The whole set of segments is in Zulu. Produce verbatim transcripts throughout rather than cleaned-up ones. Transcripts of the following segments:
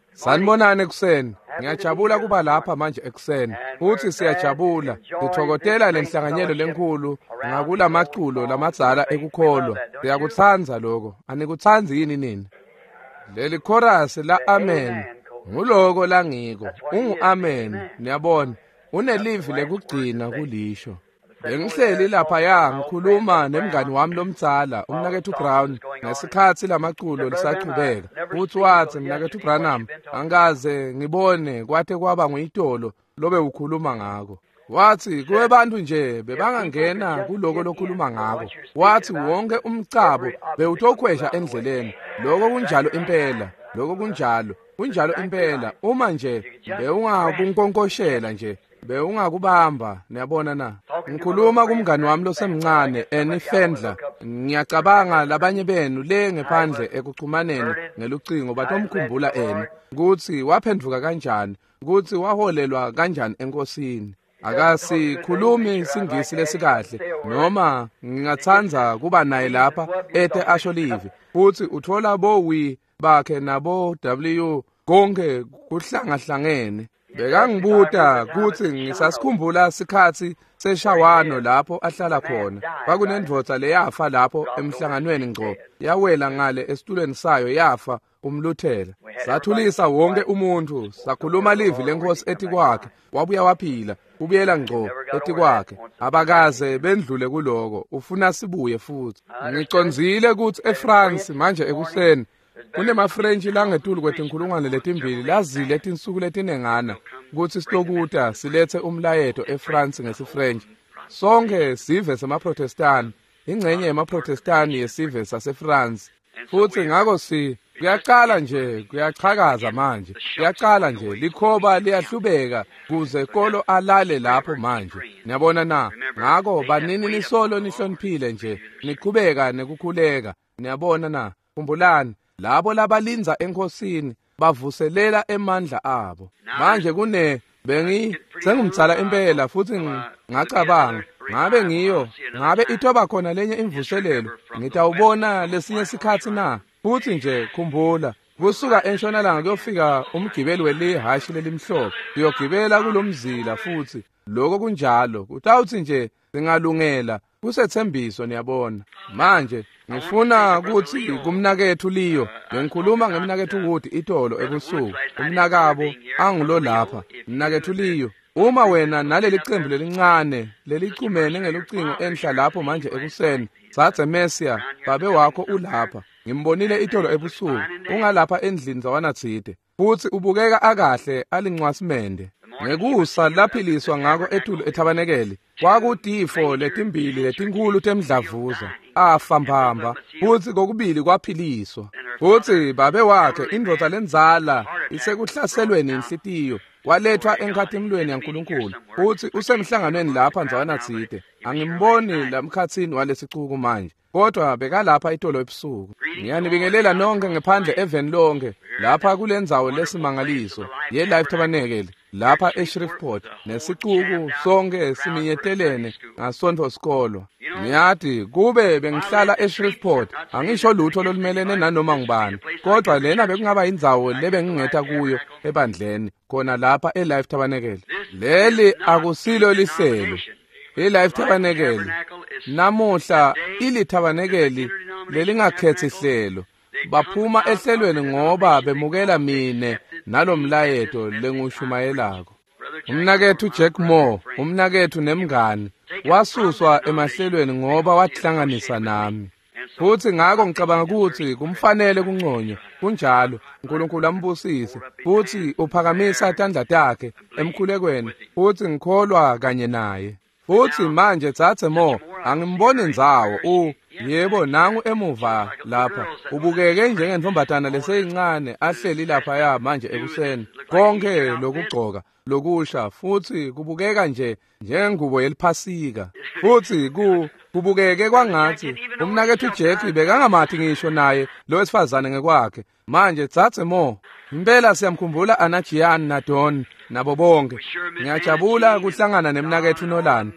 Sanibonani ekuseni. Ngiyajabula kuba lapha manje ekuseni. Futhi siyajabula. Sithokotela lenhlanganyelo lenkulu ngakula maculo lamadzala ekukholwa. Siyakuthanza lokho. Anikuthanzi yini nini? Leli chorus la amen. Nguloko la ngiko. Ungu amen. Niyabona. Unelivi lekugcina kulisho. Bengihleli lapha ya ngikhuluma nemngani wami lomdzala umnakethu Brown ngesikhathi lamaculo lisaqhubeka. Futhi wathi mnakethu Branham angaze ngibone kwathe kwaba nguyitolo lobe ukhuluma ngako. Wathi kuwe bantu nje bebangangena kuloko lokhuluma ngako. Wathi wonke umcabo bewuthokhwesha endleleni. Lokho kunjalo impela. Lokho kunjalo. Kunjalo impela. Uma nje bewungakunkonkoshela nje bewungakubamba niyabona na. Ngikhuluma kumngani wami losemncane Annie Fendler. Ngiyacabanga labanye benu le ngephandle ekuxhumaneni ngelucingo batomkhumbula ena ukuthi waphenduka kanjani ukuthi waholelwa kanjani enkosini. Akasikhulumi isingisi lesikahle noma ngingathanza kuba naye lapha ethe asho livi. Futhi uthola bowi bakhe nabo W konke kuhlangahlangene. Bekangibuta kuthi ngisasikhumbula sikhathi seshawano lapho ahlala khona. Kwakunendvodza leyafa lapho emhlanganweni ngqo. Yawela ngale esitulweni sayo yafa umluthela. Sathulisa wonke umuntu. Sakhuluma livi lenkosi ethi kwakhe. Wabuya waphila. Ubuyela ngqo ethi kwakhe. Abakaze bendlule kuloko. Ufuna sibuye futhi. Ngiconzile ukuthi eFrance manje ekuseni kunemafrentshi langetulu kwetinkhulungwane letimbili lazile etinsuku letinengana ukuthi silokuta silethe umlayeto eFrance ngesifrentshi. Sonke sive semaprotestani, ingcenye yemaprotestani yesive saseFrance. Futhi ngako si kuyaqala nje kuyachakaza manje. Kuyaqala nje likhoba liyahlubeka kuze kolo alale lapho manje. Niyabona na? Ngako banini nisolo nihloniphile nje. Niqhubeka nekukhuleka. Niyabona na? Khumbulani labo labalinza enkosini bavuselela emandla abo. Manje kune bengi sengumtsala impela futhi ngacabanga ngabe ngiyo ngabe ithoba khona lenye imvuselelo ngitawubona lesinye sikhathi na. Futhi nje khumbula kusuka entshonalanga kuyofika umgibeli welihashi lelimhlophe uyogibela kulomzila futhi lokho kunjalo kutawuthi nje singalungela kusethembiso. Niyabona manje ngifuna ukuthi kumnakethu liyo bengikhuluma ngemnakethu ukuthi itolo ebusuku umnakabo angulo lapha mnakethu liyo. Uma wena naleli qembu lelincane lelichumene ngelucingo enhla lapho manje ekuseni sathe Mesia babe wakho ulapha ngimbonile itolo ebusuku ungalapha endlini zawanathide futhi ubukeka akahle alincwasimende ngekusa laphiliswa ngako etulu ethabanekeli kwakudifo letimbili letinkulu temdlavuza afambamba futhi kokubili kwaphiliswa. Futhi babe wakhe indvodza lenzala isekuhlaselweni inhlitiyo walethwa enkathimlweni yaNkulunkulu futhi usemhlanganweni lapha ndzawanathide. Angimboni lamkhathini walesicuku manje kodwa bekalapha itolo ebusuku. Ngiyanibingelela nonke ngephandle even lonke lapha kulendzawo lesimangaliso ye Life Tabernacle lapha eShreveport nesicuku sonke siminyetelene ngasonto sikolo. Ngiyathi kube bengihlala eShreveport angisho lutho lolumelene nanoma ngibani kodwa lena bekungaba indzawo lebengingetha kuyo ebandleni khona lapha eLife Tabernacle. Leli akusilo lihlelo iLife Tabernacle namuhla ili Tabernacle lelingakhethi ihlelo baphuma ehlelweni ngoba bemukela mine nalomlayeto lengushumayelako. Umnakethu Jack Moore umnakethu nemngani wasuswa emahlelweni ngoba wahlanganisa nami. Futhi ngako ngicabanga ukuthi kumfanele kunconywe kunjalo uNkulunkulu ambusise futhi uphakamisa tandla takhe emkhulekweni futhi ngikholwa kanye naye. Futhi manje thathe Moore angimboni indzawo u yebo nangu emuva lapha ubukeke njengentombatana leseyincane ahleli lapha ya manje ekuseni konke lokugcoka lokusha futhi kubukeka nje njengengubo yeliphasika. Futhi ku kubukeke kwangathi umnakethu Jack bekangamathi ngisho naye lo wesifazane ngekwakhe. Manje thathe Moore impela siyamkhumbula Anajian na Don nabo bonke. Ngiyajabula kuhlangana nemnakethu Nolan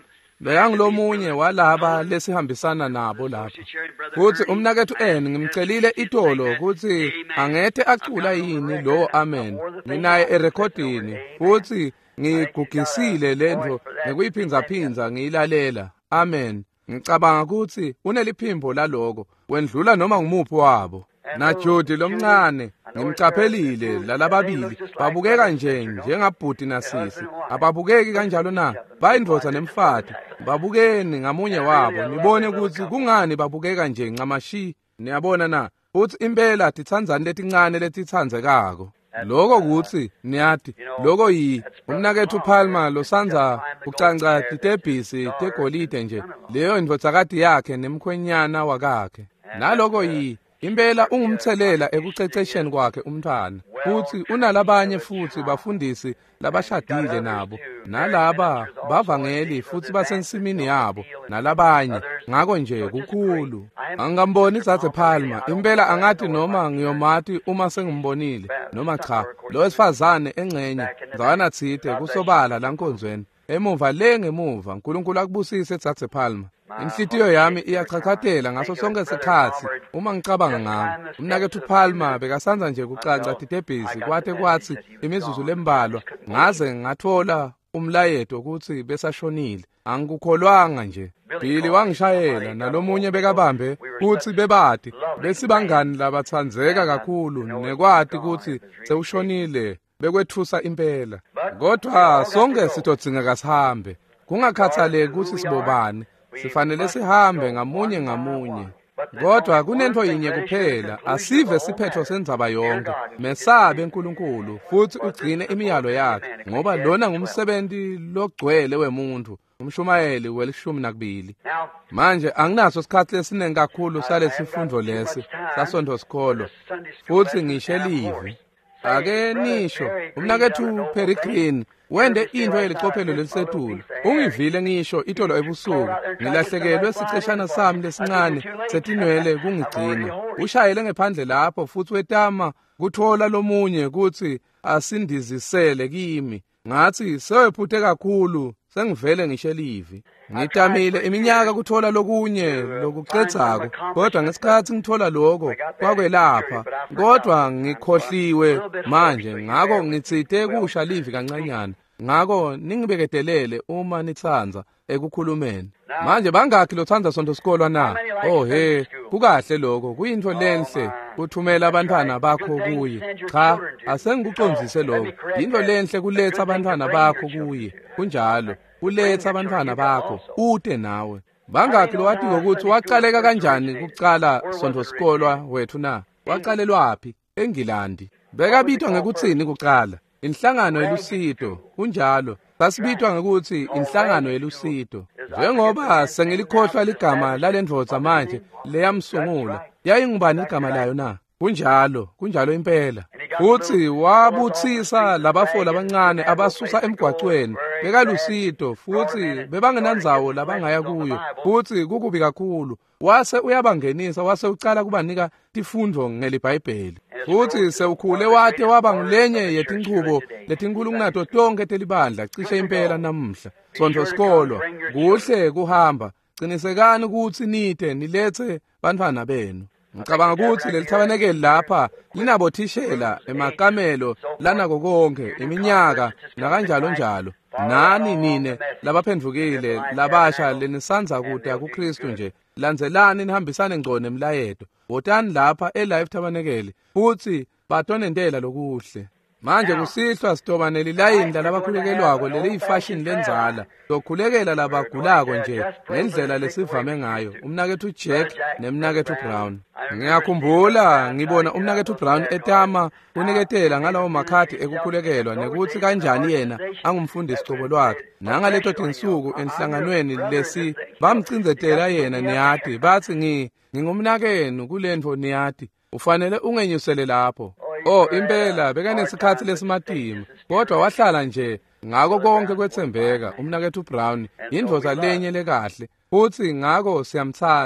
bekangilomunye walaba lesihambisana nabo lapha. Futhi umnakethu N ngimcelile itolo ukuthi angethe acula yini lo amen. Nginaye erekhodini futhi ngigugisile lento ngikuyiphinza phinza ngiyilalela. Amen. Ngicabanga ukuthi uneliphimbo laloko wendlula noma ngumuphi wabo. Na Jodi lomncane ngimcaphelile lalababili babukeka nje njengabhudi nasisi. Ababukeki kanjalo na bayindvodza nemfati. Babukeni ngamunye wabo nibone ukuthi kungani babukeka nje ncamashi. Niyabona na uthi impela titsandzani letincane letitsandzekako. Loko kuthi niyathi loko yi umnakethu Palma losanza ucanca titebhisi tegolide nje leyo indvodzakati yakhe nemkhwenyana wakakhe. Naloko yi impela ungumthelela ekucecesheni kwakhe umntwana. Futhi unalabanye futhi bafundisi labashadile nabo nalaba bavangeli futhi basensimini yabo nalabanye. Ngako nje kukhulu angamboni Dzadze Palma impela angathi noma ngiyomati uma sengimbonile noma cha lo wesifazane engcenye ndzwana tsite kusobala lankonzweni emuva le ngemuva. uNkulunkulu akubusise Dzadze Palma. Inhlitiyo yami iyachakhathela ngaso sonke isikhathi uma ngicabanga ngako. Umnakethu Palma bekasanza nje kucanca titebhisi kwathe kwathi imizuzu lembalwa ngaze ngathola umlayeto ukuthi besashonile. Angikukholwanga nje. Bili wangishayela nalomunye bekabambe kuthi bebati besibangani labathandzeka kakhulu nekwati ukuthi sewushonile bekwethusa impela. Kodwa sonke sitodzinga sihambe kungakhathaleki ukuthi sibobani. Sifanele sihambe ngamunye ngamunye. Kodwa kunento yinye kuphela asive siphetho sendzaba yonke. Mesabe uNkulunkulu futhi ugcine imiyalo yakhe ngoba lona ngumsebenzi logcwele wemuntu. Umshumayeli welishumi nakubili. Manje anginaso isikhathi lesiningi kakhulu sale sifundo lesi sasonto sikolo futhi ngisho live. Ake nisho umnakethu Peregrine wende into elicophelo lelisetulu. Ungivile ngisho itolo ebusuku ngilahlekelwe siceshana sami lesincane setinwele kungigcina. Ushayele ngephandle lapho futhi wetama kuthola lomunye ukuthi asindizisele kimi. Ngathi sewephuthe kakhulu sengivele ngisho livi. Ngitamile iminyaka kuthola lokunye lokuqedzako kodwa ngesikhathi ngithola lokho kwakwelapha kodwa ngikhohliwe manje. Ngako ngitsite kusha livi kancanyana. Ngako ningibekedelele uma nitsanza ekukhulumeni. Manje bangakhi lothanza sonto sikolwa na? Oh he kukahle lokho kuyinto lenhle uthumela abantwana bakho kuye. Cha asengikuconzise lokho. Into lenhle kuletha abantwana bakho kuye. Kunjalo uletha abantwana bakho ude nawe. Bangakhi lo wathi ukuthi waqaleka kanjani kucala sonto sikolwa wethu na? Waqalelwapi? eNgilandi. Bekabitwa ngekuthini kuqala? Inhlangano yeLusido. Kunjalo sasibitwa ngekuthi inhlangano yeLusido. Njengoba sengilikhohlwa ligama lalendvodza manje leyamsungula. Yayingubani igama layo na? Kunjalo, kunjalo impela. Futhi wabuthisa labafola abancane abasusa emgwaqweni bekaLusido futhi bebangenandzawo labangaya kuyo. Futhi kukubi kakhulu. Wase uyabangenisa wase ucala kubanika tifundo ngelibhayibheli. Futhi sewukhule wate waba ngulenye yetinchubo letinkulu kunato tonke telibandla cishe impela namuhla. Sonto sikolo kuhle kuhamba. Qinisekani ukuthi nite nilethe bantwana benu. Ngicabanga ukuthi lelithabanekeli lapha linabo thishela emakamelo lana konke iminyaka nakanjalo njalo. Nani nine labaphendvukile labasha lenisanza kude kuKristu nje. Landzelani nihambisane ngcono emlayeto. Wotani lapha eLife Tabanekeli futhi batonentela lokuhle. Manje kusihlwa sitobane lilayini labakhulekelwako leliyifashion lenzala. Sokhulekela labagulako nje ngendlela lesivame ngayo. Umnakethu Jack nemnakethu Brown. Ngiyakhumbula ngibona umnakethu Brown etama uniketela ngalawo makhati ekukhulekelwa nekuthi kanjani yena angumfundisi qobo lwakhe. Nangaleto tinsuku enhlanganweni lesi bamcinzetela yena niyati bathi ngi ngingumnakenu kulendvo niyati ufanele ungenyusele lapho. Oh impela bekanesikhathi lesimatima kodwa wahlala nje ngako konke kwethembeka. Umnakethu Brown indvodza lenye lekahle futhi ngako siyamtsanza.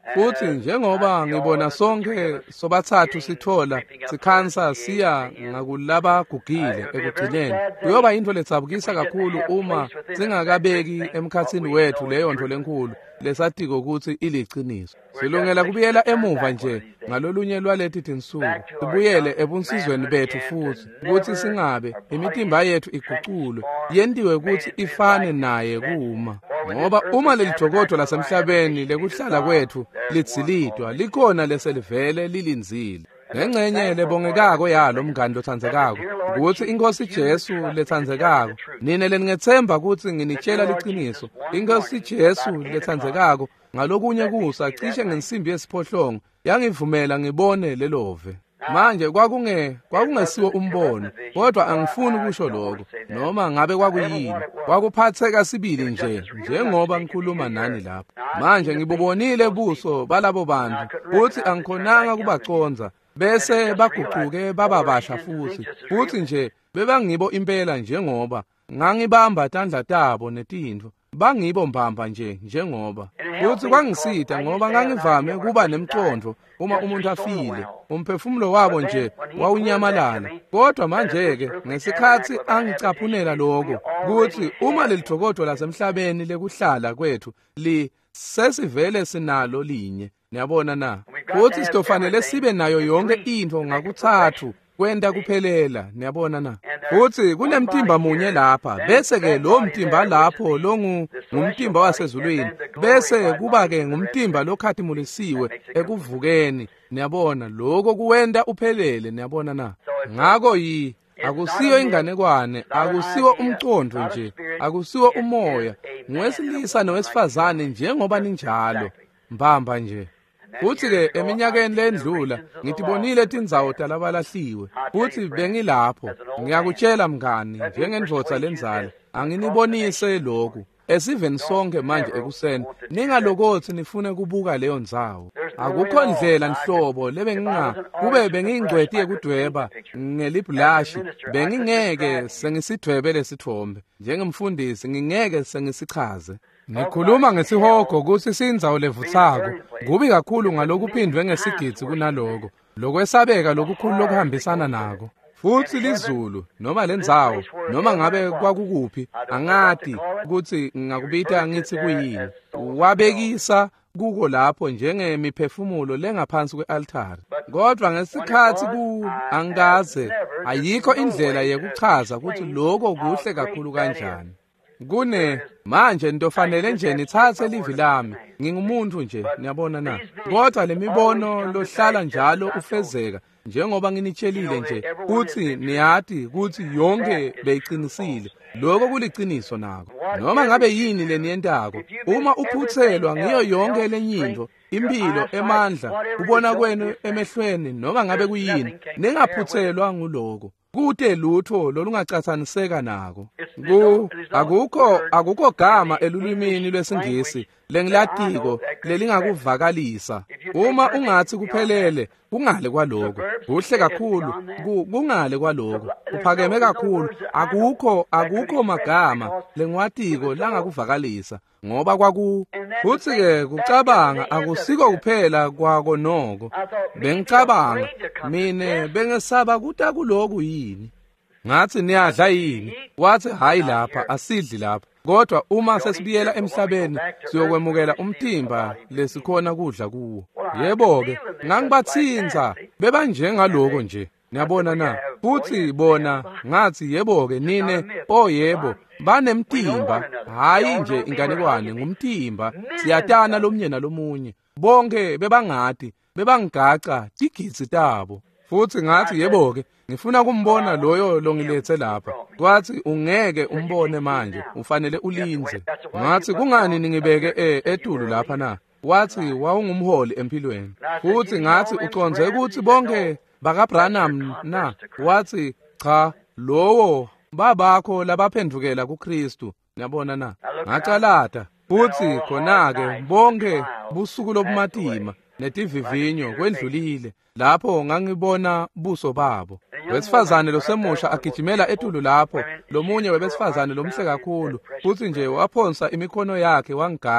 futhi njengoba ngibona sonke sobathathu sithola sikhansa siya ngakulaba gugile ekugcineni kuyoba into letsabukisa kakhulu uma singakabeki emkhathini wethu leyo nto lenkulu lesatiko ukuthi iliciniso. Silungela kubuyela emuva nje ngalolunye lwalethi tinsuku sibuyele ebunsizweni bethu futhi ukuthi singabe imitimba yethu iguculwe yendiwe ukuthi ifane naye kuma, ngoba uma lelithokoto lasemhlabeni lekuhlala kwethu litsilidwa likhona leselivele lilinzile. Ngengcenye lebongekako yalo mngani lothandzekako ukuthi iNkosi Jesu lethandzekako nine leningethemba ukuthi nginitshela liciniso. iNkosi Jesu lethandzekako ngalokunye kusa cishe ngensimbi yesiphohlongo yangivumela ngibone lelove. Manje kwakunge kwakungesiwo umbono, kodwa angifuni kusho lokho noma ngabe kwakuyini, kwakuphatheka sibili nje njengoba ngikhuluma nani lapha. Manje ngibubonile buso balabo bantu futhi angikhonanga kubaconza bese baguquke baba basha futhi futhi nje bebangibo impela njengoba ngangibamba tandla tabo netintfo bangibo mbamba nje njengoba. Futhi kwangisita ngoba ngangivame kuba nemicondvo uma umuntu afile umphefumulo wabo nje wawunyamalala. Kodwa manje-ke ngesikhathi angicaphunela lokho ukuthi uma lelithokoto lasemhlabeni lekuhlala kwethu li sesivele sinalo linye, niyabona na, futhi sitofanele sibe nayo yonke into ngakuthathu kwenta kuphelela, niyabona na. Futhi kunemtimba munye lapha bese ke lo mtimba lapho lo ngumtimba wasezulwini bese kuba ke ngumtimba lokhathimulisiwe ekuvukeni, niyabona, lokho kuwenta uphelele, niyabona na. Ngako yi akusiyo inganekwane, akusiwo umcondo nje, akusiwo umoya, ngwesilisa nowesifazane njengoba ninjalo mbamba nje. Futhi ke eminyakeni lendlula ngitibonile tindzawo talabalahliwe futhi bengilapho. Ngiyakutshela mngani njengendvodza lenzala anginibonise lokhu esiveni sonke manje ekuseni ningalokothi nifune kubuka leyo ndzawo. Akukho ndlela nhlobo lebenginga kube bengingcwetiye kudweba ngeliblashi bengingeke sengisidwebe lesithombe. Njengemfundisi ngingeke sengisichaze. Ngikhuluma ngesihogo ukuthi sindzawo levuthako kubi kakhulu ngalokuphindwe ngesigidzi kunaloko lokwesabeka lokukhulu lokuhambisana nako. Futhi lizulu noma lendzawo noma ngabe kwakukuphi angati ukuthi ngakubita ngithi kuyini wabekisa kuko lapho njengemiphefumulo lengaphansi kwe-altari. Kodwa ngesikhathi ku angaze ayikho indlela yekuchaza ukuthi lokho kuhle kakhulu kanjani. Kune manje ntofanele nje nithathe livi lami ngingumuntu nje, niyabona na. Kodwa lemibono lohlala njalo ufezeka njengoba nginitshelile nje uthi niyati ukuthi yonke beyiqinisile. Lokho kuliciniso nako noma ngabe yini leniyentako. Uma uphuthelwa ngiyo yonke lenyinto, impilo, emandla, kubona kwenu emehlweni noma ngabe kuyini, ningaphuthelwa nguloko kude lutho lolungacathaniseka nako. Ku akukho akukho gama elulwimini lwesingisi lengilatiko lelingakuvakalisa. Uma ungathi kuphelele kungale kwaloko kuhle kakhulu, kungale kwaloko uphakeme kakhulu, akukho akukho magama lengiwatiko langakuvakalisa ngoba kwaku. Futhi ke kucabanga akusiko kuphela kwako noko. Bengicabanga mine bengesaba kuta kuloku yini. Ngathi niyadla yini? Wathi hayi lapha asidli lapha. Kodwa uma sesibiyela emhlabeni siyokwemukela umtimba lesikhona kudla kuwo. Yebo ke ngangibathinza bebanjengaloko nje, niyabona na. Futhi bona ngathi yebo ke nine oh yebo banemtimba, hayi nje inganekwane ngumtimba, siyatana lomnye nalomunye. Bonke bebangati bebangigaca tigidzi tabo. Futhi ngathi yebo ke ngifuna kumbona loyo longilethe lapha. Kwathi ungeke umbone manje, ufanele ulinze. Ngathi kungani ningibeke eh etulu lapha na? Wathi wawungumholi empilweni. Futhi ngathi uconze ukuthi bonke bakaBranham na? Wathi cha, lowo babakho labaphendukela kuKristu, niyabona na. Ngacalata futhi khona-ke bonke busuku lobumatima netivivinyo kwendlulile lapho ngangibona buso babo. Wesifazane losemusha agijimela etulu lapho, lomunye webesifazane lomhle kakhulu futhi nje waphonsa imikhono yakhe wangigaca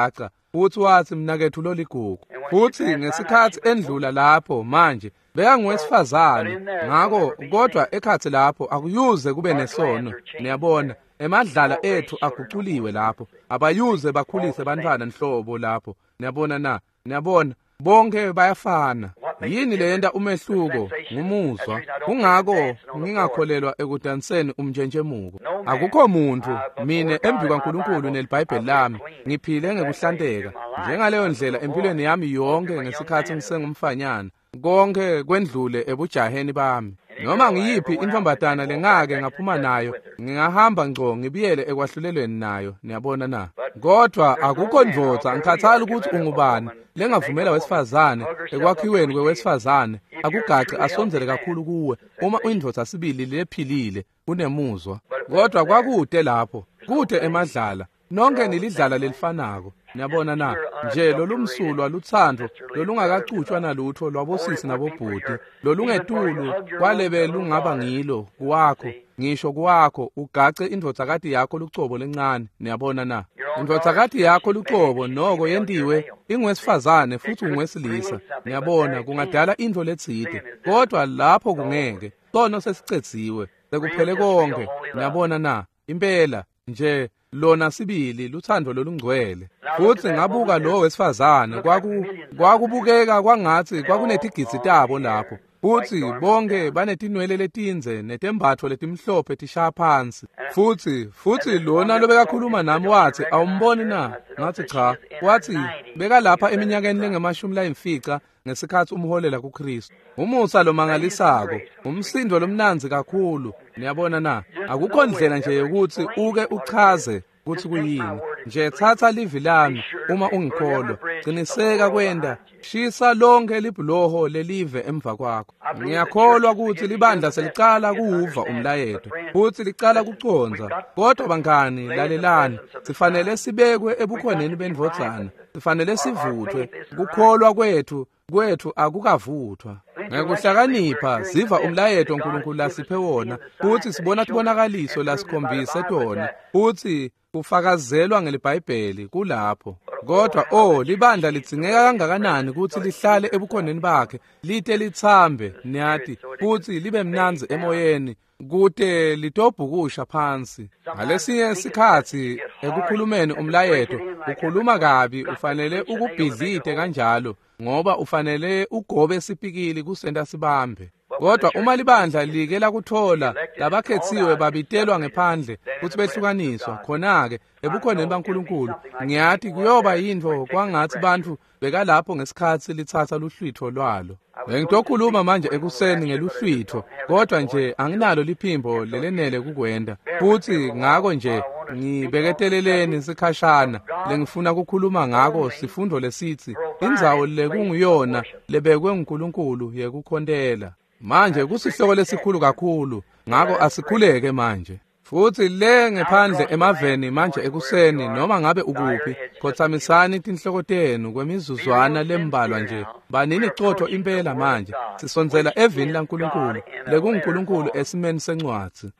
futhi wathi mnakethu loligugu. Futhi ngesikhathi endlula lapho manje beka ngowesifazane, ngakho kodwa ekhathi lapho akuyuze kube nesono. Niyabona, emadlala ethu aguculiwe lapho, abayuze bakhulise bantwana nhlobo lapho. Niyabona na, niyabona bonke bayafana. Yini lenta umehluko? Ngumuzwa. Kungako ngingakholelwa ekudanseni umjenjemuko. Akukho muntu mina embi kwaNkulunkulu nelibhayibheli lami ngiphile ngekuhlanteka njengaleyo ndlela empilweni yami yonke ngesikhathi ngisengumfanyana, konke kwendlule ebujaheni bami. Noma ngiyiphi intombatana lengake ngaphuma nayo, ngingahamba ngco ngibiyele ekwahlulelweni nayo. Niyabona na, kodwa akukho ndvodza, ngikhathali ukuthi ungubani, lengavumela wesifazane ekwakhiweni kwewesifazane akugaxe asonzele kakhulu kuwe uma uyindvodza sibili lephilile unemuzwa. Kodwa kwakude lapho, kude emadlala, nonke nilidlala lelifanako. Niyabona na, nje lolumsulwa luthando lolungakacutshwa nalutho lwabosisi nabobhuti, lolungetulu kwalebe lungaba ngilo kuwakho, ngisho kuwakho ugace indvodzakati yakho lucobo lencane. Niyabona na, indvodzakati yakho lucobo noko yendiwe ingwesifazane futhi ungwesilisa. Niyabona, kungadala into letsite, kodwa lapho kungeke, sono sesicethiwe, sekuphele konke. Niyabona na, impela nje lona sibili luthando lolungcwele. Futhi ngabuka lo wesifazane, kwaku kwakubukeka kwangathi kwakunetigitsi tabo lapho, futhi bonke banetinwele letinze netembatho letimhlophe tishaya phansi. Futhi futhi lona lobekakhuluma nami wathi awumboni na, ngathi cha. Wathi beka lapha eminyakeni lengemashumi layimfica ngesikhathi umholela kuKristu. Umusa lo mangalisako, umsindo lomnanzi kakhulu. Niyabona na, akukho ndlela nje ukuthi uke uchaze ukuthi kuyini. Nje thatha livi lami uma ungikholwa, qiniseka kwenda, shisa lonke libhuloho lelive emva kwakho. Ngiyakholwa ukuthi libandla selicala kuuva umlayeto, futhi licala kuconza. Kodwa bangani, lalelani, sifanele sibekwe ebukhoneni bendvodzana, sifanele sivuthwe, kukholwa kwethu kwethu akukavuthwa. Ngekuhlakanipha siva umlayeto uNkulunkulu lasiphe wona, futhi sibona tibonakaliso lasikhombise tona, futhi kufakazelwa ngelibhayibheli kulapho. Kodwa oh, libandla lidzingeka kangakanani ukuthi lihlale ebukhoneni bakhe, lite lithambe niyati, futhi libe mnanzi emoyeni, kude litobhukusha phansi. Ngalesinye isikhathi ekukhulumeni umlayeto ukhuluma kabi, ufanele ukubhidlite kanjalo, ngoba ufanele ugobe esipikili kusenta sibambe. Kodwa uma libandla like lakuthola labakhethiwe babitelwa ngephandle futhi behlukaniswa, khona-ke ebukhoneni baNkulunkulu ngiyathi kuyoba yintfo kwangathi bantu beka lapho ngesikhathi lithatha luhlwitho lwalo. Bengitokhuluma manje ekuseni ngeluhlwitho, kodwa nje anginalo liphimbo lelenele kukwenda, futhi ngako nje ngibeketeleleni sikhashana lengifuna kukhuluma ngako sifundo lesithi indzawo lekungiyona lebekwe nguNkulunkulu yekukhontela. Manje kusihloko lesikhulu kakhulu, ngako asikhuleke manje. Futhi le ngephandle emaveni manje ekuseni noma ngabe ukuphi, khotsamisani tinhloko tenu kwemizuzwana lembalwa nje. Banini cotho impela manje, sisonzela evini laNkulunkulu, lekunguNkulunkulu esimeni sencwadzi.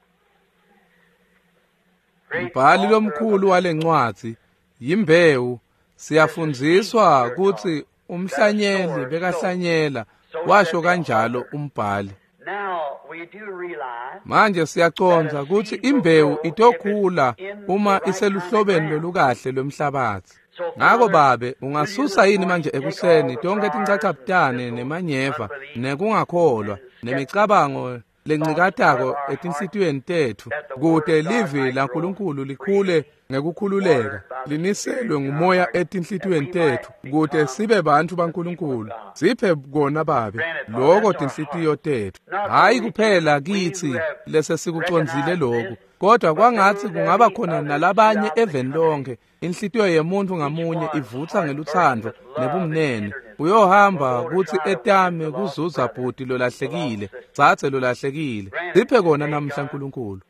Umbhali lomkhulu wale ncwadzi yimbewu. Siyafundziswa ukuthi umhlanyeli bekahlanyela, washo kanjalo umbhali. Manje siyaconza ukuthi imbewu itokhula uma iseluhlobeni lolukahle lomhlabathi. Ngako babe, ungasusa yini manje ekuseni tonke tincacabutane nemanyeva nekungakholwa nemicabango lencikatako etinhlitiyweni tethu, kude livi laNkulunkulu likhule ngekukhululeka, liniselwe ngumoya etinhlitiyweni tethu, kude sibe bantu baNkulunkulu. Siphe kona babe lokho tinhlitiyo tethu, hayi kuphela kithi lese sikuconzile lokhu, kodwa kwangathi kungaba khona nalabanye eveni lonke. Inhlitiyo yemuntu ngamunye ivutha ngeluthando nebumnene, uyohamba kuthi etame kuzuza bhuti lolahlekile, zathe lolahlekile. Siphe kona namhla Nkulunkulu.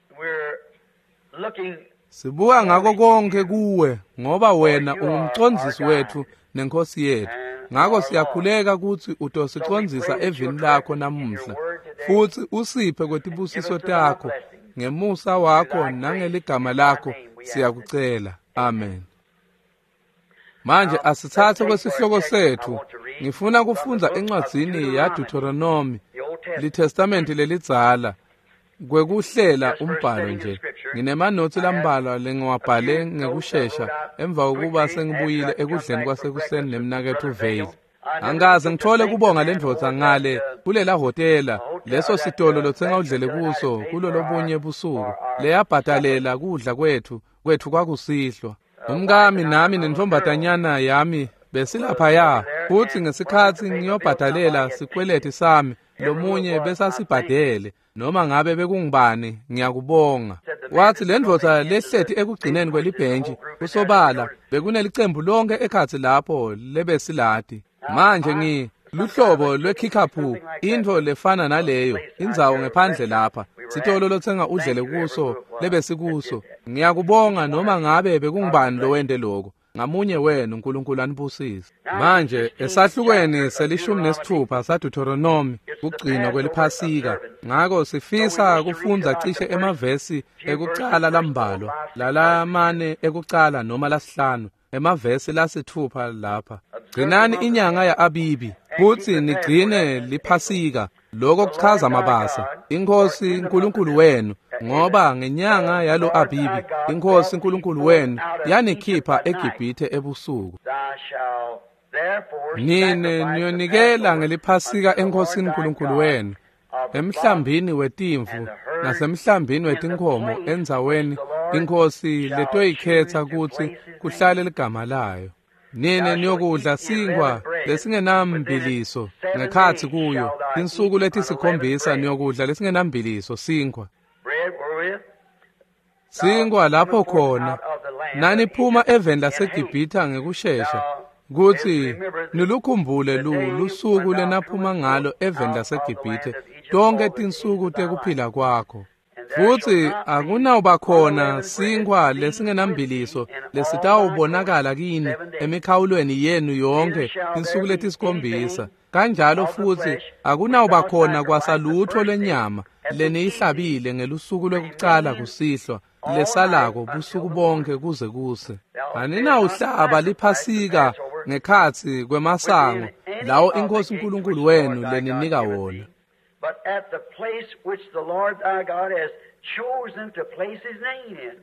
Sibuka ngako konke kuwe, ngoba wena ungumcondzisi wethu nenkosi yethu. Ngako siyakhuleka ukuthi utosicondzisa evini lakho namuhla, futhi usiphe kwetibusiso takho ngemusa wakho nangeligama lakho siyakucela. Amen. Manje asithathe kwesihloko sethu. Ngifuna kufunza encwadzini ya Deuteronomy, liTestament lelidzala. Kwekuhlela umbhalo nje. Nginemanothi lambalwa lengiwabhale ngekushesha emva kokuba sengibuyile ekudleni kwasekuseni nemnakethu Vale. Angaze ngithole kubonga lendvodza ngale kulela hotela, leso sitolo lotsenga udlele kuso kulo lobunye busuku. Leyabhatalela kudla kwethu, kwethu kwakusihlwa. Umkami nami nentombatanyana yami besilapha ya, futhi ngesikhathi ngiyobhadalela sikweleti sami, lomunye besasibhadele. Noma ngabe bekungibani ngiyakubonga. Wathi lendvodza lehlethi ekugcineni kwelibhentshi kusobala bekunelicembu lonke ekhathi lapho lebesilati. Manje ngi luhlobo lwekhikaphu into lefana naleyo indzawo ngephandle lapha sitolo lotsenga udlele kuso lebesikuso. Ngiyakubonga noma ngabe bekungibani lo wende lokho. Ngamunye wenu uNkulunkulu anibusise. Manje esahlukweni selishumi nesithupha saDeuteronomy kugcinwa kweliphasika. Ngako sifisa kufunza cishe emavesi ekucala lambalwa lalamane ekucala noma lasihlanu emavesi lasithupha lapha. Gcinani inyanga ya Abibi futhi nigcine liphasika, lokho kuchaza amabasa. Inkosi uNkulunkulu wenu, ngoba ngenyanga yalo Abibi inkosi uNkulunkulu wenu yanikhipha eGibhithe ebusuku. Nine niyonikela ngeliphasika enkosini uNkulunkulu wenu emhlambini wetimvu nasemhlambini wetinkomo endzaweni inkosi letoyikhetha ukuthi kuhlale ligama layo. Nine niyokudla sinkwa lesingenambiliso ngekhathi kuyo insuku letisikhombisa niyokudla lesingenambiliso sinkwa. Sinkwa lapho khona naniphuma eveni laseGibhithe ngekushesha kuthi nilukhumbule lu lusuku lenaphuma ngalo eveni laseGibhithe tonke tinsuku tekuphila kwakho. Futhi akunawuba khona sinkwa lesingenambiliso lesitawubonakala kini emikhawulweni yenu yonke insuku letisikhombisa. Kanjalo futhi akunawuba khona kwasalutho lenyama leniyihlabile ngelusuku lwekucala kusihlwa lesalako busuku bonke kuze kuse. Aninawuhlaba liphasika ngekhathi kwemasango lawo inkosi uNkulunkulu wenu leninika wona. But at the place which the Lord thy God has chosen to place his name in.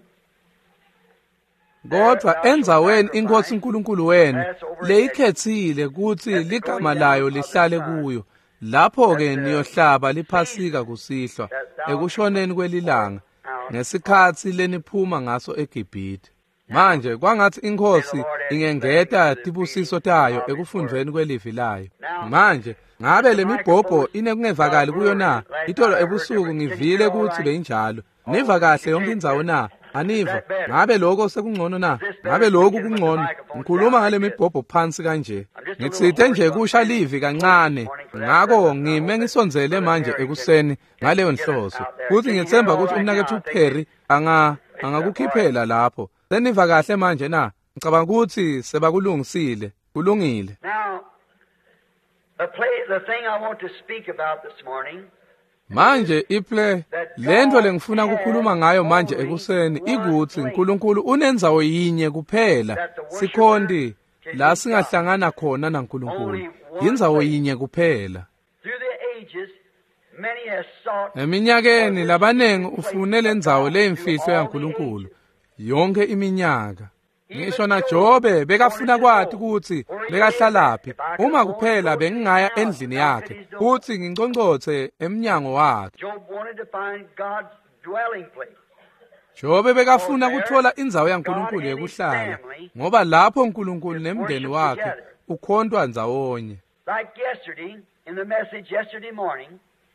Kodwa endzaweni inkosi uNkulunkulu wenu leyikhethile ukuthi ligama layo lihlale kuyo, lapho ke niyohlaba liphasika kusihlwa ekushoneni kwelilanga ngesikhathi leniphuma ngaso eGibhithe. Manje kwangathi inkosi ingengeta tibusiso tayo ekufundweni kwelivi layo. Manje ngabe lemibhobho inekungevakali kuyo na? Itolo ebusuku ngivile ukuthi beyinjalo. Niva kahle yonke indzawo na? Aniva? Ngabe lokho sekungcono na? Ngabe lokhu kungcono? Ngikhuluma ngale mibhobho phansi kanje. Ngitsithe nje kusha livi kancane. Ngako ngime ngisonzele manje ekuseni ngaleyo nhloso. Futhi ngithemba ukuthi umnakethu uPerry anga angakukhiphela lapho. Seniva kahle manje na? Ngicabanga ukuthi sebakulungisile. Kulungile. Now, the, play, the thing I want to speak about this morning, manje iple lento lengifuna ukukhuluma ngayo manje ekuseni ikuthi uNkulunkulu unenzawo yinye kuphela sikhondi la singahlangana khona naNkulunkulu. Indzawo yinye kuphela. through the ages, many has sought Eminyakeni labanengi ufune lendzawo leyimfihlo yaNkulunkulu yonke iminyaka. Ngisho na Jobe bekafuna kwathi ukuthi bekahlalaphi uma kuphela bengingaya endlini yakhe futhi nginconcothe emnyango wakhe. Job wanted to find God's dwelling place. Jobe bekafuna kuthola indzawo yaNkulunkulu yokuhlala ngoba lapho uNkulunkulu nemndeni wakhe ukhontwa ndzawonye. Like yesterday, in the message yesterday morning,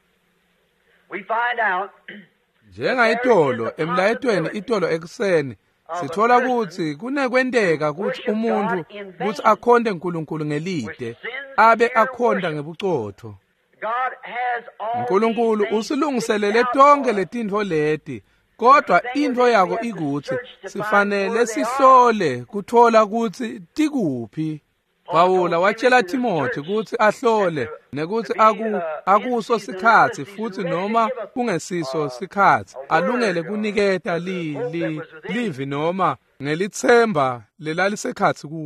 we find out Njengayitolo emlayetweni itolo ekuseni sithola ukuthi kunekwenteka ukuthi umuntu ukuthi akhonde uNkulunkulu ngelide abe akhonda ngebucotho. God has all uNkulunkulu usilungiselele tonke letintfo leti, kodwa into yako ikuthi sifanele sihlole kuthola ukuthi tikuphi. Pawula watshela Timothy ukuthi ahlole nekuthi aku akuso sikhathi futhi noma kungesiso sikhathi alungele kuniketa li li livi noma ngelithemba lelalisekhathi kuye.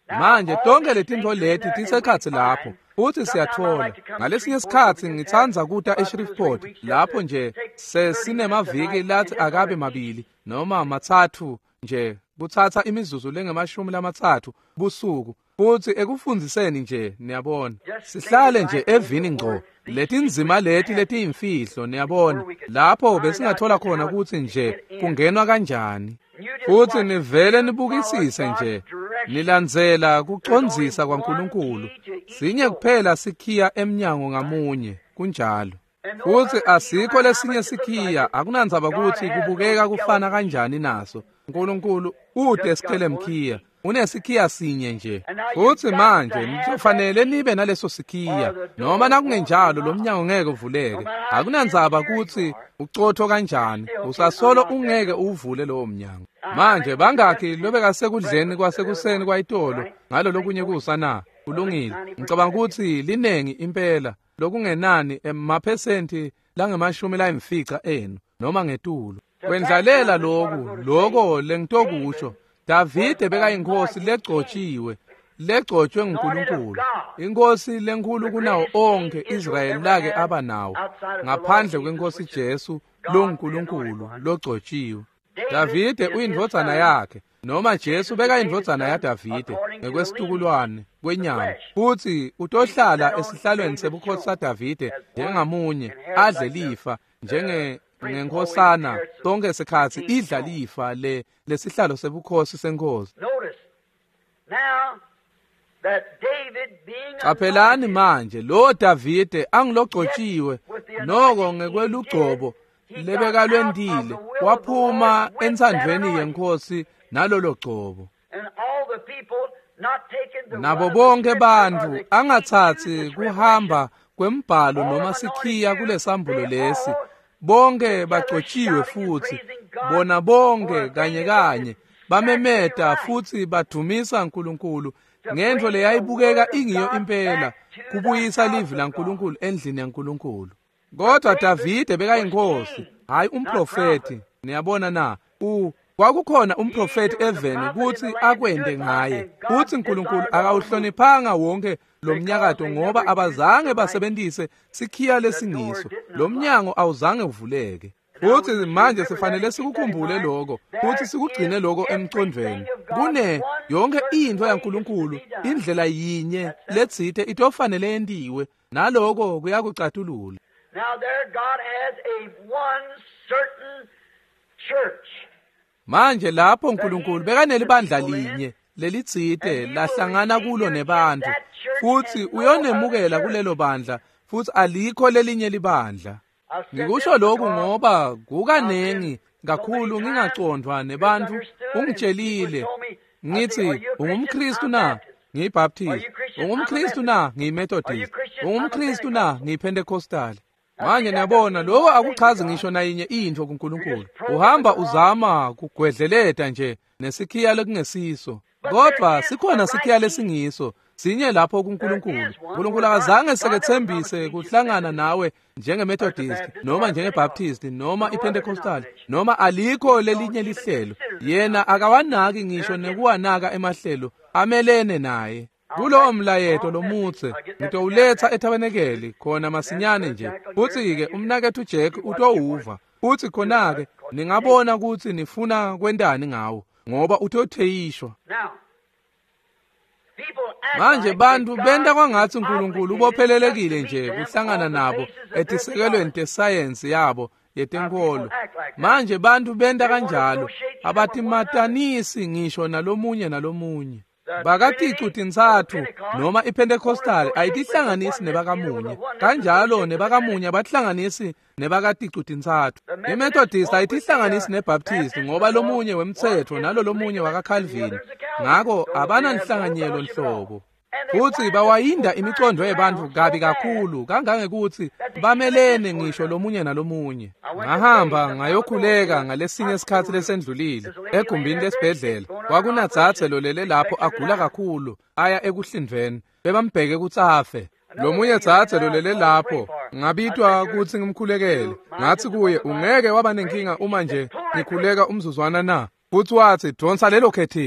Manje tonke letintfo leti tisekhatsi lapho uthi siyathola ngalesinye isikhathi ngithandza kuta eShreveport lapho nje sesinemaviki lathi akabe mabili noma mathathu nje kuthatha imizuzu lengemashumi lamathathu busuku futhi ekufundiseni nje niyabona sihlale nje evini ngqo leti nzima leti leti imfihlo niyabona lapho besingathola khona ukuthi nje kungenwa kanjani futhi nivele nibukisise nje nilandzela kucondzisa kwaNkulunkulu sinye kuphela sikhiya emnyango ngamunye kunjalo futhi asikho lesinye sikhiya akunandzaba ukuthi kubukeka kufana kanjani naso uNkulunkulu ude sikhele mkhiya unesikhiya sinye nje futhi manje nizofanele nibe naleso sikhiya noma nakungenjalo lo mnyango ngeke uvuleke akunandzaba ukuthi ucotho kanjani usasolo ungeke uvule lo mnyango manje bangakhi lobeka sekudleni kwasekuseni kwayitolo ngalo lokunye kusana kulungile ngicabanga ukuthi linengi impela lokungenani emaphesenti langemashumi la imfica enu noma ngetulo kwendlalela lokhu lokho lengitokusho Davide beka inkosi legcotshiwe legcotshwe nguNkulunkulu inkosi lenkulu kunawo onke Israyeli lake abanawo ngaphandle kwenkosi Jesu lo nkulunkulu logcotshiwe Davide uyindvodzana yakhe noma Jesu beka indvodzana ya Davide ngekwesitukulwane kwenyama futhi utohlala esihlalweni sebukhosi sa Davide njengamunye adle lifa njenge ngenkosana tonke sikhathi idla lifa le lesihlalo sebukhosi senkosi Capelani manje lo Davide angilogcotshiwe noko ngekwelugcobo lebeka lwendile waphuma entsandweni yenkosi nalolo gcobo nabo bonke bantu angathathi kuhamba kwembhalo noma sikhiya kulesambulo lesi bonke bagcotshiwe futhi bona bonke kanye kanye bamemeta futhi badumisa uNkulunkulu ngento leyayibukeka ingiyo impela kubuyisa livi laNkulunkulu endlini yaNkulunkulu kodwa Davide beka inkosi hayi umprofeti niyabona na u kwakukhona umprofeti eveni ukuthi akwende ngaye uthi uNkulunkulu akawuhloniphanga wonke lo mnyakato ngoba abazange basebenzise sikhiya lesingiso lo mnyango awuzange uvuleke futhi manje sifanele sikukhumbule lokho futhi sikugcine lokho emcondweni kune yonke into yaNkulunkulu indlela yinye letsithe itofanele yendiwe naloko kuyakucatulula Now there God has a one certain church manje lapho uNkulunkulu bekanelibandla linye lelitsite lahlangana kulo nebantu futhi uyonemukela kulelo bandla futhi alikho lelinye libandla ngikusho lokhu ngoba kukanengi kakhulu ngingacondwa nebantu ungitshelile ngithi ungumKristu na ngiyibaptist ungumKristu na ngiyimethodist ungumKristu na ngiyipentecostal manje niyabona lokho akuchazi ngisho nayinye into kuNkulunkulu uhamba uzama kugwedleleta nje nesikhiya lokungesiso kodwa sikhona sikhiya lesingiso sinye lapho kuNkulunkulu uNkulunkulu akazange sekethembise kuhlangana nawe njengemethodist noma njengebaptist noma ipentecostal noma alikho lelinye lihlelo yena akawanaki ngisho nekuwanaka emahlelo amelene naye kulowo mlayeto lomutse ngitowuletha etabenekeli khona masinyane nje futhi-ke umnakethu Jack utowuva futhi khona-ke ningabona ukuthi nifuna kwendani ngawo ngoba utotheyishwa manje bantu benda kwangathi uNkulunkulu ubophelelekile nje kuhlangana nabo etisekelweni tesayensi yabo yetenkolo manje bantu benda kanjalo abatimatanisi ngisho nalomunye nalomunye bakaticu tintsathu noma iPentecostal ayitihlanganisi nebakamunye kanjalo nebakamunye abathlanganisi nebakaticu tintsathu iMethodist ayitihlanganisi neBaptist ngoba lomunye wemthetho nalo lomunye wakaCalvin ngako abananhlanganyelo nhlobo futhi bawayinda imicondo yebantu kabi kakhulu kangangekuthi bamelene ngisho lomunye nalomunye ngahamba ngayokhuleka ngalesinye isikhathi lesendlulile egumbini lesibhedlela kwakunadzathe lolele lapho agula kakhulu aya ekuhlindweni bebambheke ukuthi afe lomunye dzathe lolele lapho ngabitwa ukuthi ngimkhulekele ngathi kuye ungeke waba nenkinga uma nje ngikhuleka umzuzwana na futhi wathi donsa lelo khethini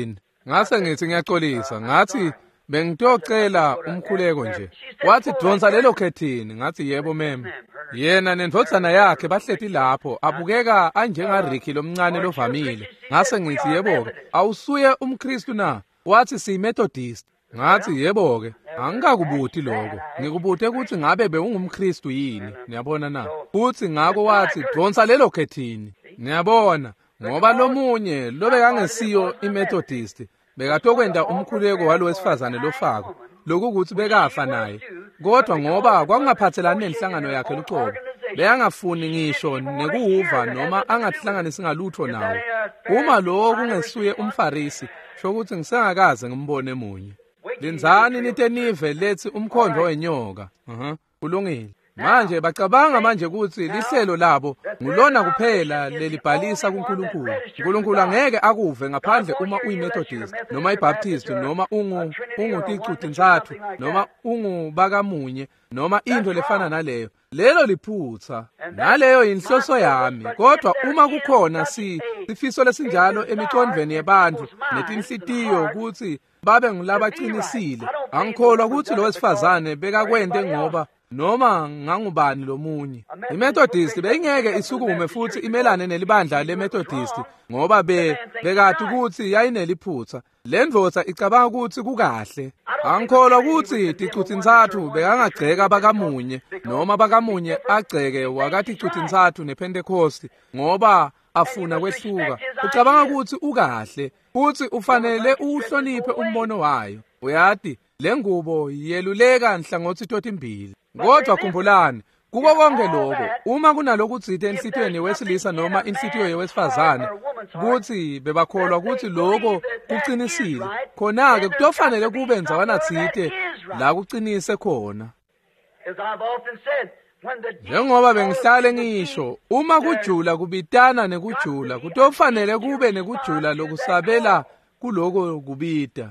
ngase ngithi ngiyaxolisa, ngathi bengitocela umkhuleko nje. Wathi donsa lelo khethini, ngathi yebo mem. Yena nendvodzana yakhe bahleti lapho, abukeka anjengaRicky lomncane lovamile. Ngase ngithi yebo-ke, awusuye umKristu na? Wathi siyi-Methodist. Ngathi yebo-ke, angikakubuthi lokho. Ngikubuthe ukuthi ngabe bewungumKristu yini, niyabona na? Futhi ngako wathi donsa lelo khethini. Niyabona, ngoba lomunye lobekangesiyo iMethodist bekatokwenda umkhuleko walo wesifazane lofako, lokukuthi bekafa naye. Kodwa ngoba kwakungaphathelani nenhlangano yakhe luqobo, beyangafuni ngisho nekuhuva noma angathlanganisi ngalutho nawo. Uma lo kungesuye umFarisi, sho ukuthi ngisengakaze ngimbone munye. Lenzani nite nive lethi umkhonjo wenyoka. Aha, kulungile. Manje bacabanga manje ukuthi lihlelo labo ngulona kuphela lelibhalisa kuNkulunkulu. uNkulunkulu angeke akuve ngaphandle uma uyiMethodist noma iBaptist noma ungu unguticutinzathu noma ungubakamunye noma into lefana naleyo. Lelo liphutha. Naleyo inhloso yami. Kodwa uma kukhona si sifiso lesinjalo emicondweni yebantu netinhlitiyo ukuthi babe ngulabaqinisile, angikholwa ukuthi lo wesifazane bekakwende ngoba noma ngangubani lomunye. iMethodist beyingeke isukume futhi imelane nelibandla leMethodist ngoba be bekathi ukuthi yayineliphutha. Lendvodza icabanga ukuthi kukahle. Angikholwa ukuthi ticutinzathu bekangagceka bakamunye noma bakamunye agceke wakati icutinzathu nePentecost ngoba afuna kwehluka. Ucabanga ukuthi ukahle futhi ufanele uhloniphe umbono wayo. Uyati lengubo yeluleka nhlangothi totimbili. Kodwa khumbulani, kuko konke lokho, uma kunalokutsite enhlitweni wesilisa noma inhlitiyo yewesifazane, kuthi bebakholwa ukuthi lokho kuqinisile, khona-ke kutofanele kube ndzawanatsite la kuqinise khona. Njengoba bengihlale ngisho, uma kujula kubitana nekujula, kutofanele kube nekujula lokusabela kuloko kubita.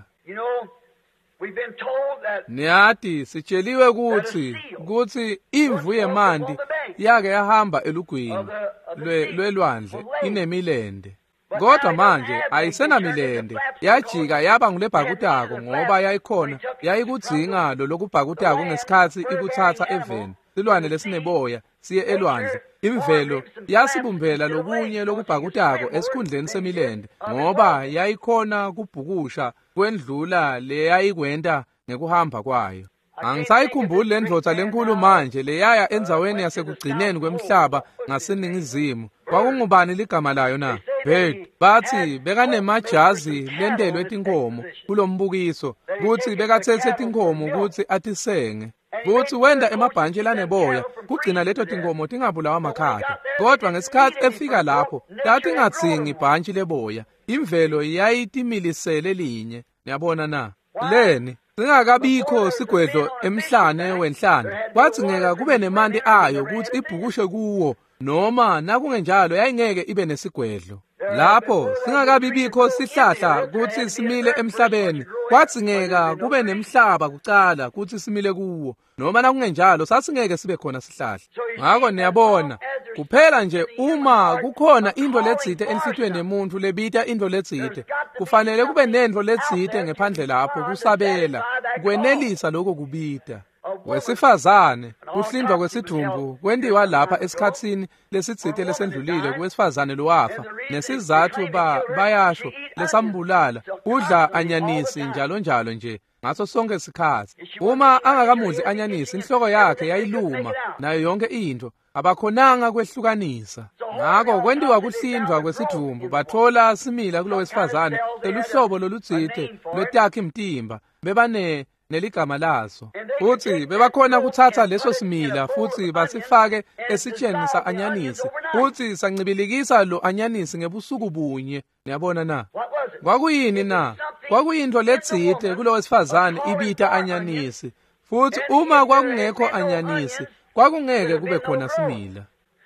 Niyati sitsheliwe ukuthi ukuthi imvu yemanti yake yahamba elugwini lwelwandle inemilende. Kodwa manje ayisenamilende, yajika yaba ngulebhakutako ngoba yayikhona yayikudzinga lo lokubhakutako ngesikhathi ikuthatha eveni. Silwane lesineboya siye elwandle. Imvelo yasibumbela lokunye lokubhakutako esikhundleni semilende ngoba yayikhona kubhukusha kwendlula leyayikwenda ngekuhamba kwayo. Angisayikhumbuli lendvodza lenkulu manje leyaya endzaweni yasekugcineni kwemhlaba ngaseningizimu. Kwakungubani ligama layo na? Bird. Bathi bekanemajazi lendelwe tinkomo kulombukiso kuthi bekathethe tinkomo ukuthi atisenge. Futhi wenda emabhantshi laneboya kugcina leto tinkomo tingabulawa makhata. Kodwa ngesikhathi efika lapho tathi ngatsingi ibhantshi leboya, imvelo yayitimilisele linye. Niyabona na? Leni singakabikho sigwedlo emhlane wenhlanda, kwadzingeka kube nemanti ayo ukuthi ibhukushe kuwo, noma nakungenjalo yayingeke ibe nesigwedlo. Lapho singakabibikho sihlahla ukuthi simile emhlabeni, kwadzingeka kube nemhlaba kucala ukuthi simile kuwo, noma nakungenjalo sasingeke sibe khona sihlahla. Ngakho niyabona, kuphela nje uma kukhona into letsite enhlitweni yemuntu lebita into letsite, kufanele kube nento letsite ngephandle lapho kusabela kwenelisa lokho kubita. Wesifazane kuhlindwa kwesidumbu kwendiwa lapha esikhatsini lesitsite lesendlulile kuwesifazane lowafa, nesizathu ba bayasho lesambulala udla anyanisi njalo njalo nje ngaso sonke isikhathi. Uma angakamudli anyanisi inhloko yakhe yayiluma nayo yonke into, abakhonanga kwehlukanisa. Ngakho kwendiwa kuhlindwa kwesidumbu bathola simila kulo wesifazane eluhlobo lolutsite lwetakhi mtimba bebane neligama laso. Futhi bebakhona kuthatha leso simila futhi basifake esitsheni sa anyanisi futhi sancibilikisa lo anyanisi ngebusuku bunye. Niyabona na? Kwakuyini na? Kwakuyinto letsite kulo wesifazane ibita anyanisi. Futhi uma kwakungekho anyanisi kwakungeke kube khona simila.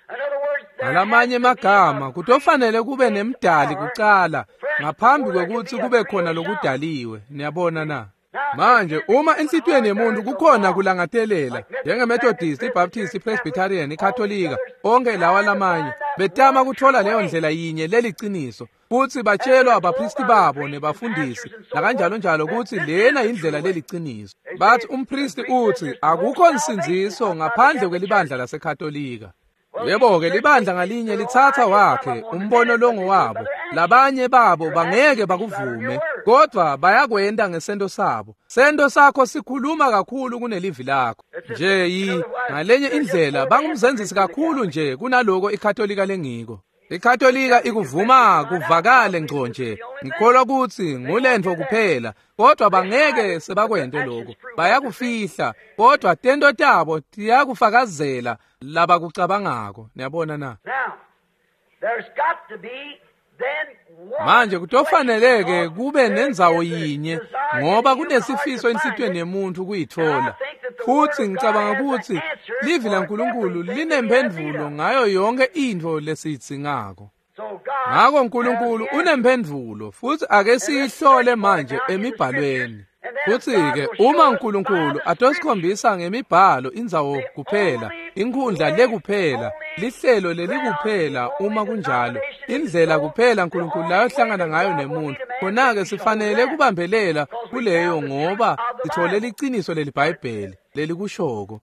Ngalamanye magama kutofanele kube nemdali kuqala ngaphambi kokuthi kube khona lokudaliwe. Niyabona na? Manje uma enhlitweni yemuntu kukhona kulangathelela njengeMethodist, iBaptist, iPresbyterian, iKatholika, onke lawa lamanye betama kuthola leyo ndlela yinye leliciniso futhi batshelwa abaphristi babo nebafundisi nakanjalo njalo ukuthi lena indlela leliciniso. Bathi umphristi uthi akukho nsinziso ngaphandle kwelibandla laseKhatolika. Yebo-ke libandla ngalinye lithatha wakhe umbono longo wabo, labanye babo bangeke bakuvume, kodwa bayakwenda ngesento sabo. Sento sakho sikhuluma kakhulu kunelivi lakho. Nje yi ngalenye indlela bangumzenzisi kakhulu nje kunaloko iKhatolika lengiko. IKhatolika ikuvuma kuvakale ngqo nje, ngikholwa ukuthi ngulento kuphela, kodwa bangeke sebakwente lokho. Bayakufihla, kodwa tento tabo tiyakufakazela laba kucabangako. Niyabona na? Manje kutofaneleke kube nenzawo yinye ngoba kunesifiso enhlitweni yemuntu kuyithola. Futhi ngicabanga ukuthi livi laNkulunkulu linemphendvulo ngayo yonke into lesiyidingako. Ngakho uNkulunkulu unemphendvulo futhi ake siyihlole manje emibhalweni. Futhi-ke uma uNkulunkulu atosikhombisa ngemibhalo indzawo kuphela, inkundla le kuphela, lihlelo leli kuphela, uma kunjalo indlela kuphela uNkulunkulu layohlangana ngayo nemuntu, khona-ke sifanele kubambelela kuleyo ngoba sithole liciniso leli Bhayibheli leli kushoko.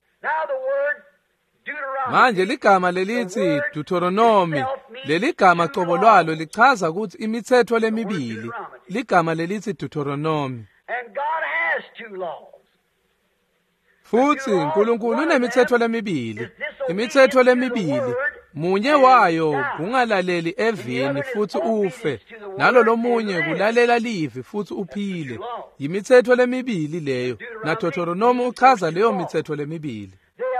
Manje ligama lelithi Deuteronomy, leli gama qobo lwalo lichaza ukuthi imithetho lemibili, ligama lelithi Deuteronomy. Futhi uNkulunkulu unemithetho lemibili. Imithetho lemibili, munye wayo kungalaleli evini futhi ufe, nalo lomunye kulalela livi futhi uphile. Yimithetho lemibili leyo, na Deuteronomy uchaza leyo mithetho lemibili.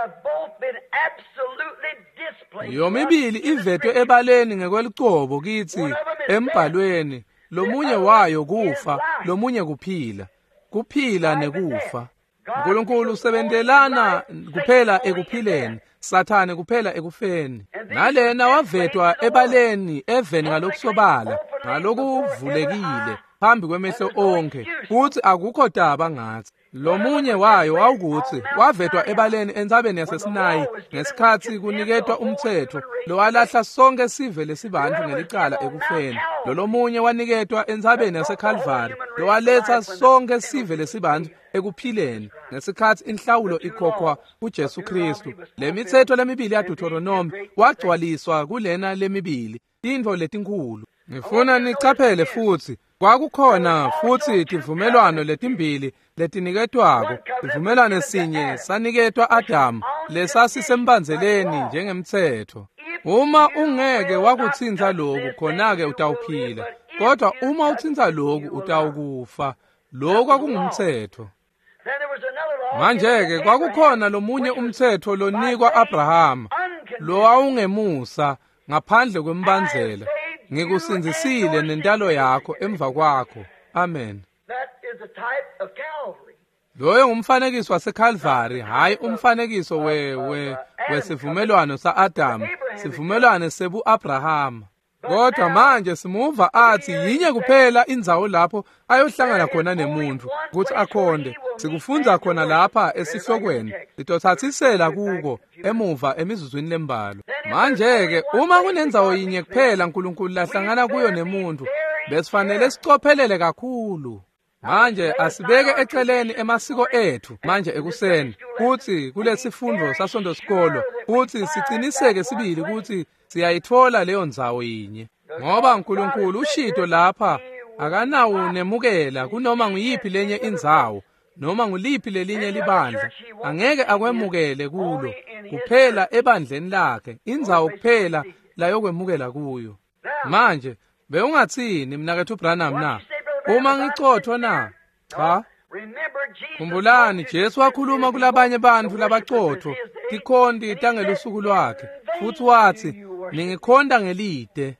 Yomibili ivetwe ebaleni ngekwelicobo kithi embhalweni, lomunye wayo kufa, lomunye kuphila. Kuphila nekufa. uNkulunkulu usebendelana kuphela ekuphileni, Sathane kuphela ekufeni. Nalena wavetwa ebaleni eveni ngalokusobala, ngalokuvulekile phambi kwemehlo onke, futhi akukho daba ngathi. Lomunye wayo wawukuthi wavetwa ebaleni entsabeni yaseSinayi ngesikhathi kuniketwa umthetho, lo walahla sonke sive lesibantu ngelicala ekufeni. Lo lomunye waniketwa entsabeni yaseKhalvari, lo waletha sonke sive lesibantu ekuphileni ngesikhathi inhlawulo ikhokhwa kuJesu Kristu. Le mithetho lemibili yaDeuteronomy wagcwaliswa kulena lemibili, into letinkulu. Ngifuna nicaphele futhi kwakukhona futhi tivumelwano letimbili letiniketwako. Ivumelwano sinye saniketwa Adamu, lesasisembanzeleni njengemthetho. Uma ungeke wakuthinza lokhu khona-ke utawuphila, kodwa uma uthinza lokhu utawukufa. Lokhu akungumthetho. Manje-ke kwakukhona lomunye umthetho lonikwa Abrahama, lo wawungemusa ngaphandle kwembanzela. Ngikusinzisile nentalo yakho emva kwakho. Amen. Loyo ngumfanekiso waseKhalvari, hayi umfanekiso we we wesivumelwano sa-Adamu, sivumelwano sebu-Abrahama. Kodwa manje simuva athi yinye kuphela indzawo lapho ayohlangana khona nemuntu ukuthi akhonde. Sikufunza khona lapha esihlokweni, litothathisela kuko emuva emizuzwini lembalo. Manje-ke uma kunendzawo yinye kuphela uNkulunkulu lahlangana kuyo nemuntu, besifanele sicophelele kakhulu. Manje asibeke eceleni emasiko ethu manje ekuseni, futhi kulesifundo sasonto sikolo, futhi siqiniseke sibili ukuthi siyayithola leyo ndzawo yinye. Ngoba uNkulunkulu ushito lapha akanawunemukela kunoma nguyiphi lenye indzawo, noma nguliphi lelinye libandla, angeke akwemukele kulo, kuphela ebandleni lakhe, indzawo kuphela layokwemukela kuyo. Manje bewungathini mnakethu Branham na? Uma ngicothwa na? Cha. Khumbulani Jesu wakhuluma kulabanye bantu labacotho, tikhondi tangela usuku lwakhe, futhi wathi ningikhonda ngelide.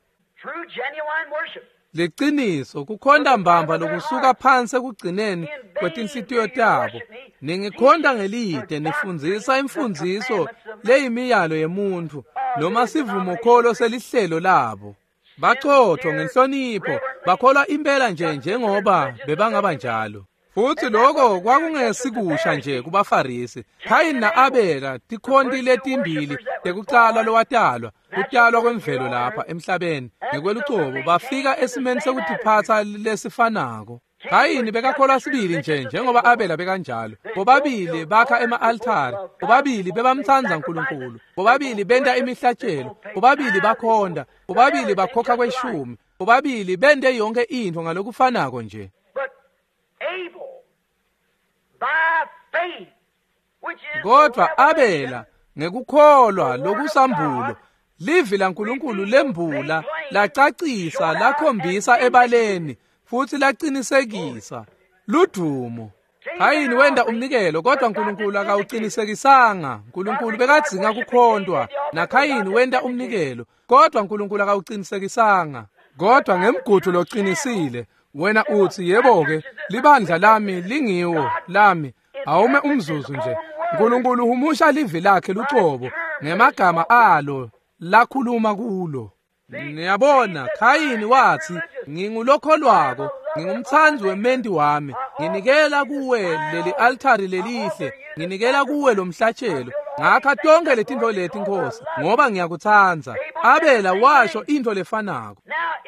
Liciniso kukhonda mbamba lokusuka phansi ekugcineni kwetinhlitiyo tabo. Ningikhonda ngelide nifundzisa imfundziso leyimiyalo yemuntu, noma sivumo kholo selihlelo labo. Bachotho ngenhlonipho bakholwa impela nje njengoba bebangaba njalo. futhi lokho kwakungesikusha nje kubaFarisi. Kayini na Abela tikhondile timbili tekucala lowatalwa kutalwa kwemvelo lapha emhlabeni ngekwelucobo bafika esimeni sekutiphatsa lesifanako. Kayini bekakholwa sibili nje njengoba Abela bekanjalo. Bobabili bakha ema-altari, bobabili bebamthanza uNkulunkulu, bobabili benda imihlatshelo, bobabili bakhonda, bobabili bakhokha kweshumi, bobabili bende yonke into ngalokufanako nje. Kodwa Abela ngekukholwa lokusambulo livi laNkulunkulu lembula lacacisa lakhombisa ebaleni futhi laqinisekisa ludumo. Kayini wenda umnikelo kodwa uNkulunkulu akawuqinisekisanga. uNkulunkulu bekadzinga kukhondwa. Na Kayini wenda umnikelo kodwa uNkulunkulu akawuqinisekisanga. Kodwa ngemgudu loqinisile wena uthi yebo-ke libandla lami lingiwo lami awume umzuzu nje. uNkulunkulu humusha livi lakhe lucobo ngemagama alo lakhuluma kulo. Niyabona, Kayini wathi ngingulokholwako, ngingumthanzi wemendi wami, nginikela kuwe leli altari lelihle, nginikela kuwe lo mhlatshelo, ngakha tonke letinto leti Nkosi ngoba ngiyakuthanza. Abela washo into lefanako.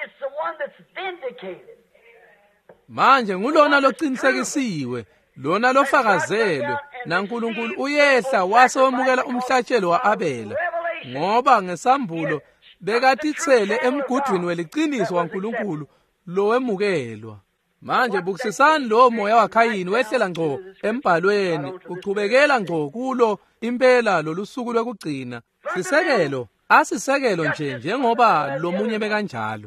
Manje ngulona loqinisekisiwe, lona lofakazelwe, naNkulunkulu uyehla wasewemukela umhlatshelo wa Abela ngoba ngesambulo bekatithele emgudwini weliqiniso waNkulunkulu lowemukelwa. Manje bukisisani lo moya waKhayini wehlela ngco embhalweni uchubekela ngco kulo impela lolusuku lokugcina. Sisekelo asisekelo nje njengoba lomunye bekanjalo.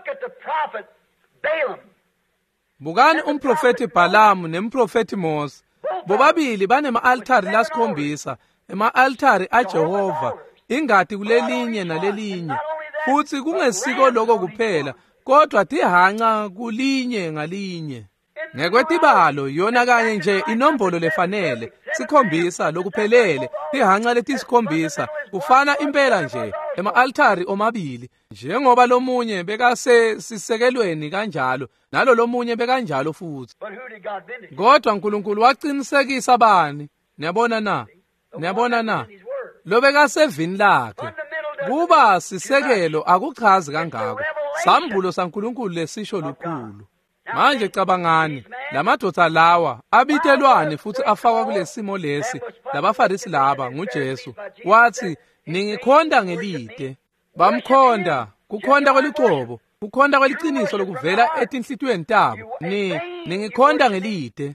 Bukani umprofeti Balaam nemprofeti Mose bobabili banema-altari lasikhombisa, ema-altari aJehova ingadi kulelinye nalelinye, futhi kungesiko lokho kuphela kodwa tihanca kulinye ngalinye. Ngekwetibalo yona kanye nje inombolo lefanele sikhombisa lokuphelele tihanca letisikhombisa kufana impela nje ema-altari omabili njengoba lomunye bekase sisekelweni kanjalo nalo lomunye bekanjalo futhi. Kodwa uNkulunkulu waqinisekisa bani? Niyabona na? Niyabona na? Lobekasevini lakhe kuba sisekelo akuchazi kangako. Sambulo saNkulunkulu lesisho lukhulu. Manje cabangani lamadoda lawa abitelwane futhi afakwa kulesimo lesi labaFarisi laba nguJesu wathi ningikhonda ngelide. Bamkhonda kukhonda kwelicobo, kukhonda kweliqiniso lokuvela etinhlitweni tabo. Ni ningikhonda ngelide.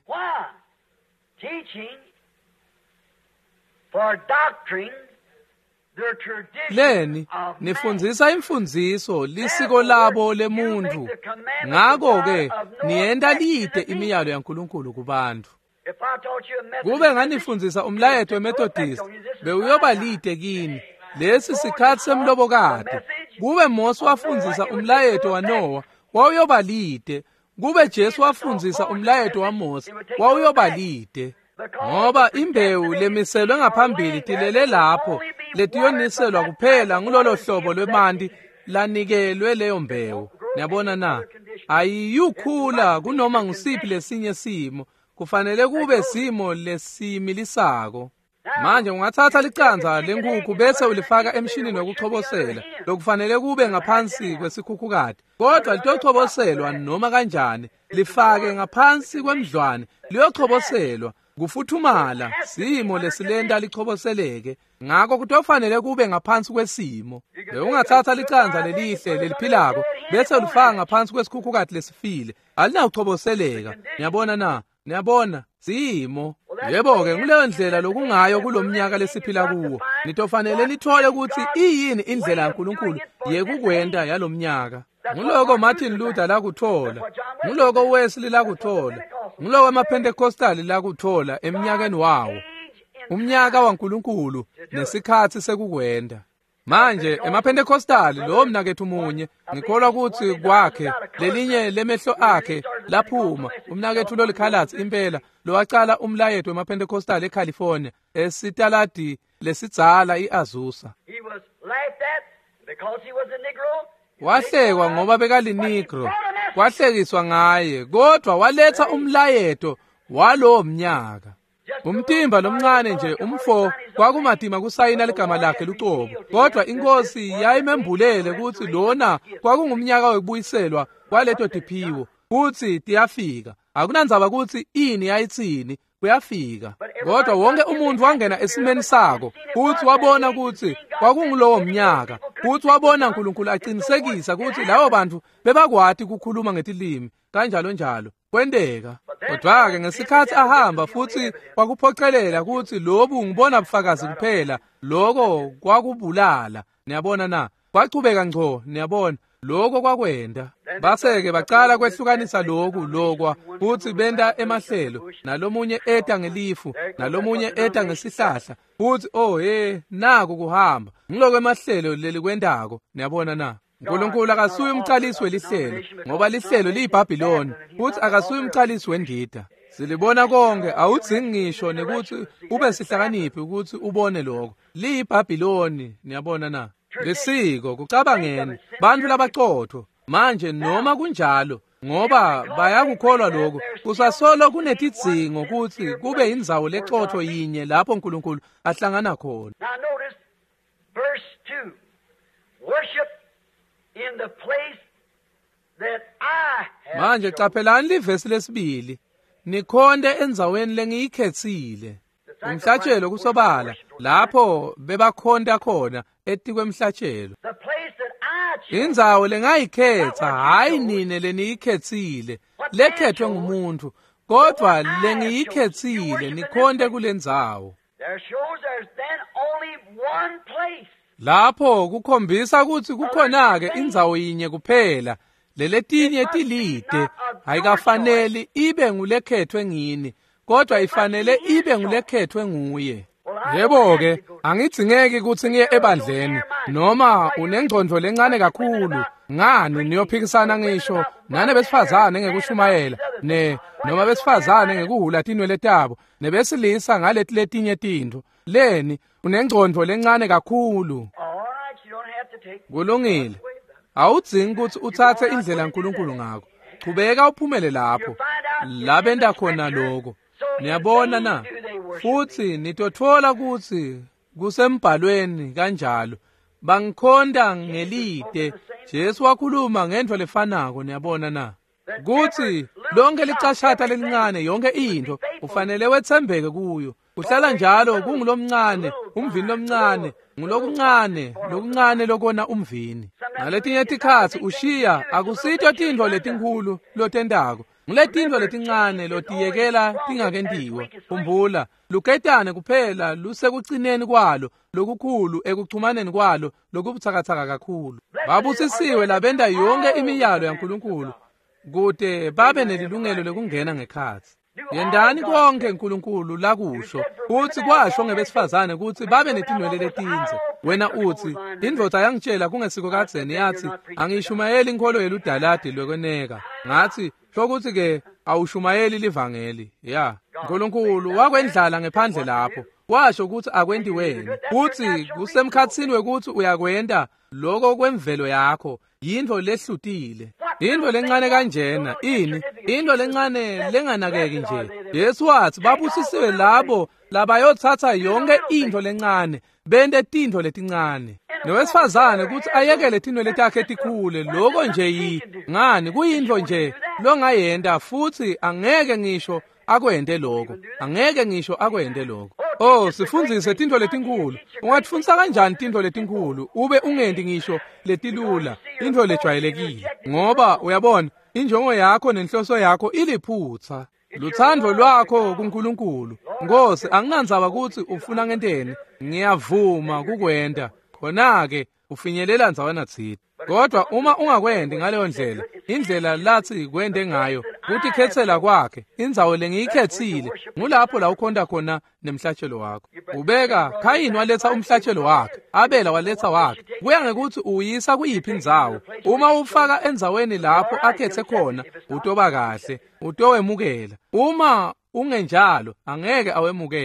Leni nifundzisa imfundziso lisiko labo lemuntu. Ngako-ke niyenda lide imiyalo yaNkulunkulu kubantu. Kube nganifundzisa umlayeto weMethodist bewuyoba lide kini lesi sikhathi semlobokade. Kube Mose wafundzisa umlayeto waNoah wawuyoba lide. Kube Jesu wafundzisa umlayeto waMose wawuyoba lide. Ngoba imbewu lemiselwe ngaphambili tilele lapho letiyoniselwa kuphela ngulolo hlobo lwemanti lanikelwe leyo mbewu. Niyabona na? Ayiyukhula kunoma ngusiphi lesinye simo. Kufanele kube simo lesimilisako. Manje ungathatha licanza lenkukhu bese ulifaka emshinini wokuchobosela. Lokufanele kube ngaphansi kwesikhukhukade. Kodwa litochoboselwa noma kanjani lifake ngaphansi kwemdlwane liyochoboselwa. Kufuthumala simo lesilenda lichoboseleke. Ngakho kutofanele kube ngaphansi kwesimo. Ungathatha licanza lelihle leliphilako bese ulifaka ngaphansi kwesikhukhukade lesifile. Alinawuchoboseleka. Niyabona na? Niyabona? Simo. Yebo-ke kuleyo ndlela lokungayo kulomnyaka lesiphila kuwo. Nitofanele nithole ukuthi iyini indlela yaNkulunkulu yekukwenda yalomnyaka. Nguloko Martin Luther lakuthola. Nguloko Wesley lakuthola. Nguloko amaPentecostal lakuthola eminyakeni wawo. Umnyaka waNkulunkulu nesikhathi sekukwenda. Manje emaPentecostal lo mnakethu munye ngikholwa ukuthi kwakhe lelinye lemehlo akhe laphuma umnakethu lo likhalathi impela lowacala umlayeto wemaPentecostal eCalifornia esitaladi lesidzala iAzusa. Wahlekwa ngoba bekalinigro, kwahlekiswa ngaye, kodwa waletha umlayeto walowo mnyaka. Umtimba lomncane nje umfo kwakumadima kusayina ligama lakhe luqobo, kodwa inkosi yayimembulele ukuthi lona kwakungumnyaka wokubuyiselwa kwaleto diphiwo, kuthi tiyafika. Akunandzaba ukuthi ini yayitsini, kuyafika. Kodwa wonke umuntu wangena esimeni sako, kuthi wabona ukuthi kwakungulowo mnyaka, kuthi wabona uNkulunkulu aqinisekisa ukuthi labo bantu bebakwati ukukhuluma ngetilimi, kanjalo njalo kwendeka. Kodwa-ke ngesikhathi ahamba futhi kwakuphocelela ukuthi lobu ngibona bufakazi kuphela, loko kwakubulala, niyabona na, kwachubeka ngco, niyabona, loko kwakwenda. Base-ke baqala kwehlukanisa lokhu lokwa, futhi benda emahlelo, nalomunye eta ngelifu, nalomunye eta ngesihlahla, futhi oh he, naku kuhamba, ngiloko emahlelo leli kwendako, niyabona na. uNkulunkulu akasuye umqalisi welihlelo, ngoba lihlelo liyiBhabhiloni, futhi akasuye umqalisi wendida. Silibona konke, awudzingi ngisho nekuthi ube sihlakaniphi ukuthi ubone lokho. LiyiBhabhiloni, niyabona na. Lesiko kucabangeni bantu labaqotho manje noma kunjalo, ngoba bayakukholwa lokho, kusasolo kunetidzingo ukuthi kube indzawo leqotho yinye lapho uNkulunkulu ahlangana khona. Now notice verse two. Worship in the place that I have Manje caphelani livesi lesibili. Nikhonde enzaweni lengiyikhethile. Umhlatshelo kusobala lapho bebakhonda khona eti kwemhlatshelo. the place that I chose. Indzawo lengayikhetha hayi nine leniyikhethile, lekhethwe ngumuntu, kodwa lengiyikhethile nikhonde kulendzawo. There shows there's then only one place. Lapho kukhombisa ukuthi kukhona-ke indzawo yinye kuphela, leletinye tilide, ayikafanele ibe ngulekhethwe ngini, kodwa ifanele ibe ngulekhethwe nguye. Yebo-ke, angidzingeki ukuthi ngiye ebandleni, noma unengcondvo lencane kakhulu, ngani niyophikisana ngisho nane besifazane ngekushumayela, ne noma besifazane ngekuhula tinwele tabo, nebesilisa ngaleti letinye tintfo. Leni unengcondvo lencane kakhulu. All right, you don't have to take. Kulungile. Awudzingi ukuthi uthathe indlela uNkulunkulu ngakho. Qhubeka uphumele lapho. Labenda khona lokho. Niyabona na? Futhi nitothola ukuthi kusembhalweni kanjalo. Bangikhonda ngelide. Jesu wakhuluma ngento lefanako, niyabona na? Kuthi lonke licashata lelincane yonke into ufanele wethembeke kuyo. Uhlala njalo kungulomncane, umvini lomncane, ngulokuncane, lokuncane lokona umvini. Ngaletinye tikhathi ushiya akusitho tintfo letinkulu lotendako. Nguletintfo letincane lotiyekela tingakentiwa. Khumbula, luketane kuphela lusekucineni kwalo, lokukhulu ekuchumaneni kwalo, lokubuthakathaka kakhulu. Babusisiwe labenda yonke imiyalo yaNkulunkulu, kude babe nelilungelo lekungena ngekhathi. Yendani konke uNkulunkulu lakusho, uthi kwasho ngebesifazane ukuthi babe netinwele letinze. Wena uthi, indvodza yangitshela kungesiko kadzeni yathi, angishumayeli inkolo yeludaladi lwekweneka. Ngathi, sokuthi ke awushumayeli livangeli. Ya, uNkulunkulu wakwendlala ngephandle lapho. Washo ukuthi akwendi wena. Uthi kusemkhatsini wekuthi uyakwenda lokho kwemvelo yakho, yindlo lehlutile. Indlo lencane kanjena, ini, indlo lencane lenganakeki nje. Yesu wathi babusisiwe labo labayothatha yonke indlo lencane, bende tintfo letincane. Nowesifazane kuthi ayekele tintfo letakhe etikhule, lokho nje yi, ngani, kuyindlo nje, longayenda futhi angeke ngisho akwende lokho. Angeke ngisho akwende lokho. Oh, sifundzise tintfo letinkulu. Ungatfundisa kanjani tintfo letinkulu ube ungendi ngisho letilula, intfo lejwayelekile? Ngoba uyabona, injongo yakho nenhloso yakho iliphutsa. Luthando lwakho kuNkulunkulu. Nkosi, anginandzaba ukuthi ufuna ngenteni, ngiyavuma kukwenda. Khona-ke ufinyelela ndzawana thile. Kodwa uma ungakwendi ngaleyo ndlela, indlela lathi kwende ngayo, kuthi khethela kwakhe, indzawo lengiyikhethile, ngulapho la ukhonda khona nemhlatshelo wakho. Ubeka, Khayini waletha umhlatshelo wakhe, Abela waletha wakhe. Kuya ngekuthi uyisa kuyiphi indzawo. Uma ufaka endzaweni lapho akhethe khona, utoba kahle, utowemukela. Uma ungenjalo, angeke awemukela.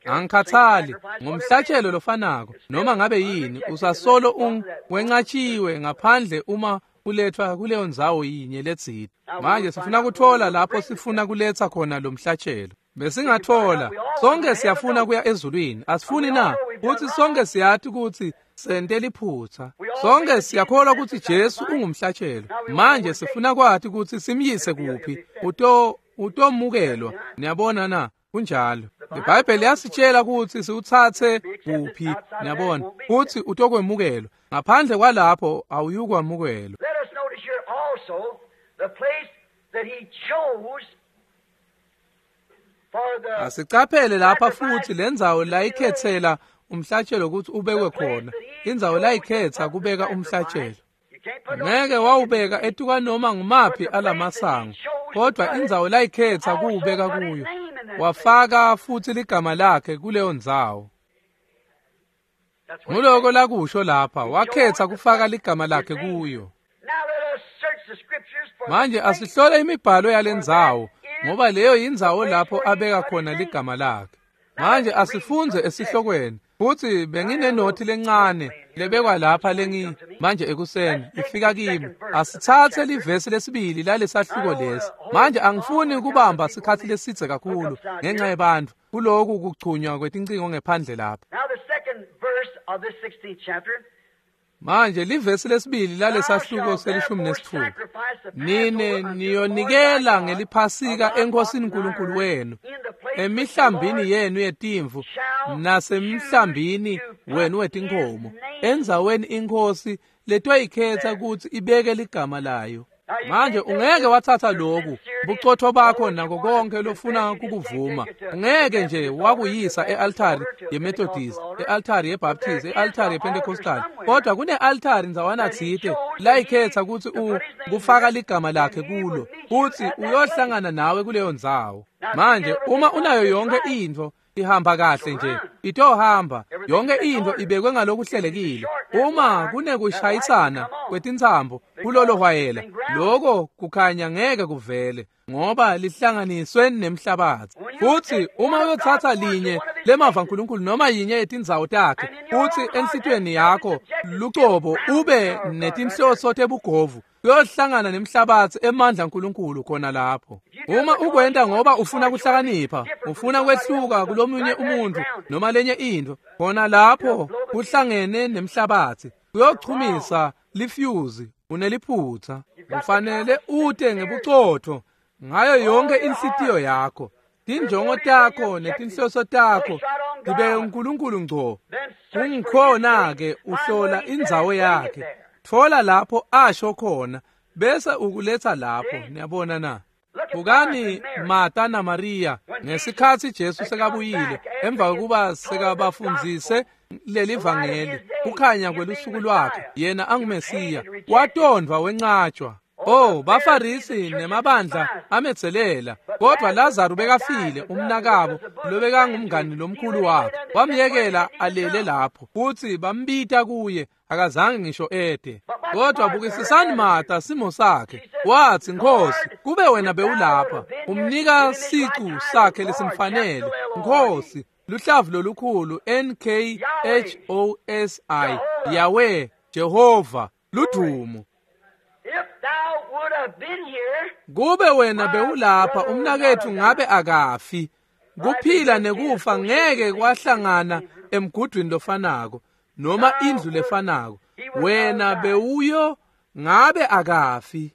angikhathali ngomhlatshelo lofanako noma ngabe yini usasolo ungwenqatshiwe ngaphandle uma ulethwa kuleyo ndzawo yinye ledzitha. Manje sifuna kuthola lapho sifuna kuletha khona lo mhlatshelo. Besingathola sonke siyafuna kuya ezulwini, asifuni na ukuthi sonke siyathi ukuthi sente liphutha. Sonke siyakholwa ukuthi Jesu ungumhlatshelo. Manje sifuna kwathi ukuthi simyise kuphi uto utomukelwa. Niyabona na kunjalo. iBhayibheli yasitshela ukuthi siuthathe kuphi, niyabona, ukuthi utokwemukelwa. Ngaphandle kwalapho awuyukwamukelwa. Let us notice here also the place that he chose for the Asicaphele lapha futhi lendzawo la ikhethela umhlatshelo ukuthi ubekwe khona. Indzawo la ikhetha kubeka umhlatshelo. Ngeke wawubeka etuka noma ngumaphi alamasango, kodwa indzawo la ikhetha kuubeka kuyo. Wafaka futhi ligama lakhe kuleyo ndzawo. Nguloko lakusho lapha, wakhetha kufaka ligama lakhe kuyo. Manje asihlole imibhalo yalendzawo, ngoba leyo yindzawo lapho abeka khona ligama lakhe. Manje asifunze esihlokweni, futhi benginenothi lencane lebekwa lapha lengi manje ekuseni ifika kimi. Asithathe livesi lesibili lalesahluko lesi. Manje angifuni ukubamba sikhathi lesithe kakhulu ngenxa yabantu kuloku kuchunywa kwetincingo ngephandle lapha. Now the second verse of this sixteenth chapter. Manje livesi lesibili lalesahluko selishumi nesithupha. Nine niyonikela ngeliphasika enkosini uNkulunkulu wenu emihlambini yenu yetimvu nasemhlambini wenu wetinkomo enzaweni inkosi letwayikhetha ukuthi ibeke ligama layo. Manje ungeke wathatha lokhu buchotho bakho nako konke lofuna ukuvuma, ungeke nje wakuyisa ealtari yeMethodist, ealtari yeBaptist, ealtari yePentecostal, kodwa kune altari ndzawana thite la ikhetha ukuthi ukufaka ligama lakhe kulo uthi uyohlangana nawe kuleyo ndzawo. Manje uma unayo yonke into ihamba kahle nje, itohamba yonke into ibekwe ngalokuhlelekile. Uma kunekushayisana kwetintsambo kulolo hwayela, lokho kukhanya ngeke kuvele ngoba lihlanganiswe nemhlabathi. Futhi uma uyothatha linye lemava uNkulunkulu noma yinye yetindzawo takhe uthi enhlitweni yakho lucobo ube netinhloso tebugovu, uyohlangana nemhlabathi emandla uNkulunkulu khona lapho. Uma ukwenda ngoba ufuna kuhlakanipha, ufuna kwehluka kulomunye umuntu noma lenye into, khona lapho uhlangene nemhlabathi uyochumisa lifyuzi uneliphutha. Ufanele ute ngebuchotho ngayo yonke inhlitiyo yakho, tinjongo takho netinhloso takho tibe uNkulunkulu ngco. Kungikhona ke uhlola indzawo yakhe, thola lapho asho khona bese ukuletha lapho. Niyabona na? Bukani Martha na Maria ngesikhathi Jesu sekabuyile emva kokuba sekabafundzise leli vangeli kukhanya kwelusuku lwakhe yena angumesiya, watondwa wenqatshwa. Oh, baFarisi nemabandla ametselela, kodwa Lazaro bekafile umnakabo lobeka ngumngani lomkhulu wakhe. Wamyekela alele lapho, futhi bambita kuye akazange ngisho ede. Kodwa bukisisani Martha simo sakhe, wathi, Nkosi, kube wena bewulapha, umnika sicu sakhe lesimfanele. Nkosi, luhlavu lolukhulu, N K H O S I, Yahweh, Jehova, ludumo. Kube wena bewulapha umnakethu ngabe akafi. Kuphila nekufa ngeke kwahlangana emgudwini lofanako noma indlu lefanako. Wena bewuyo ngabe akafi.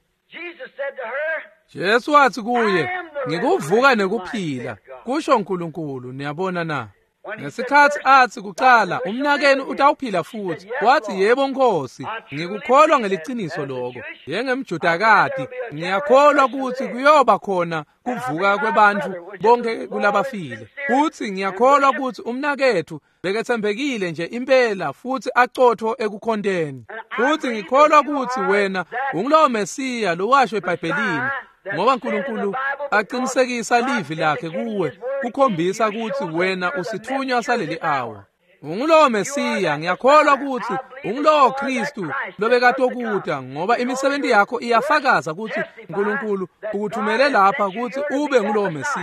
Jesu wathi kuye, ngikuvuka nekuphila, kusho uNkulunkulu. Niyabona na? Ngesikhathi athi kuqala umnakeni utawuphila futhi, wathi yebo Nkosi, ngikukholwa ngeliciniso lokho. Njengemjudakati ngiyakholwa ukuthi kuyoba khona kuvuka kwebantu bonke kulabafile. Futhi ngiyakholwa ukuthi umnakethu bekethembekile nje impela futhi aqotho ekukhondeni. Futhi ngikholwa ukuthi wena ungulowo Mesiya lo washwe eBhayibhelini, ngoba uNkulunkulu aqinisekisa livi lakhe kuwe kukhombisa ukuthi wena usithunywa saleli awa. Ungulowo Mesiya, ngiyakholwa ukuthi ungulowo Kristu lobekatokuta, ngoba imisebenzi yakho iyafakaza ukuthi uNkulunkulu ukuthumele lapha ukuthi ube ngulowo Mesiya.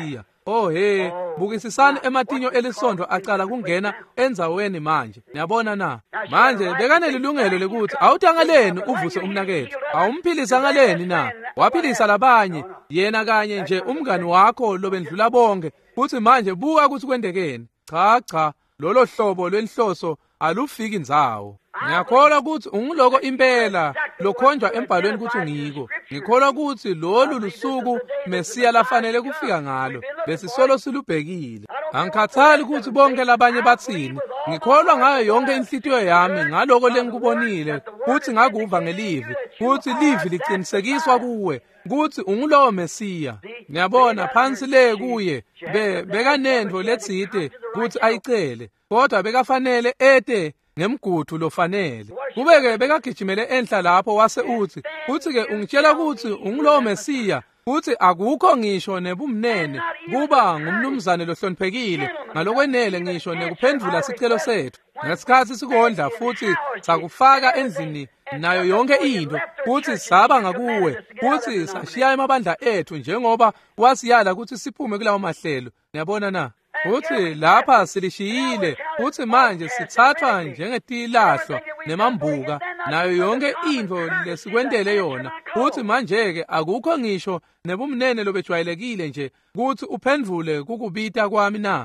Oh he, bukisisani ematinyo elisondo acala kungena endzaweni manje. Niyabona na? Manje bekanelilungelo lekuthi awuthangaleni uvuse umnakethu. Awumphilisa ngaleni na? Waphilisa labanye, yena kanye nje umngani wakho lobendlula bonke. Futhi manje buka ukuthi kwendekeni. Cha cha, lolo hlobo lwenhloso alufiki indzawo. Ngiyakholwa ukuthi ungiloko impela lokhonjwa embhalweni ukuthi ngiko. Ngikholwa ukuthi lolu lusuku Mesiya lafanele kufika ngalo. Besisolo silubhekile. Angikhathali ukuthi bonke labanye bathini. Ngikholwa ngayo yonke inhlitiyo yami ngaloko lengikubonile futhi ngakuva ngelivi. Futhi livi liqinisekiswa kuwe ukuthi ungilowo Mesiya. Ngiyabona phansi le kuye be bekanendvo letsite ukuthi ayicele. Kodwa bekafanele ete ngemguthu lofanele. Kubeke bekagijimele enhla lapho wase uthi, uthi ke ungitshela ukuthi ungilowo Mesiya, uthi akukho ngisho nebumnene kuba ngumnumzane lohloniphekile ngalokwenele ngisho nekuphendvula sicelo sethu. Ngesikhathi sikondla futhi sakufaka endlini nayo yonke into, futhi saba ngakuwe, futhi sashiya emabandla ethu njengoba wasiyala ukuthi siphume kulawo mahlelo. Niyabona na? Uthi lapha silishiyile, uthi manje sithathwa njengetilahlwa nemambuka nayo yonke into lesikwendele yona. Uthi manje-ke akukho ngisho nebumnene lobejwayelekile nje kuthi uphendvule kukubita kwami na.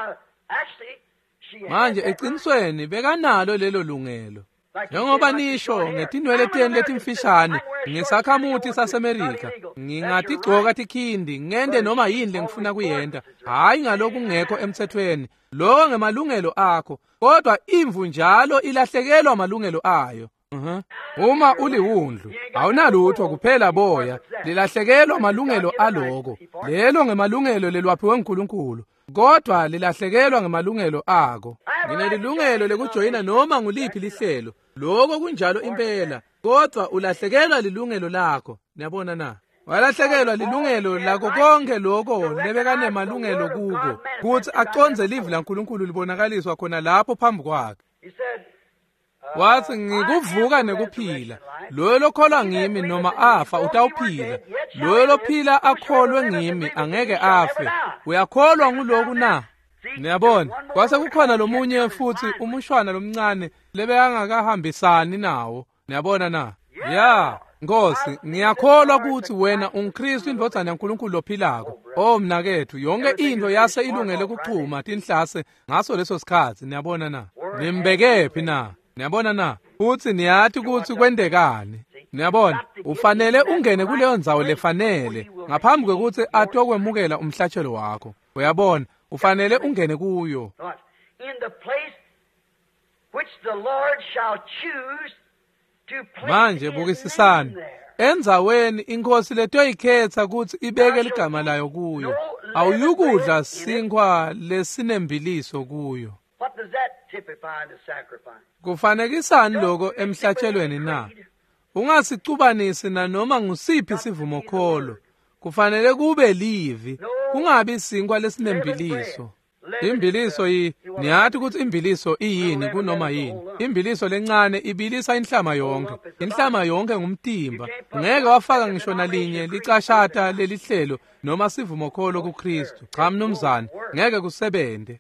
Manje eqinisweni bekanalo lelo lungelo. Njengoba nisho ngetinwele tenu letimfishane ngesakhamuthi saseMerika, ngingatigcoka tikhindi ngende noma yini lengifuna kuyenda, hayi ngalokhu ngekho emthethweni. Lokho ngemalungelo akho, kodwa imvu njalo ilahlekelwa amalungelo ayo. Uh-huh. Uma uliwundlu awunalutho kuphela boya, lilahlekelwa amalungelo aloko. Lelo ngemalungelo lelwaphiwe uNkulunkulu, kodwa lilahlekelwa ngemalungelo akho. Nginelilungelo lekujoyina noma nguliphi lihlelo. Lokho kunjalo impela, kodwa ulahlekelwa lilungelo lakho. Niyabona na? Walahlekelwa lilungelo lakho konke lokho lebekane malungelo kuko, kuthi aconze livi laNkulunkulu libonakaliswa khona lapho phambi kwakhe. Wathi ngikuvuka nekuphila. Loyo lokholwa ngimi noma afa utawuphila. Loyo lophila akholwe ngimi angeke afe. Uyakholwa nguloku na? Niyabona? Kwase kukhona lomunye futhi umushwana lomncane lebekangakahambisani nawo. Niyabona na? Ya, Nkosi, ngiyakholwa ukuthi wena ungKristu indodana yaNkulunkulu lophilako. Oh mnakethu, yonke into yase ilungele kuchuma tinhlase ngaso leso sikhathi. Niyabona na? Nimbekephi na? Niyabona na? Futhi niyathi ukuthi kwendekani. Niyabona? Ufanele ungene kuleyo ndzawo lefanele ngaphambi kwekuthi atokwemukela umhlatshelo wakho. Uyabona? Ufanele ungene kuyo. In the place which the Lord shall choose to place Manje bukisisani, endzaweni inkosi letoyikhetha ukuthi ibeke ligama layo kuyo. Awuyukudla sinkwa lesinembiliso kuyo. What does that typify in the sacrifice? Kufanekisani lokho emhlatshelweni na? Ungasicubanisi na noma ngusiphi sivumo kholo. Kufanele kube livi, kungabi sinkwa lesinembiliso. Imbiliso yi, niyathi ukuthi imbiliso iyini kunoma yini. Imbiliso lencane ibilisa inhlama yonke. Inhlama yonke ngumtimba. Ngeke wafaka ngisho nalinye licashata lelihlelo noma sivumo kholo kuKristu. Cha mnumzane, ngeke kusebente.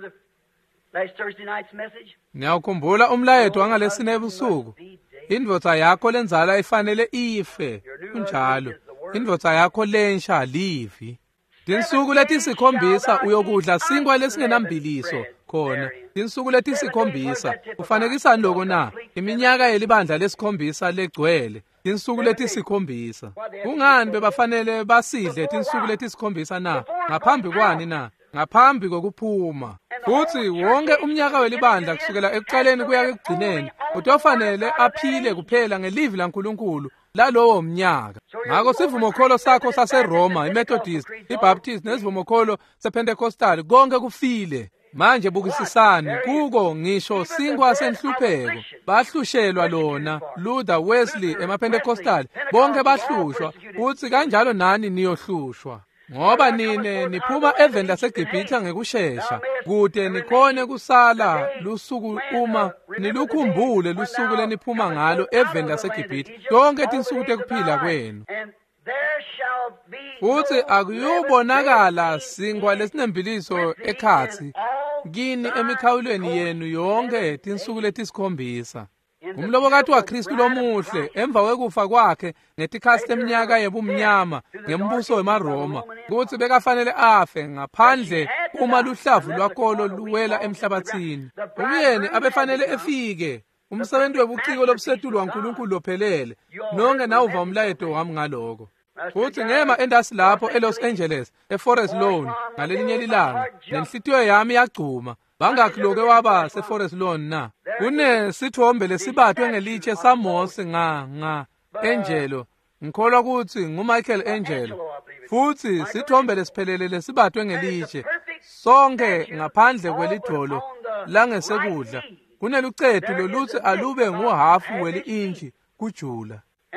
Last Thursday night's message? Niyawukhumbula umlayeto wangalesine ebusuku. Indvodza yakho lenzala ifanele ife. Kunjalo. Indvodza yakho lensha livi. Tinsuku letisikhombisa uyokudla sinkwa lesingenambiliso khona. Tinsuku letisikhombisa ufanekisani lokho na? Iminyaka yelibandla lesikhombisa legcwele. Tinsuku letisikhombisa. Kungani bebafanele basidle tinsuku letisikhombisa na? Ngaphambi kwani na? Ngaphambi kokuphuma. Futhi wonke umnyaka welibandla kusukela ekuqaleni kuya ekugcineni utofanele aphile kuphela ngelivi laNkulunkulu lalowo mnyaka. Ngakho sivumo kholo sakho saseRoma, iMethodist, iBaptist nesivumo kholo sePentecostal konke kufile. Manje bukisisani kuko ngisho sinkwa senhlupheko bahlushelwa lona. Luther, Wesley emaPentecostal bonke bahlushwa, uthi kanjalo nani niyohlushwa. Ngoba nine niphuma eveni laseGibhithe ngekushesha kude nikhone kusala lusuku uma nilukhumbule lusuku leniphuma ngalo eveni laseGibhithe yonke tinsuku tekuphila kwenu. And there shall be futhi akuyubonakala singwa lesinembiliso ekhathi kini emikhawulweni yenu yonke tinsuku letisikhombisa. Umlobo kathi waKristu lomuhle emva kwekufa kwakhe ngetikhasi teminyaka yebumnyama ngembuso weMaroma kuthi bekafanele afe ngaphandle uma luhlavu lwakolo luwela emhlabathini. Umyeni abefanele efike umsebenzi webuciko lobusetulu waNkulunkulu lophelele. Nonke nawuva umlayeto wami ngaloko. Futhi ngema endasi lapho eLos Angeles eForest Lawn ngalelinye ilanga nenhlitiyo yami yagcuma. Bangakhi loke waba seForest Lawn na? Kune sithombe lesibathwe ngelitshe saMose nga nga Angelo. Ngikholwa ukuthi nguMichael Angelo. Futhi sithombe lesiphelele lesibathwe ngelitshe. Sonke ngaphandle kwelidolo langesekudla. Kunelucethu loluthi alube nguhafu weli-inchi kujula.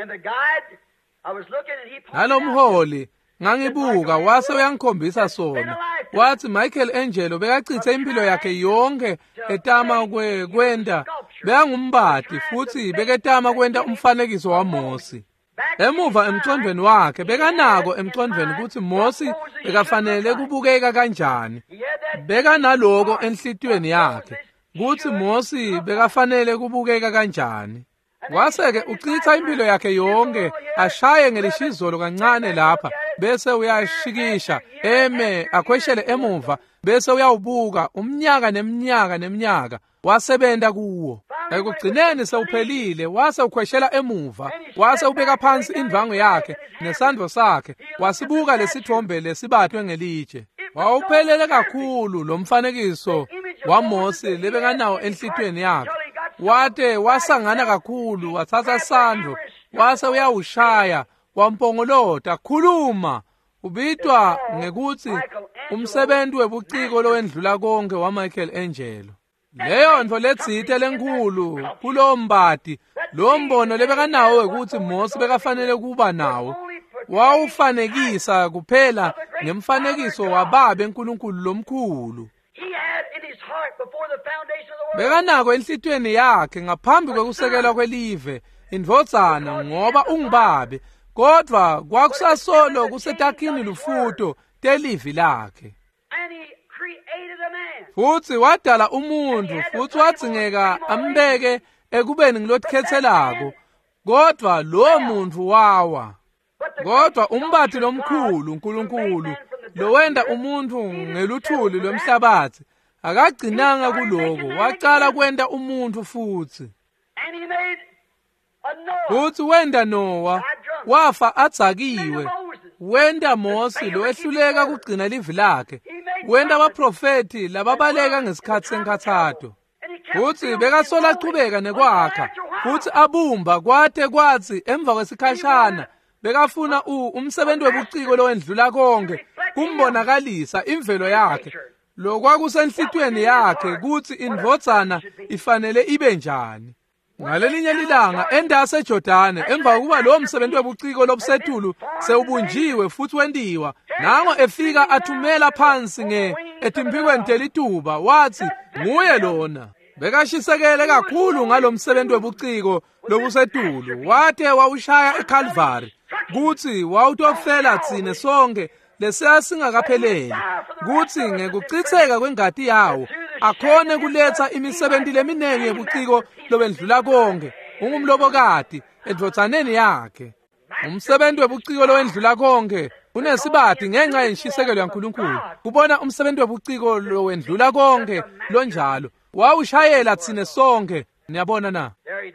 Nalomholi ngangibuka wase uyangikhombisa sona. Wathi Michael Angelo bekachithe impilo yakhe yonke etama kwe kwenda beyangumbati futhi beketama kwenda umfanekiso waMosi. Emuva emcondweni wakhe bekanako emcondweni ukuthi Mosi bekafanele kubukeka kanjani. Beka naloko enhlitweni yakhe ukuthi Mosi bekafanele kubukeka kanjani. Waseke uchitha impilo yakhe yonke ashaye ngelishizolo kancane lapha bese uyashikisha eme akhweshele emuva bese uyawubuka umnyaka neminyaka neminyaka wasebenta kuwo. Ekugcineni sewuphelile wase ukhweshela emuva wase ubeka phansi indvango yakhe nesandlo sakhe wasibuka lesithombe lesibathwe ngelitshe. Wawuphelele kakhulu lo mfanekiso waMose lebekanawo enhlitweni yakhe. Wate wasangana kakhulu wathatha sandlo wase uyawushaya wampongolota khuluma. Ubitwa ngekuthi umsebenzi webuciko lowendlula konke waMichael Angelo. Leyo ndvo letsite lenkulu kulo mbati lo mbono lebekanawo ukuthi Mose bekafanele kuba nawo wawufanekisa kuphela ngemfanekiso wababe enkulunkulu lomkhulu. Bekanako enhlitweni yakhe ngaphambi kwekusekelwa kwelive indvodzana ngoba ungibabe kodwa kwakusasolo kusetakhini lufuto telivi lakhe. Futhi wadala umuntu futhi wadzingeka ambeke ekubeni ngilothethelako kodwa lo muntu wawa. Kodwa umbathi lomkhulu uNkulunkulu lowenda umuntu ngeluthuli lwemhlabathi akagcinanga kuloko waqala kwenda umuntu futhi. Futhi wenda Noah wafa adzakiwe. Wenda Mose lo ehluleka kugcina livi lakhe. Wenda abaprofeti lababaleka ngesikhathi senkathato. Futhi bekasola aqhubeka nekwakha. Futhi abumba kwate kwathi emva kwesikhashana bekafuna u umsebenzi webuciko lowendlula konke kumbonakalisa imvelo yakhe. Lokwakusenhlitweni yakhe ukuthi indvodzana ifanele ibe njani. Ngalelinye ilanga endase eJordani emva kokuba lo msebenzi webuciko lobusetulu sewubunjiwe futhi wendiwa nango efika athumela phansi nge etimpikweni telituba wathi nguye lona. Bekashisekele kakhulu ngalomsebenzi webuciko lobusetulu wate wawushaya eCalvary kuthi wawutofela tsine sonke lesiya singakapheleli kuthi ngekuchitheka kwengati yawo akhone kuletha imisebenzi leminingi yebuciko lobendlula konke ungumlobokati endvodzaneni yakhe. Umsebenzi webuciko lowendlula konke unesibati ngenxa yenshisekelo yaNkulunkulu. Kubona umsebenzi webuciko lowendlula konke lonjalo wawushayela tsine sonke. Niyabona na?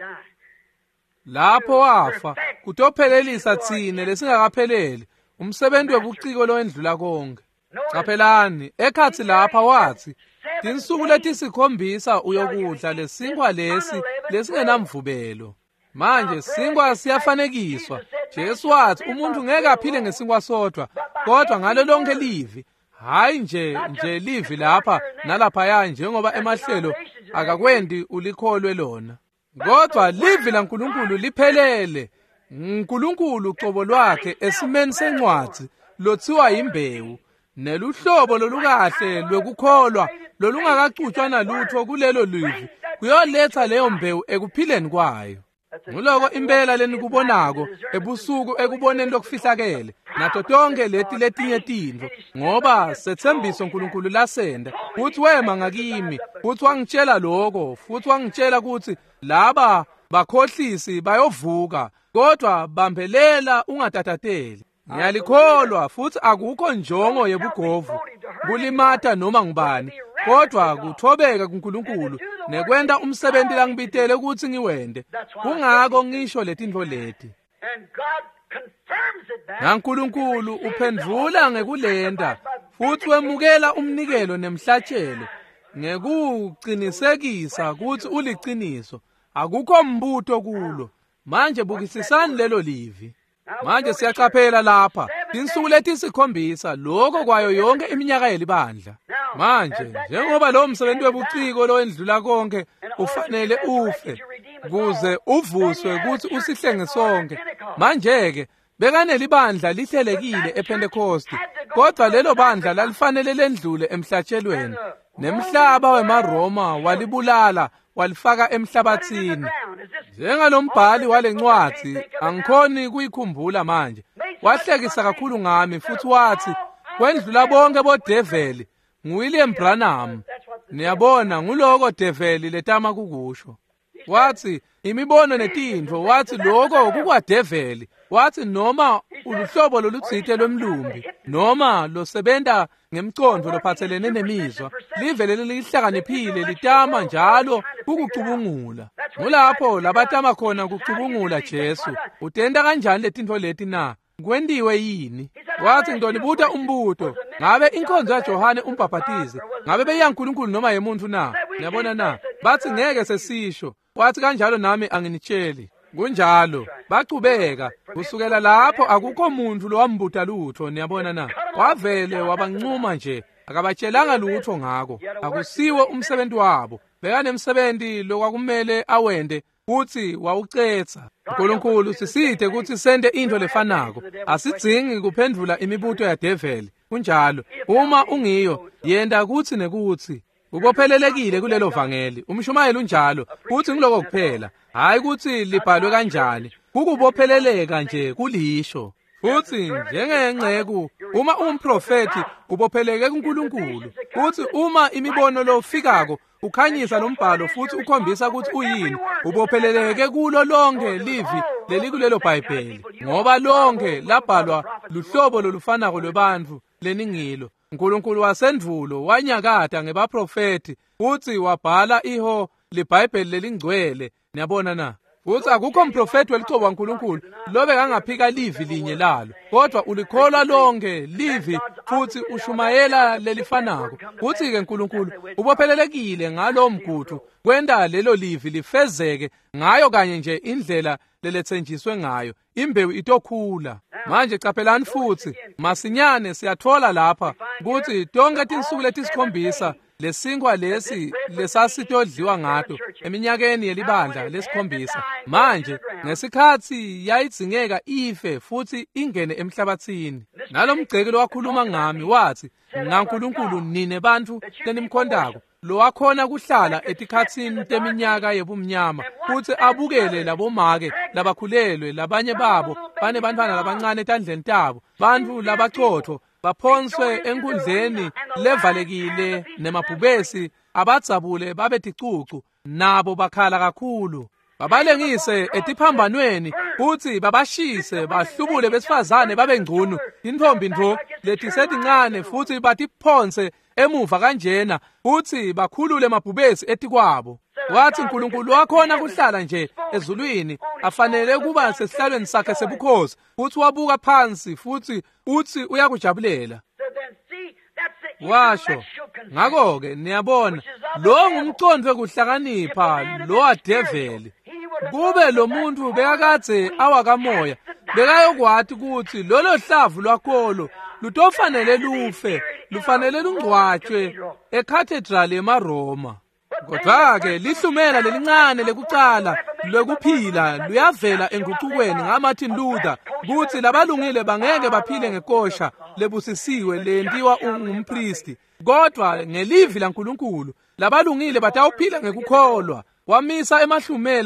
Lapho wafa kutophelelisa tsine lesingakapheleli umsebenzi webuciko lowendlula konke. Qaphelani ekhathi lapha wathi tinsuku letisikhombisa uyokudla lesinkwa lesi lesingenamvubelo. Manje sinkwa siyafanekiswa. Jesu wathi umuntu ngeke aphile ngesinkwa sodwa kodwa ngalo lonke livi. Hayi nje nje livi lapha nalapha njengoba emahlelo akakwendi ulikholwe lona. Kodwa livi laNkulunkulu liphelele. uNkulunkulu uqobo lwakhe esimeni sencwadi lothiwa imbewu neluhlobo lolukahle lwekukholwa lolungakacutshwa nalutho kulelo livi kuyoletha leyo mbewu ekuphileni kwayo. nguloko impela lenikubonako ebusuku ekuboneni lokufihlakele nato tonke leti letinye tintfo ngoba sethembiso uNkulunkulu lasenda futhi wema ngakimi futhi wangitshela lokho futhi wangitshela ukuthi laba bakhohlisi bayovuka kodwa bambelela ungatatateli. Ngiyalikholwa futhi akukho njongo yebugovu kulimata noma ngubani kodwa kuthobeka kuNkulunkulu nekwenta umsebenzi langibitele ukuthi ngiwende. Kungako ngisho letintfo leti. NaNkulunkulu uphendvula ngekulenda futhi wemukela umnikelo nemhlatshelo ngekuqinisekisa ukuthi uliciniso. Akukho mbuto kulo. Manje bukisisani lelo livi. Manje siyachaphela lapha insuku letisikhombisa lokho kwayo yonke iminyaka yelibandla. Manje njengoba lo msebenzi webuciko lo endlula konke ufanele ufe kuze uvuswe ukuthi usihlenge sonke. Manje ke bekane libandla lihlelekile ePentecost kodwa lelo bandla lalifanele lendlule emhlatshelweni nemhlaba weMaroma walibulala walifaka emhlabathini. Njengalombhali walencwadi angikhoni kuyikhumbula manje wahlekisa kakhulu ngami futhi wathi kwendlula bonke bodeveli nguWilliam Branham. Niyabona nguloko develi letama kukusho. Wathi imibono netintfo wathi lokho kukwadeveli. Wathi noma uluhlobo lolutsite lwemlumbi noma losebenta ngemcondo lophathelene nemizwa livele lihlakaniphile litama njalo kukucubungula. Ngulapho labatama khona kucubungula Jesu. Utenda kanjani letintfo leti na? Kwendiwe yini? Wathi ngidolibuta umbuto ngabe inkonzo yaJohane umbhaphathizi ngabe beyankulunkulu noma yemuntu na? Niyabona na? Bathi ngeke sesisho. Wathi kanjalo nami anginitsheli. Kunjalo baqhubeka kusukela lapho akukho muntu lowambuta lutho. Niyabona na? Wavele wabancuma nje akabatshelanga lutho ngako. Akusiwo umsebenzi wabo. Bekane umsebenzi lokwakumele awende futhi wawucetha. uNkulunkulu sisithe ukuthi sende into lefanako. Asidzingi kuphendvula imibuto yadeveli. Kunjalo uma ungiyo yenda kuthi nekuthi ubophelelekile kulelo vangeli. Umshumayeli unjalo futhi ngiloko kuphela hayi ukuthi libhalwe kanjani. Kukubopheleleka nje kulisho. Futhi njengengceku uma umprofeti ubopheleke kuNkulunkulu futhi uma imibono lo fikako ukhanyisa lombhalo futhi ukhombisa ukuthi uyini ubopheleleke kulo lonke livi leli kulelo Bhayibheli ngoba lonke labhalwa luhlobo lolufanako lwebantu leningilo. uNkulunkulu wasendvulo wanyakata ngebaprofeti futhi wabhala iho leBhayibheli lelingcwele. Niyabona na? Futhi akukho umprofeti welicobo kaNkulunkulu lobe kangaphika livi linye lalo kodwa ulikholwa lonke livi futhi ushumayela lelifanako. Futhi ke uNkulunkulu ubophelelekile ngalo mgudu kwenda lelo livi lifezeke ngayo kanye nje indlela lelethenjiswe ngayo imbewu itokhula. Manje caphelani futhi masinyane siyathola lapha ukuthi tonke tinsuku letisikhombisa lesinkwa lesi lesasitodliwa ngato eminyakeni yelibandla lesikhombisa. Manje ngesikhathi yayidzingeka ife futhi ingene emhlabathini. Nalomgceki lowakhuluma ngami wathi ngaNkulunkulu nine bantu lenimkhondako lowakhona kuhlala etikhatsini teminyaka yebumnyama futhi abukele labomake labakhulelwe labanye babo bane bantwana labancane etandleni tabo bantu labachotho baphonswe enkundleni levalekile nemabhubesi abadzabule babeticucu nabo bakhala kakhulu. Babalengise etiphambanweni futhi babashise bahlubule besifazane babengcunu intombi ntho letisencane futhi batiphonse emuva kanjena futhi bakhulule emabhubesi etikwabo. Wathi uNkulunkulu wakhona kuhlala nje ezulwini afanele ukuba sesihlalweni sakhe sebukhosi futhi wabuka phansi futhi uthi uyakujabulela. Washo ngako-ke niyabona lo ngumcondo wekuhlakanipha lo adeveli. Kube lo muntu bekakade awakamoya bekayokwathi ukuthi lolo hlavu lwakholo lutofanele lufe lufanele lungcwatshwe eCathedral eMaroma. Kodwa-ke lihlumela lelincane lekucala lwekuphila luyavela enguqukweni ngaMartin Luther kuthi labalungile bangeke baphile ngekosha lebusisiwe lentiwa ungumpristi kodwa ngelivi laNkulunkulu labalungile batawuphila ngekukholwa. Wamisa emahlumela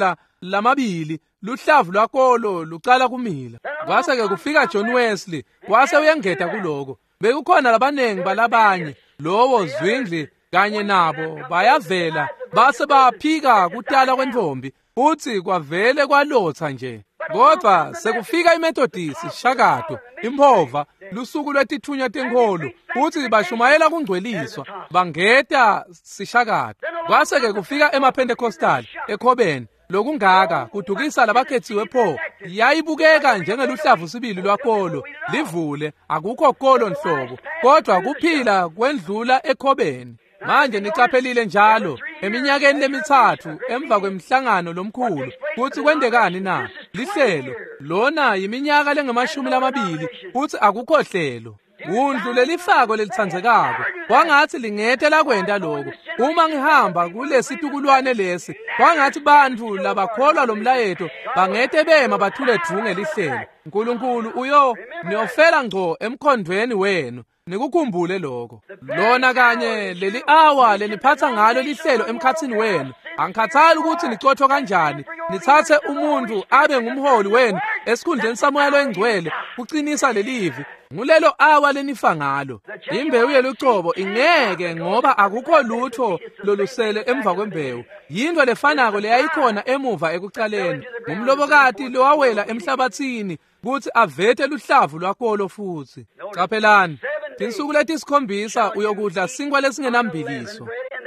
lamabili luhlavu lwakolo luqala kumila. Kwase ke kufika John Wesley kwase uyengeta kuloko. Bekukhona labanengi balabanye lowo Zwingli kanye nabo bayavela base baphika kutala kwentombi uthi kwavele kwalotha nje. Kodwa sekufika iMethodist Shakato imphova lusuku lwetithunya tenkolo uthi bashumayela kungcweliswa bangeta sishakato. Kwase ke kufika emaPentecostal eKhobeni lokungaka kudukisa labakhethiwe pho yayibukeka njengeluhlavu sibili lwakolo livule akukho kolo nhlobo kodwa kuphila kwendlula eKhobeni. Manje nichaphelile njalo eminyakeni lemithathu emva kwemhlangano lomkhulu futhi kwendekani na lihlelo lona yiminyaka lengamashumi lamabili futhi akukho hlelo. Undlu lelifako lelitsandzekako kwangathi lingete lakwenda lokho. Uma ngihamba kulesitukulwane lesi kwangathi bantfu labakholwa lomlayeto bangete bema bathule dunge lihlelo. uNkulunkulu uyo niyofela ngco emkhondweni wenu nikukhumbule lokho. Lona kanye leli hour leniphatha ngalo lihlelo emkhathini wenu angikhathali ukuthi nicothwa kanjani nithathe umuntu abe ngumholi wenu esikhundleni samoya engcwele uqinisa lelivi ngulelo hour lenifa ngalo. Imbewu yelucobo ingeke ngoba akukho lutho lolusele emva kwembewu. Yinto lefanako leyayikhona emuva ekucaleni ngumlobokati lowawela emhlabathini kuthi avete luhlavu lwakolo futhi. Capelani tinsuku letisikhombisa uyokudla sinkwa lesingenambiliso.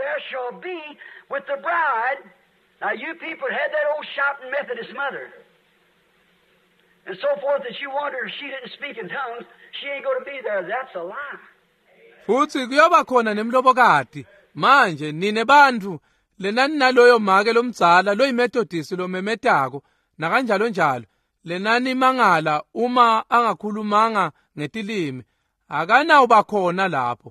With the bride, now you people had that old shouting Methodist mother and so forth that you wonder if she didn't speak in tongues, she ain't going to be there. That's a lie. Futhi kuyoba khona nemlobokati manje nine bantu lenani naloyo make lomdzala loyimethodist lomemetako nakanjalo njalo lenani mangala uma angakhulumanga ngetilimi akanawo khona lapho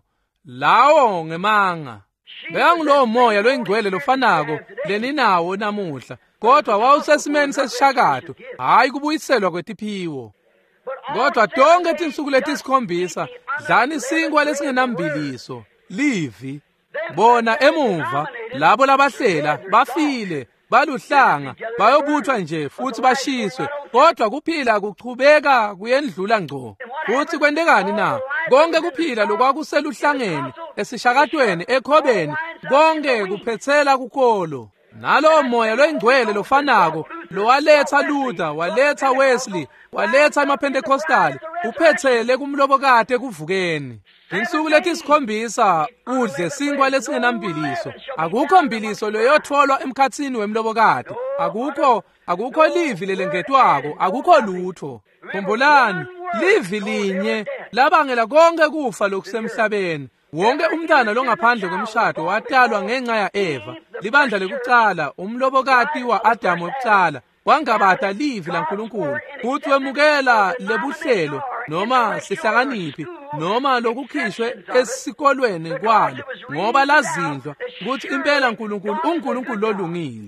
lawo ngemanga. Beyangulowo moya loyingcwele lofanako leninawo namuhla kodwa wawusesimeni sesishakato hayi kubuyiselwa kwetiphiwo. Kodwa tonke tinsuku letisikhombisa dlani sinkwa lesingenambiliso livi. Bona emuva labo labahlela bafile baluhlanga bayobuthwa nje futhi bashiswe kodwa kuphila kuchubeka kuyendlula ngco. Futhi kwendekani na konke kuphila lokwakuseluhlangeni esishakatweni eKhobeni konke kuphethela kukolo. Nalo moya loyingcwele lofanako lowaletha Luther waletha Wesley waletha emaPentecostal uphethele kumlobokati ekuvukeni. Insuku letisikhombisa udle sinkwa lesingenambiliso. Akukho mbiliso loyotholwa emkhathini wemlobokati. Akukho akukho livi lelengetwako akukho lutho. Khumbulani livi linye labangela konke kufa lokusemhlabeni. Wonke umntana longaphandle kwemshado watalwa ngenxa ya Eva. Libandla lekucala umlobokati wa Adam wokucala wangabata livi laNkulunkulu futhi wemukela lebuhlelo noma sihlakaniphi noma lokukhishwe esikolweni kwalo ngoba lazindlwa ukuthi impela uNkulunkulu uNkulunkulu lolungile.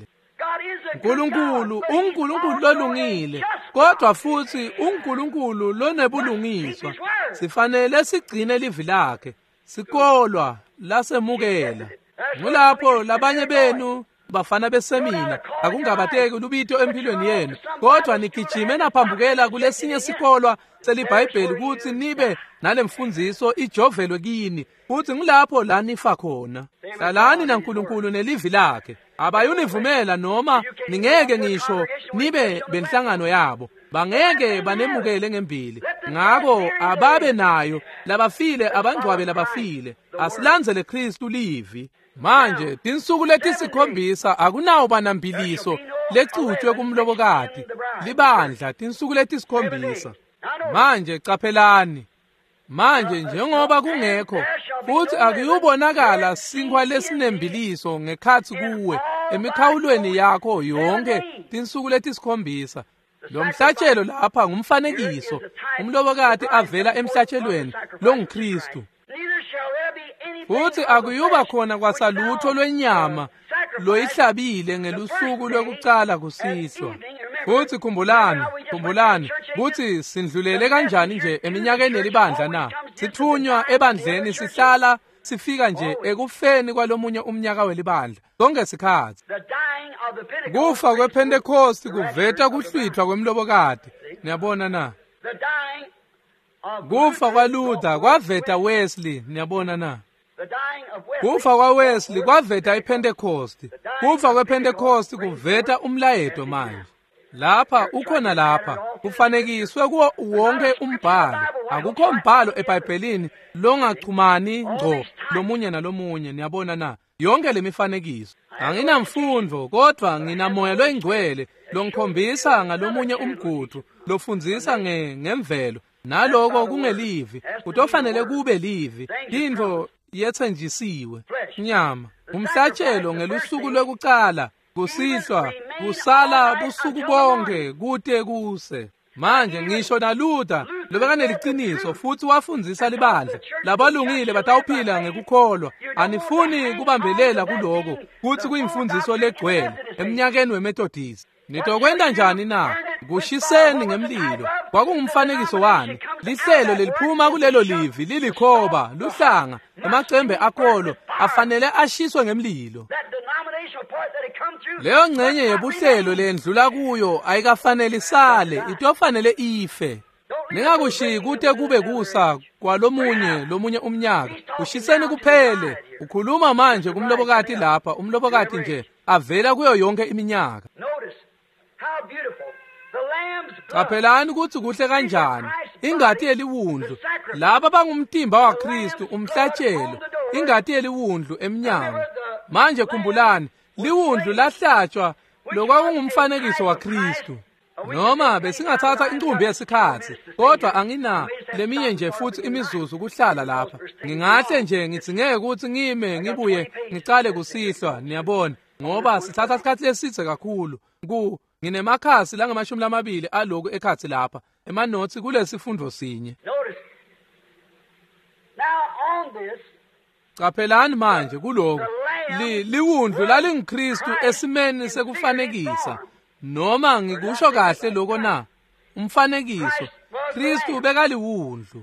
uNkulunkulu uNkulunkulu lolungile kodwa futhi uNkulunkulu lonebulungiswa. Sifanele sigcine livi lakhe sikolwa lasemukela. Ngulapho labanye benu bafana besemina akungabateki lubito empilweni yenu kodwa nigijime naphambukela kulesinye sikolwa selibhayibheli ukuthi nibe nalemfundiso ijovelwe kini futhi ngilapho la nifa khona. Hlalani naNkulunkulu nelivi lakhe abayunivumela noma ningeke ngisho nibe benhlangano yabo bangeke banemukele ngembili. Ngakho ababe nayo labafile abangcwabe labafile asilandzele Kristu livi. Manje tinsuku letisikhombisa akunawo banambiliso lecutshwe kumlobokati libandla tinsuku letisikhombisa. Manje caphelani manje njengoba kungekho futhi akuyubonakala sinkwa lesinembiliso ngekhathi kuwe emikhawulweni yakho yonke tinsuku letisikhombisa. Lo mhlatshelo lapha ngumfanekiso umlobokati avela emhlatshelweni longuKristu. Futhi akuyuba khona kwasalutho lwenyama loyihlabile ngelusuku lokucala kusihlwa. Futhi khumbulani khumbulani ukuthi sindlulele kanjani nje eminyakeni yelibandla na sithunywa ebandleni sihlala sifika nje ekufeni kwalomunye umnyaka welibandla sonke sikhathi. kufa kwePentecost kuveta kuhlwithwa kwemlobokati. Niyabona na? Kufa kwaLuther kwaveta Wesley. Niyabona na? Kufa kwaWesley kwaveta iPentecost. Kufa kwePentecost kuveta umlayeto manje. Lapha ukhona lapha kufanekiswe kuwo wonke umbhalo. Akukho mbhalo eBhayibhelini longaxhumani ngqo lomunye nalomunye. Niyabona na? Yonke lemifanekiso. Anginamfundo kodwa nginamoya loyingcwele longikhombisa ngalomunye umgudu lofundzisa nge ngemvelo. Naloko kungelivi kutofanele kube livi. Into yethenjisiwe nyama. Umhlatshelo ngelusuku lwekucala kusihlwa kusala busuku bonke kude kuse. Manje ngisho naLuther lobekaneliqiniso futhi wafundzisa libandla labalungile batawuphila ngekukholwa. Anifuni kubambelela kuloko kuthi kuyimfundiso legcwele eminyakeni weMethodist. Nitokwenda njani na? Kushiseni ngemlilo. Kwakungumfanekiso wani? Lihlelo leliphuma kulelo livi lilikhoba luhlanga emacembe akholo afanele ashiswe ngemlilo. Leyo ngcenye yebuhlelo lendlula kuyo ayikafanele isale, itofanele ife. Ningakushi kute kube kusa kwalomunye lomunye umnyaka. Kushiseni kuphele. Ukhuluma manje kumlobokati lapha, umlobokati nje avela kuyo yonke iminyaka. Qaphelani ukuthi kuhle kanjani ingati yeliwundlu laba bangumtimba waKristu umhlatshelo ingati yeliwundlu eminyango. Manje khumbulani liwundlu lahlatshwa lokwakungumfanekiso waKristu. Noma besingathatha inkumbi yesikhathi kodwa angina leminye nje futhi imizuzu kuhlala lapha. Ngingahle nje ngithi ngeke ukuthi ngime ngibuye ngicale kusihlwa. Niyabona ngoba sithatha isikhathi lesithe kakhulu. Ku nginemakhasi la ngamashumi lamabili aloku ekhathi lapha emanotsi kulesifundo sinye. Qaphelani manje kuloko li liwundlu lalingiKristu esimeni sekufanekisa. Noma ngikusho kahle lokho na umfanekiso Kristu bekaliwundlu.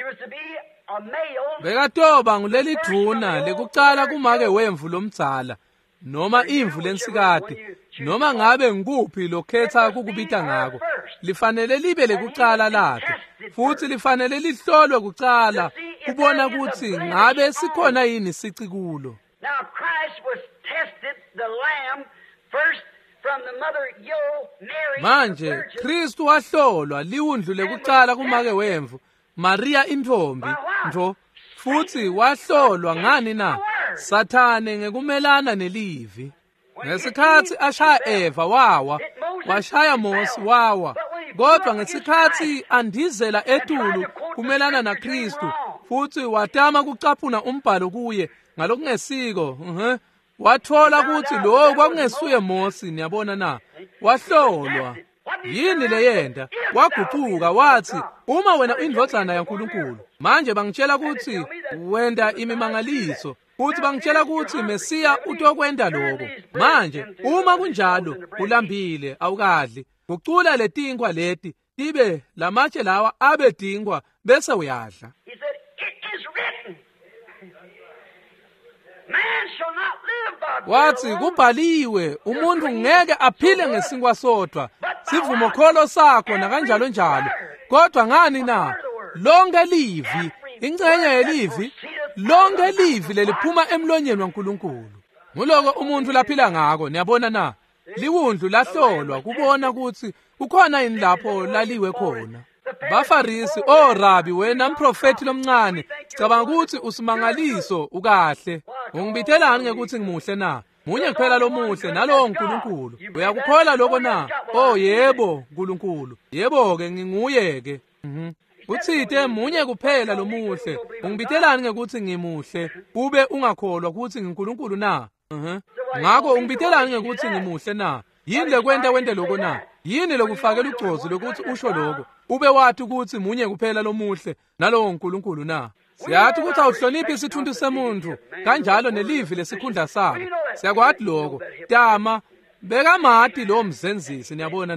Bekatoba nguleli dhuna lekucala kumake wemvu lomdzala noma imvu lensikade noma ngabe ngikuphi lokhetha ukubita ngako. Lifanele libe lekucala lakhe futhi lifanele lihlolwe kucala kubona ukuthi ngabe sikhona yini sici kulo. Now Christ was tested the lamb first from the mother Yo Mary. Manje Kristu wahlolwa liwundlu lekucala kumake wemvu Maria intombi njo futhi wahlolwa ngani na Sathane ngekumelana nelivi. Ngesikhathi ashaya Eva wawa washaya Mose wawa kodwa ngesikhathi andizela etulu kumelana naKristu futhi watama kucaphuna umbhalo kuye ngalokungesiko uh wathola ukuthi lo kwakungesuye Mose. Niyabona na wahlolwa yini leyenda waguquka wathi uma wena indodana yaNkulunkulu manje bangitshela ukuthi wenda imimangaliso futhi bangitshela ukuthi Mesiya utokwenda lokho. Manje uma kunjalo ulambile awukadli ucula letinkwa leti tibe lamatshe lawa abedingwa bese uyadla. Wathi kubhaliwe umuntu ngeke aphile ngesinkwa sodwa sivumo kholo sakho na kanjalo njalo. Kodwa ngani na lonke livi ingcenye yelivi lonke livi leliphuma emlonyeni waNkulunkulu. Nguloko umuntu laphila ngako. Niyabona na liwundlu lahlolwa kubona ukuthi ukhona yini lapho laliwe khona. Bafarisi o Rabi wena mprofeti lomncane cabanga ukuthi usimangaliso ukahle. Ungibithelani ngekuthi ngimuhle na? Munye kuphela lomuhle nalowo uNkulunkulu. Uyakukholwa lokho na? Oh yebo uNkulunkulu. Yebo ke nginguye ke. Mhm. Uthithe munye kuphela lomuhle. Ungibithelani ngekuthi ngimuhle ube ungakholwa ukuthi ngiNkulunkulu na? Mhm. Ngakho ungibithelani ngekuthi ngimuhle na? Yini lekwenta wente lokho na? Yini lokufakela ugcozi lokuthi usho lokho ube wathi ukuthi munye kuphela lomuhle nalowo uNkulunkulu na? Siyathi ukuthi awuhloniphi isithundu semuntu kanjalo nelivi lesikhundla sabo. Siyakwathi lokho. Tama beka mati lo mzenzisi. Niyabona na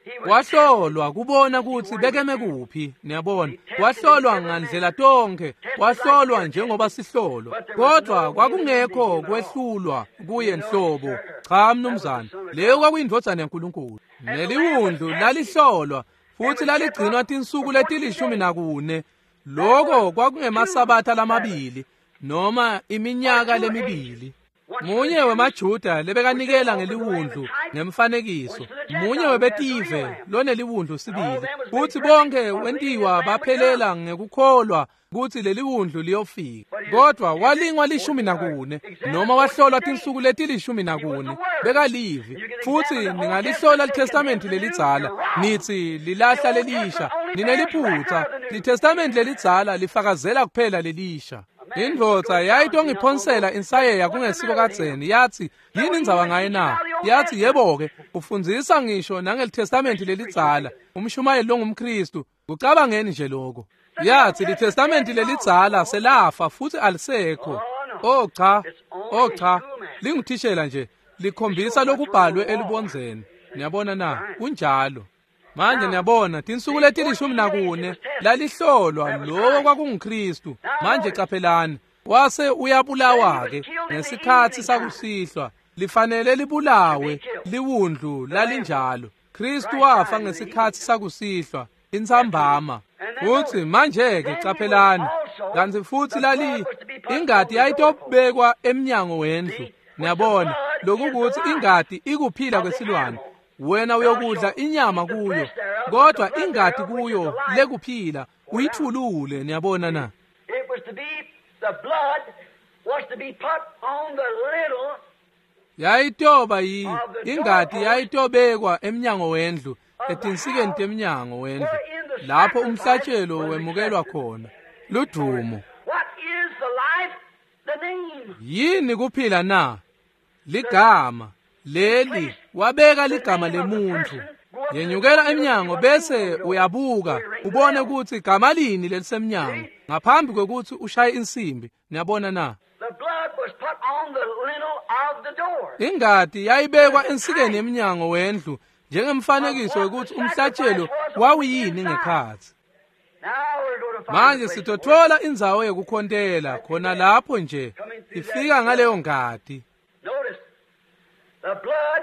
wahlolwa kubona ukuthi bekeme kuphi, niyabona, wahlolwa ngandlela tonke, wahlolwa njengoba sihlolwa, kodwa kwakungekho kwehlulwa kuye nhlobo. Cha mnumzane, leyo kwakuyindvodzana yaNkulunkulu. Neliwundlu lalihlolwa futhi laligcinwa tinsuku letilishumi nakune. Lokho kwakungemasabatha lamabili noma iminyaka lemibili. Munye wemaJuda lebekanikela ngeliwundlu ngemfanekiso, munye webetive loneliwundlu sibili, futhi bonke wentiwa baphelela ngekukholwa ukuthi leliwundlu liyofika. Kodwa walingwa lishumi nakune noma wahlolwa tinsuku letilishumi nakune bekalivi. Futhi ningalihlola liTestamenti lelidzala nithi lilahla lelisha, nineliphutsa. Litestamenti lelidzala lifakazela kuphela lelisha. Indvodza yayitongiphonsela insayeya kungesiko kadzeni, yathi yini indzawa ngaye na? Yathi yebo-ke, ufundzisa ngisho nangelitestamenti lelidzala, umshumayeli longumKristu, kucabangeni nje lokho. Yathi litestamenti lelidzala selafa futhi alisekho. Oh cha, oh cha, lingithishela nje, likhombisa lokubhalwe elibonzeni. Niyabona na, kunjalo. Manje niyabona, tinsuku letilishumi nakune lalihlolwa lowo kwakunguKristu. Manje caphelani, wase uyabulawa-ke ngesikhathi sakusihlwa. Lifanele libulawe liwundlu lalinjalo. Kristu wafa ngesikhathi sakusihlwa, intsambama. Futhi manje-ke caphelani, kanti futhi lali ingadi yayitobekwa emnyango wendlu. Niyabona, lokukuthi ingadi ikuphila kwesilwane. Wena uyokudla inyama kuyo, kodwa ingadi kuyo lekuphila uyithulule. Niyabona na? It was to be, the blood was to be put on the little Yayitoba yi ingadi yayitobekwa emnyango wendlu, etinsikeni temnyango wendlu, lapho umhlatshelo wemukelwa khona. Ludumo. What is the life? The name. Yini kuphila na? Ligama. Leli wabeka ligama lemuntu. Yenyukela emnyango bese uyabuka ubone ukuthi igama lini lelisemnyango ngaphambi kwekuthi ushaye insimbi. Niyabona na? The blood was put on the lintel of the door. Ingadi yayibekwa ensikeni emnyango wendlu njengemfanekiso ukuthi umhlatshelo wawuyini ngekhathi. Now we're going to find Manje the place sitothola indzawo yekukhontela khona lapho nje ifika ngaleyo ngadi. Notice the blood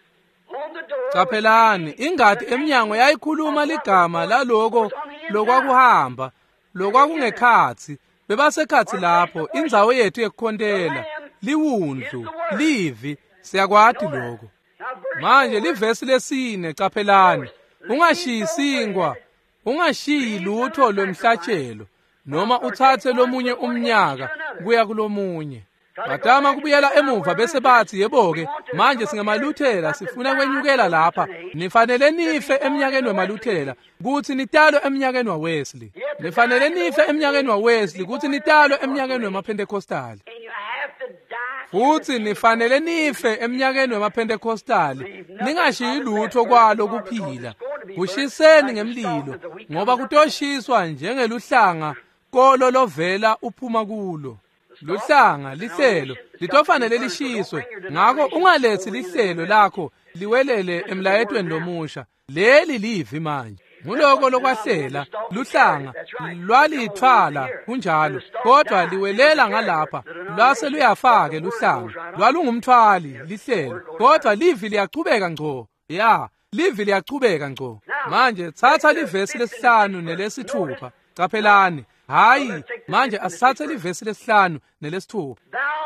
on the door. Caphelani, ingadi emnyango yayikhuluma ligama laloko lokwakuhamba, lokwakungekhathi, bebasekhathi lapho, indzawo yethu yekukhontela, liwundlu, livi, siyakwati lokho. Manje livesi lesine, caphelani, ungashiyi singwa, ungashiyi lutho lwemhlatshelo, noma uthathe lomunye umnyaka kuya kulomunye. Batama kubuyela emuva bese bathi yebo-ke manje singamaluthela sifuna kwenyukela lapha, nifanele nife emnyakeni wemaluthela kuthi nitalwe emnyakeni waWesley, nifanele nife emnyakeni waWesley kuthi nitalwe emnyakeni wemaPentekostali, And you have to die. futhi nifanele nife emnyakeni wemaPentekostali, ningashiyi lutho kwalo kuphila, kushiseni ngemlilo ngoba kutoshiswa njengeluhlanga kolo lovela uphuma kulo. Luhlanga lihlelo litofanele lishiswe, ngakho ungalethi lihlelo lakho liwelele emlayetweni lomusha. Leli livi manje nguloko lokwahlela luhlanga lwalithwala kunjalo, kodwa liwelela ngalapha lwase luyafake luhlanga lwalungumthwali lihlelo, kodwa livi liyachubeka ngco. Ya, livi liyachubeka ngco. Manje thatha livesi lesihlanu nelesithupha. Caphelani, hayi manje asithathe livesi lesihlanu nelesithupha.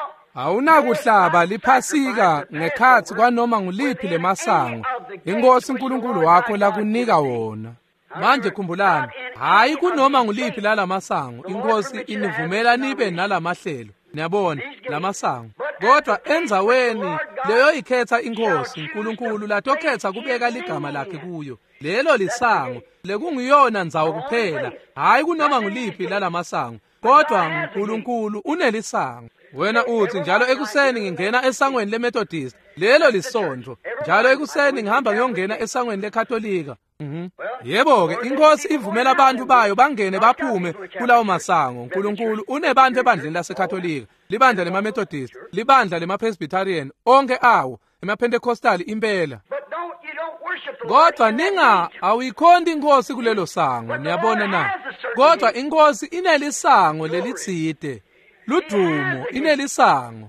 Awunakuhlaba liphasika ngekhathi kwanoma nguliphi lemasango inkosi uNkulunkulu wakho lakunika wona. Manje khumbulani, hayi kunoma nguliphi lalamasango inkosi inivumela nibe nalamahlelo. Niyabona lamasango, kodwa enzaweni leyo ikhetha inkosi uNkulunkulu latokhetha kubeka ligama lakhe kuyo. Lelo lisango lekungiyona ndzawo kuphela, hayi kunoma nguliphi lalamasango, kodwa uNkulunkulu unelisango. Wena uthi njalo ekuseni ngingena esangweni leMethodist, lelo lisondlo. Njalo ekuseni ngihamba ngiyongena esangweni leKatolika. Mhm. Yebo-ke inkosi ivumela abantu bayo bangene baphume kulawo masango. uNkulunkulu unebantu ebandleni laseKatolika, libandla lemaMethodist, libandla lemaPresbyterian, onke awo emaPentekostali impela. But don't you don't worship kodwa ninga awuyikhonti inkosi kulelo sango. Niyabona na, kodwa inkosi inelisango lelitsite ludumo, inelisango.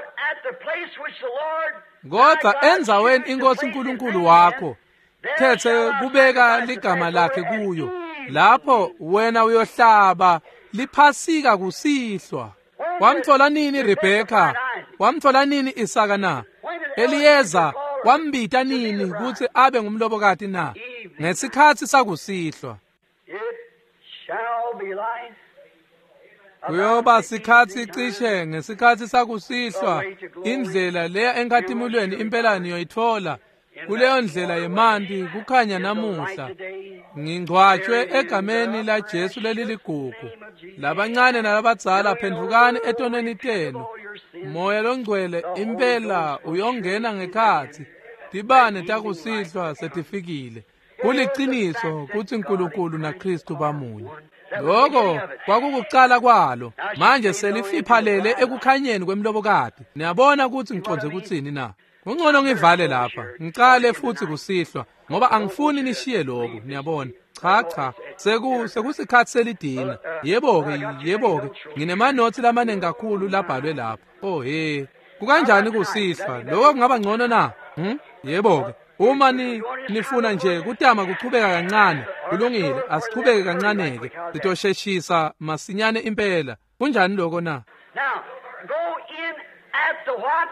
Kodwa enzaweni inkosi uNkulunkulu wakho thethe kubeka ligama lakhe kuyo, lapho wena uyohlaba liphasika kusihlwa. Wamthola nini Rebecca? Wamthola nini Isaka na? Eliyeza wambita nini ukuthi abe ngumlobokati na? Ngesikhathi sakusihlwa. Kuyoba sikhathi cishe ngesikhathi sakusihlwa. Indlela leya enkathimulweni impela niyoyithola. Kuleyo ndlela yemanti kukhanya namuhla. Ngingcwatshwe egameni la Jesu leliligugu. Labancane nalabadzala phendukani etoneni tenu. Moya longcwele impela uyongena ngekhathi. Tibane takusihlwa setifikile. Kuliciniso kuthi uNkulunkulu naKristu bamunye. Lokho kwakukuqala kwalo. Manje selifiphalele ekukhanyeni kwemlobokati. Niyabona ukuthi ngiconze kuthini na? Ungcono ngivale lapha, ngicale futhi kusihlwa, ngoba angifuni nishiye lokho. Niyabona? Cha cha, seku sekusikhathi selidina. Yebo-ke, yebo-ke, nginemanothi lamaningi kakhulu labhalwe lapha. Oh he, kukanjani kusihlwa? Lokho kungaba ngcono na? Hmm? Yebo-ke, uma ni nifuna nje kutama kuchubeka kancane, kulungile, asichubeke kancane-ke, sitosheshisa masinyane impela. Kunjani lokho na? Now, go in at the what?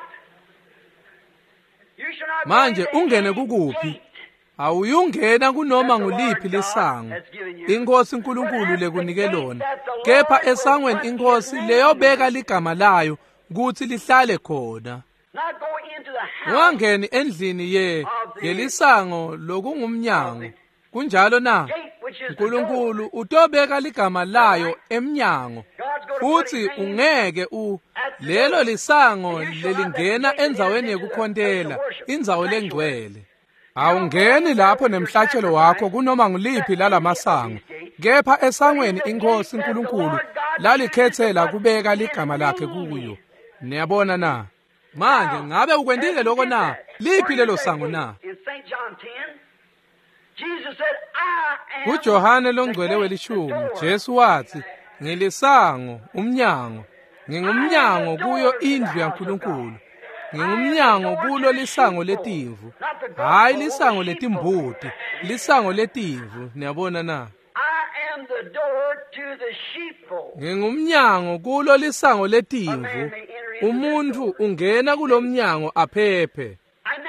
Manje ungene kukuphi? Awuyungena kunoma nguliphi lisango inkosi uNkulunkulu lekunike lona, kepha esangweni inkosi leyobeka ligama layo ukuthi lihlale khona. Ungangeni endlini ye yelisango lokungumnyango. Kunjalo na? uNkulunkulu utobeka ligama layo emnyango, futhi ungeke u lelo lisango lelingena enzaweni yekukhontela, indzawo lengcwele. Awungeni lapho nemhlatshelo wakho kunoma nguliphi lalamasango, kepha esangweni inkosi uNkulunkulu lalikhethela kubeka ligama lakhe kuyo. Niyabona na? Manje ngabe ukwendile lokho na? Liphi lelo sango na? uJohane longcwele welishumi, Jesu wathi, ngilisango, umnyango. Ngingumnyango kuyo indlu yaNkulunkulu. Ngingumnyango kulo lisango letimvu. Hayi lisango letimbuti, lisango letimvu. Niyabona na? Ngingumnyango kulo lisango letimvu. Umuntu ungena kulomnyango aphephe.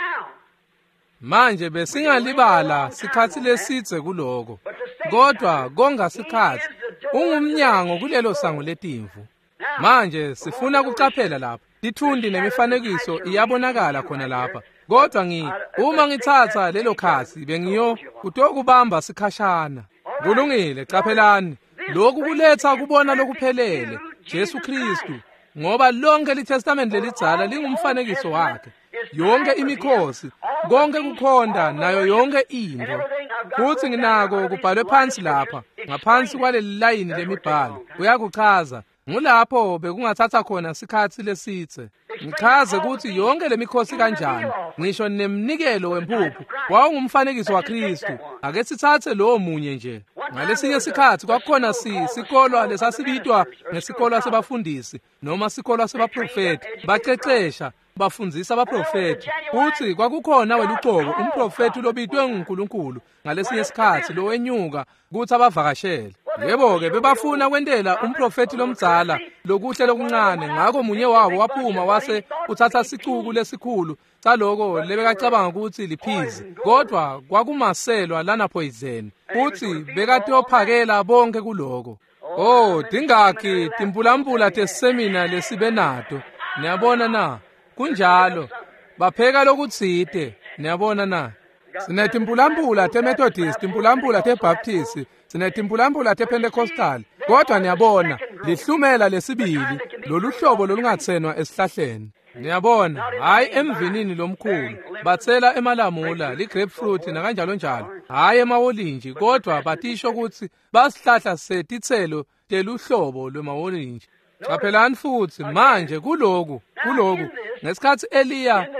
Manje besingalibala sikhathi lesitse kuloko. Kodwa konga sikhathi ungumnyango kulelo sango letimvu. Manje sifuna kucaphela lapha. Dithundi nemifanekiso iyabonakala khona lapha. Kodwa ngi uma ngithatha lelo khasi bengiyo kutokubamba sikhashana. Kulungile, caphelani. Lokhu kuletha kubona lokuphelele, Jesu Kristu, ngoba lonke liTestament lelidzala lingumfanekiso wakhe. Yonke imikhosi, konke kukhonda nayo yonke into. Futhi nginako kubhalwe phansi lapha, ngaphansi kwaleli layini lemibhalo. Uyakuchaza ngulapho bekungathatha khona sikhathi lesitse. Ngichaze ukuthi yonke lemikhosi kanjani, ngisho nemnikelo wempuphu wawungumfanekiso waKristu. Ake sithathe lo munye nje. Ngalesinye sikhathi kwakukhona si sikolwa lesasibitwa ngesikolwa sebafundisi noma sikolwa sebaprofeti, baqeqesha bafundzisa abaprofeti. Futhi kwakukhona weluqobo umprofeti lobitwe nguNkulunkulu ngalesinye isikhathi lo wenyuka kuthi abavakashele. Yebo-ke bebafuna kwentela umprofeti lomdzala lokuhle lokuncane, ngakho munye wabo waphuma wase uthatha sicuku lesikhulu saloko lebekacabanga ukuthi liphizi, kodwa kwakumaselwa lana poison, futhi bekatophakela bonke kuloko. Oh, dingaki timpulambula tesemina lesibenato. Niyabona na? Kunjalo bapheka lokutsite. Niyabona na? Sinetimpulambula teMethodist, timpulambula teBaptist, sinetimpulambula tePentecostal. Kodwa niyabona lihlumela lesibili lolu hlobo lolungatsenwa esihlahleni. Niyabona, hayi emvinini lomkhulu, bathela emalamula, ligrapefruit nakanjalo njalo. Hayi emawolinji, kodwa batisho ukuthi basihlahla setitselo teluhlobo lwemawolinji. Caphelani futhi manje kuloku, kuloku ngesikhathi Eliya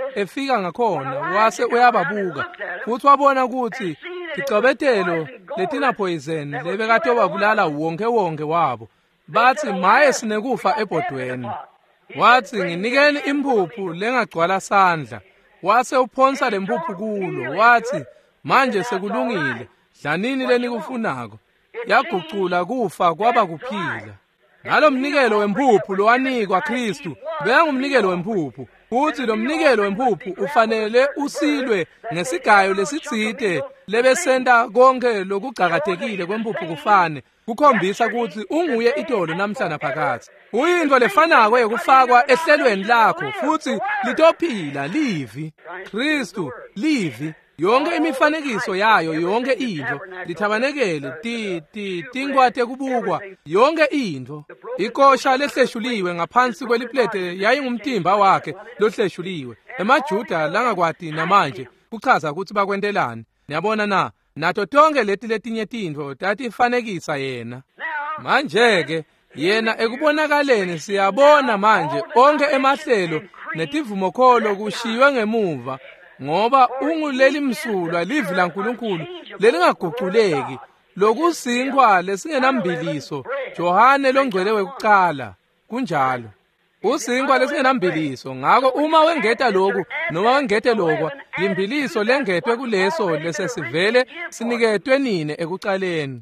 efika ngakhona wase uyababuka futhi wabona ukuthi ticobetelo letina poison lebekade wabulala wonke wonke wabo. Bathi maye sinekufa ebhodweni. Wathi nginikeni impuphu lengagcwala sandla. Wase uphonsa lempuphu kulo. Wathi manje sekulungile. Dlanini lenikufunako. Yagucula kufa kwaba kuphila. Ngalo mnikelo wempuphu lowanikwa Kristu bekangumnikelo wempuphu. Futhi lo mnikelo wempuphu ufanele usilwe ngesigayo lesitsite lebesenta konke lokugcakathekile kwempuphu kufane. Kukhombisa ukuthi unguye itolo namhlanje phakathi. Uyinto lefanako yokufakwa ehlelweni lakho futhi litophila livi. Kristu livi. Yonke imifanekiso yayo yonke into lithabanekele ti ti tingwate kubukwa yonke into. Ikosha lehleshuliwe ngaphansi kweliplete yayingumtimba wakhe lohleshuliwe. EmaJuda langakwati namanje kuchaza ukuthi bakwentelani. Niyabona na nato tonke leti letinye tintfo tatifanekisa yena. Manje ke yena ekubonakaleni siyabona manje onke emahlelo netivumokholo kushiwe ngemuva. Ngoba unguleli msulwa livi la nkulunkulu lelingaguculeki lokusinkwa lesingenambiliso Johane longcwele wekuqala kunjalo usinkwa lesingenambiliso. Ngakho uma wengeta lokhu noma wengete lokho imbiliso lengetwe kuleso lesesivele siniketwe nini ekuqaleni.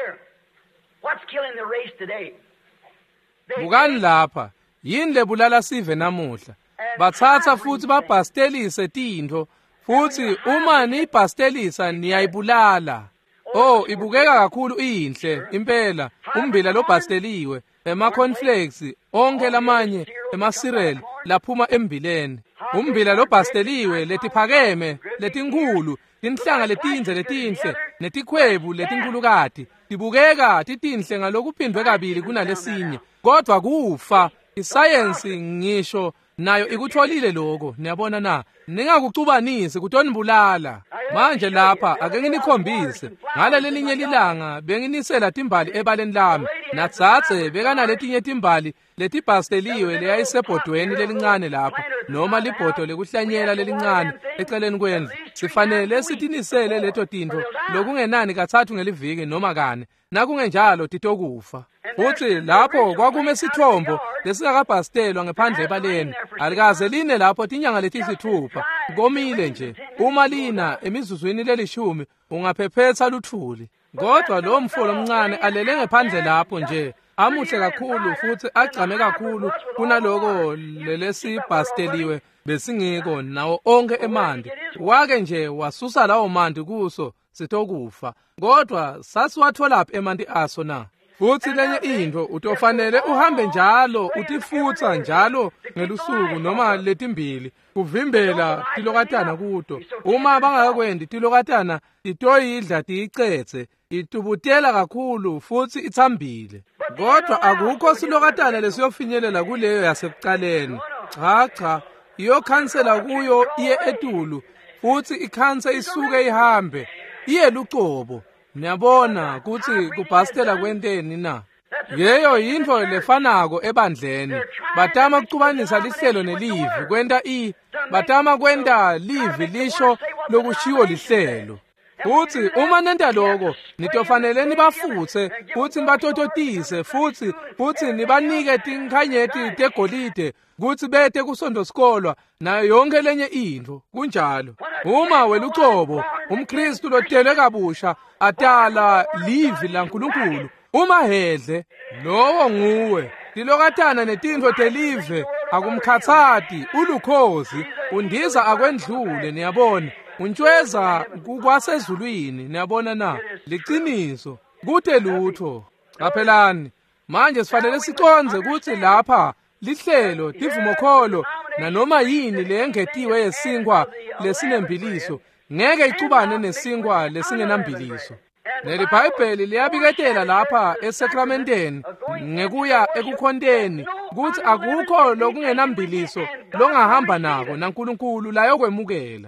Bukani lapha yini lebulala sive namuhla. Bathatha futhi babhastelise tintho futhi uma niyibhastelisa niyayibulala. Oh ibukeka kakhulu inhle impela umbila lobhasteliwe ema cornflakes onke lamanye ema cereal laphuma embileni. Umbila lobhasteliwe letiphakeme letinkulu tinhlanga letinze letinhle netikhwebu letinkulukati tibukeka titinhle ngalokuphindwe kabili kunalesinye kodwa kufa. Isayensi ngisho nayo ikutholile lokho. Niyabona na ningakucubanisi kutonibulala. Manje lapha ake nginikhombise ngala lelinye lilanga benginisela timbali ebaleni lami natsatse bekana letinye timbali letibhasteliwe leyayisebhodweni lelincane lapha noma libhodo lekuhlanyela lelincane eceleni kwendlu. Sifanele sitinisele leto tintho lokungenani kathathu ngeliviki noma kane nakungenjalo titokufa. Futhi lapho kwakume sithombo lesingakabhastelwa ngephandle ebaleni alikaze line lapho tinyanga letisithupha komile nje. Uma lina emizuzwini lelishumi ungaphephetha luthuli. Kodwa lo mfolo omncane alele ngephandle lapho nje amuhle kakhulu futhi agcame kakhulu kunaloko lelesibhasteliwe besingiko nawo onke emandi. Wake nje wasusa lawo mandi kuso sitokufa. Kodwa sasiwatholaphi emanti aso na? Futhi lenye into utofanele uhambe njalo utifutha njalo ngelusuku noma letimbili kuvimbela tilokatana kuto. Uma bangakwendi tilokatana titoyidla tiyicetse itubutela kakhulu futhi ithambile. Kodwa akukho silokatana lesiyofinyelela kuleyo yasekuqaleni. Cha cha iyo khansela kuyo iye etulu futhi ikhanse isuke ihambe iye lucobo. Niyabona ukuthi kubhastela kwenteni na? Yeyo yinto lefanako ebandleni. Batama kucubanisa lihlelo nelivi kwenta i batama kwenta livi lisho lokushiwo lihlelo. Futhi uma nenda lokho nitofanele nibafuthe futhi nibatototise futhi futhi nibanike tinkhanyeti tegolide kuthi bete kusondo sikolwa nayo yonke lenye into kunjalo. Uma welucobo umKristu lotelwe kabusha atala livi la nkulunkulu uma hedle lowo nguwe tilokatana netintho telive akumkhathati ulukhozi undiza akwendlule. Niyabona untshweza kukwasezulwini. Niyabona na liqiniso kude lutho. Qaphelani manje sifanele siconze ukuthi lapha lihlelo tivumokholo nanoma yini lengetiwe yesinkwa lesinembiliso ngeke icubane nesinkwa lesingenambiliso. Neli Bhayibheli liyabiketela lapha esakramenteni ngekuya ekukhonteni ukuthi akukho lokungenambiliso longahamba nako naNkulunkulu layo kwemukela.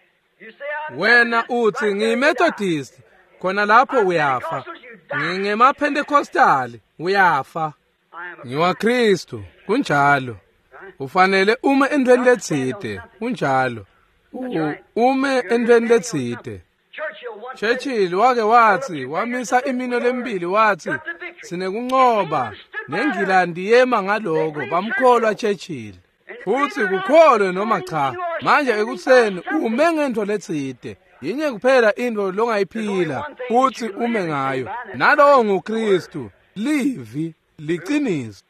Wena uthi ngiyimethodist khona lapho uyafa. NgingemaPentecostal uyafa. NgiwaKristu kunjalo. ufanele ume endweni letsite kunjalo ume endweni letsite. Churchill wake wathi wamisa imino lemibili wathi sinekunqoba neNgilandi yema ngaloko bamkholwa Churchill futhi kukholwe noma cha manje ekuseni ume ngento letsite yinye kuphela into longayiphila futhi ume ngayo nalowo nguKristu livi liqiniso.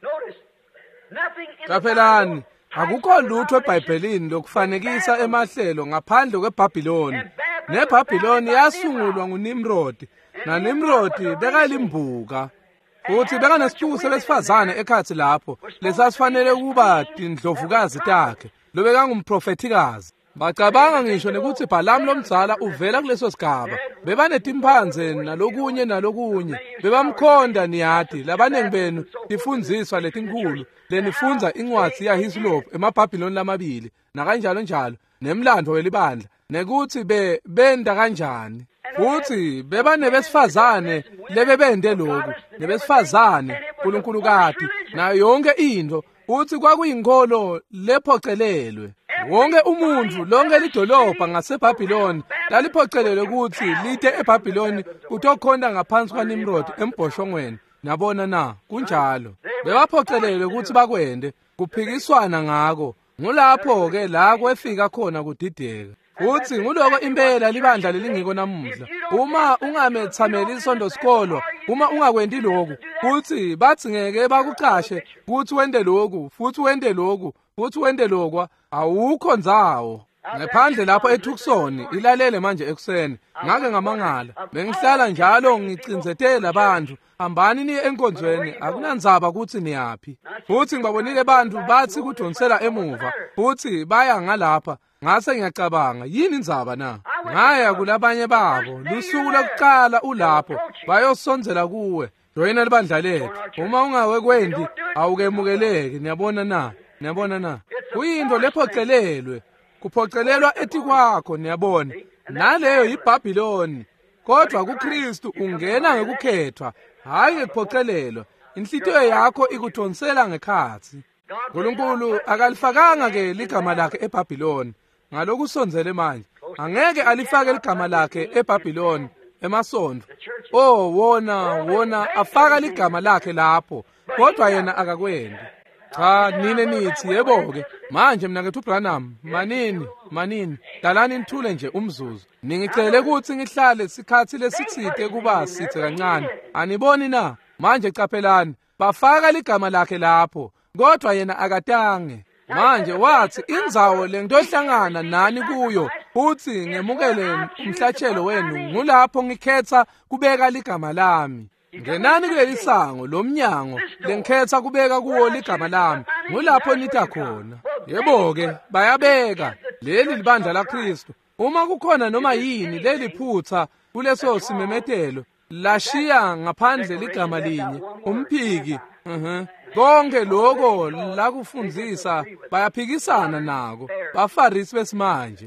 Kaphelani akukho lutho eBhayibhelini lokufanekisa emahlelo ngaphandle kweBhabhiloni. NeBhabhiloni yasungulwa nguNimrodi na Nimrodi bekalimbuka futhi bekanesithuko sebesifazane ekhathi lapho lesasifanele kuba indlovukazi takhe lobekangumprofetikazi. Bacabanga ngisho nekuthi Balaam lomdzala uvela kuleso sigaba bebanetimpanze nalokunye nalokunye bebamkhonda niyati labanengi benu tifundziswa letinkulu lenifunza incwadi yaHislop emabhabhiloni lamabili nakanjalo njalo nemlando welibandla nekuthi be benda kanjani futhi bebane besifazane lebebende lokhu nebesifazane uNkulunkulu na yonke into futhi kwakuyinkolo lephocelelwe. Wonke umuntu lonke lidolobha ngaseBhabhiloni laliphocelelwe ukuthi lite eBhabhiloni utokhonda ngaphansi kwaNimrodi embhoshongweni. Nabona na kunjalo bebaphocelelwe ukuthi bakwende kuphikiswana ngako ngulapho ke la kwefika khona kudideka futhi nguloko impela libandla lelingiko namuhla uma ungamethameli isondo sikolo uma ungakwendi lokhu futhi bathi ngeke bakucashe ukuthi wende lokhu futhi wende lokhu futhi wende lokwa awukho ndzawo ngaphandle lapho eThukusoni ilalele manje ekuseni ngake ngamangala bengihlala njalo ngicinzetela abantu hambani niye enkonzweni akunandzaba ukuthi niyapi futhi ngibabonile abantu bathi kudonsela emuva futhi baya ngalapha ngase ngiyacabanga yini indzaba na ngaya kulabanye babo lusuku lokuqala ulapho bayosondzela kuwe joyina libandla lethu uma ungawe kwendi awukemukeleki niyabona na niyabona na kuyinto lephocelelwe kuphocelelwa ethi kwakho niyabona naleyo yiBhabhiloni kodwa kuKristu ungena ngekukhethwa hayi ngekuphocelelwa inhlitiyo yakho ikudonsela ngekhathi. uNkulunkulu akalifakanga ke ligama lakhe eBhabhiloni ngaloku sonzele manje angeke alifake ligama lakhe eBhabhiloni emasondo oh wona wona afaka ligama lakhe lapho kodwa yena akakwendi. Cha nine nithi yebo-ke manje mina ngithi uBranham manini manini dalani nithule nje umzuzu ningicele ukuthi ngihlale isikhathi lesithide kuba sithe kancane aniboni na manje caphelani bafaka ligama lakhe lapho kodwa yena akatange manje wathi indzawo lengiyohlangana nani kuyo futhi ngemukele umhlatshelo wenu ngulapho ngikhetha kubeka ligama lami. Ngenani kuleli sango lomnyango lengikhetha kubeka kuwo ligama lami ngulapho nita khona. Yebo-ke bayabeka leli libandla laKristu uma kukhona noma yini leli phutha kuleso simemetelo lashiya ngaphandle ligama linye umphiki mhm konke lokho la kufundzisa bayaphikisana nako bafarisi besimanje.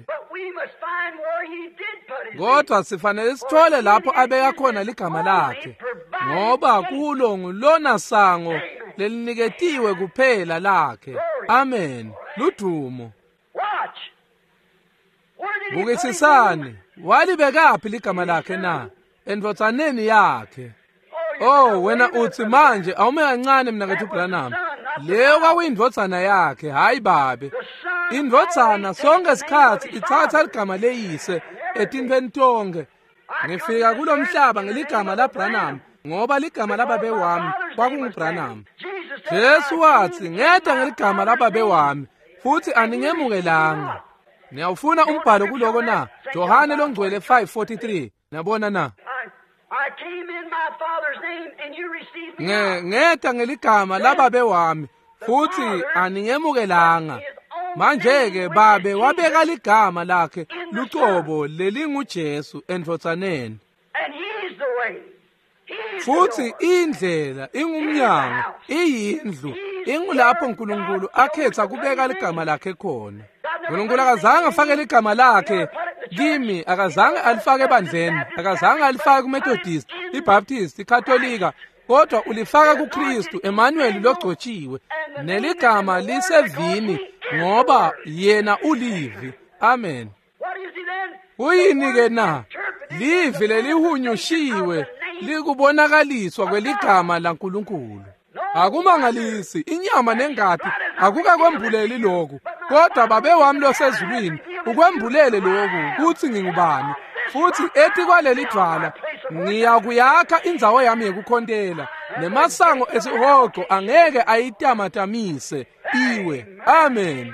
Kodwa sifanele sithole lapho abeka khona ligama lakhe ngoba kulo ngulona sango leliniketiwe kuphela lakhe. Amen. Ludumo. Bukisisane walibekaphi ligama lakhe na endvotsaneni yakhe. Oh wena uthi manje awume kancane mina ngithi uBranham leyo kwakuyindvotsana yakhe hayi babe indvotsana sonke isikhathi ithatha ligama leyise etintweni tonke. Ngifika kulomhlaba ngeligama laBranham ngoba ligama lababe wami kwakunguBranham. Jesu wathi ngeda ngeligama lababe wami futhi aningemukelanga. Niyawufuna umbhalo kuloko na Johane longcwele five forty-three nabona na I came in my Father's name and you received me. Nge ngeda ngeligama lababe wami futhi aningemukelanga. Manje ke babe wabeka ligama lakhe lucobo lelinguJesu endvotsaneni. And he's the way. He's Futhi indlela ingumnyango iyindlu ingulapho uNkulunkulu akhetha kubeka ligama lakhe khona. uNkulunkulu akazange afake ligama lakhe kimi akazange alifake ebandleni akazange alifake kuMethodist, iBaptist, iKatolika kodwa ulifaka kuKristu Emmanuel logcotshiwe, neligama lisevini ngoba yena ulivi. Amen. Uyini ke na? Livi lelihunyushiwe likubonakaliswa kweligama laNkulunkulu. Akumangalisi, inyama nengadi akukakwembuleli lokhu, kodwa babe wami losezulwini ukwembulele lokhu kuthi ngingubani, futhi ethi kwaleli dwala ngiyakuyakha indzawo yami yekukhontela, nemasango esihogo angeke ayitamathamise iwe. Amen.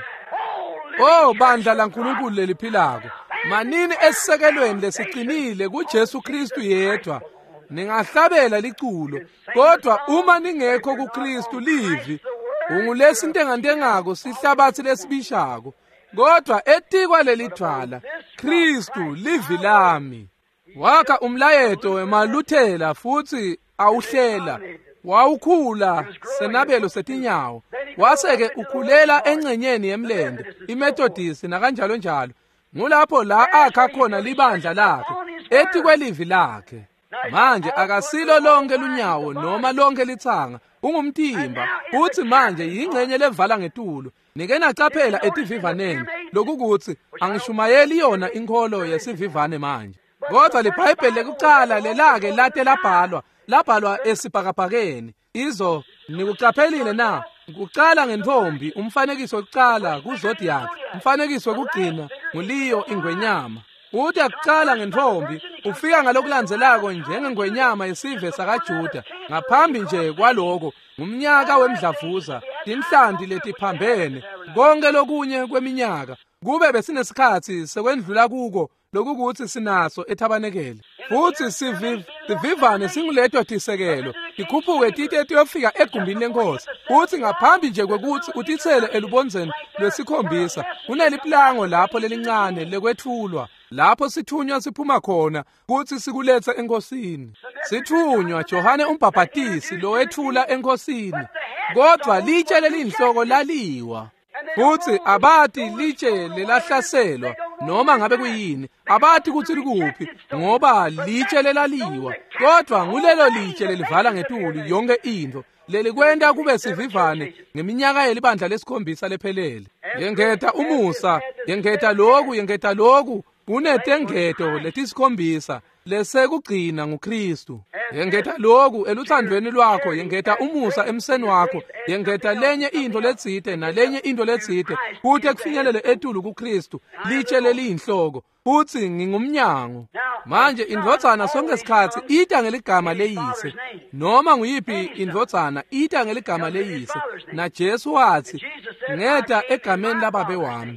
Oh bandla laNkulunkulu leliphilako, manini esisekelweni lesiqinile kuJesu Kristu yedwa ningahlabela liculo, kodwa uma ningekho kuKristu livi ungulesi ntengantengako sihlabathi lesibishako, kodwa etikwa leli dwala Kristu livi lami. Wakha umlayeto wemaluthela futhi awuhlela, wawukhula senabelo setinyawo, waseke ukhulela engcenyeni yemlende iMethodist nakanjalo njalo. Ngulapho la akha khona libandla lakhe ethi kwelivi lakhe. Manje akasilo lonke lunyawo noma lonke lithanga, ungumtimba, uthi manje yingcenye levala ngetulo. Nike nacaphela etivivaneni lokukuthi angishumayeli yona inkolo yesivivane manje. Kodwa liBhayibheli lekucala lelake late labhalwa, labhalwa esibhakabhakeni. Izo nikucaphelile na? Kucala ngentombi, umfanekiso wokucala kuZodiac, umfanekiso wokugcina nguLeo ingwenyama. Uthi akucala ngentombi ufika ngalokulandzelako njengengwenyama yesive sakaJuda. Ngaphambi nje kwaloko ngumnyaka wemdlavuza, tinhlanti letiphambene, konke lokunye kweminyaka. Kube besinesikhathi sekwendlula kuko lokukuthi sinaso ethabanekele. Futhi sivivane singuledwa tisekelo, ikhuphuke tite tiyofika egumbini lenkosi. Futhi ngaphambi nje kwekuthi utithele elubonzeni lwesikhombisa, kuneliplango lapho lelincane lekwethulwa, lapho sithunywa siphuma khona kuthi sikuletha enkosini. Sithunywa Johane uMbhaphatisi lowethula enkosini, kodwa litshe lelinhloko laliwa. Futhi abati litshe lelahlaselwa noma ngabe kuyini, abati kuthi likuphi ngoba litshe lelaliwa, kodwa ngulelo litshe lelivala ngetulu yonke into. Lelikwenda kube sivivane ngeminyaka yelibandla lesikhombisa lephelele. Yengeta umusa, yengeta lokhu, yengeta lokhu, kunetengeto letisikhombisa lesekugcina nguKristu. Yengeta lokhu eluthandweni lwakho, yengeta umusa emseni wakho, yengeta lenye into letsite nalenye into letsite, kuthi kufinyelele etulu kuKristu, litshe leliyinhloko, futhi ngingumnyango. Manje indvodzana sonke isikhathi ita ngeligama leyise, noma nguyiphi indvodzana ita ngeligama leyise, na Jesu wathi ngeta egameni lababe wami.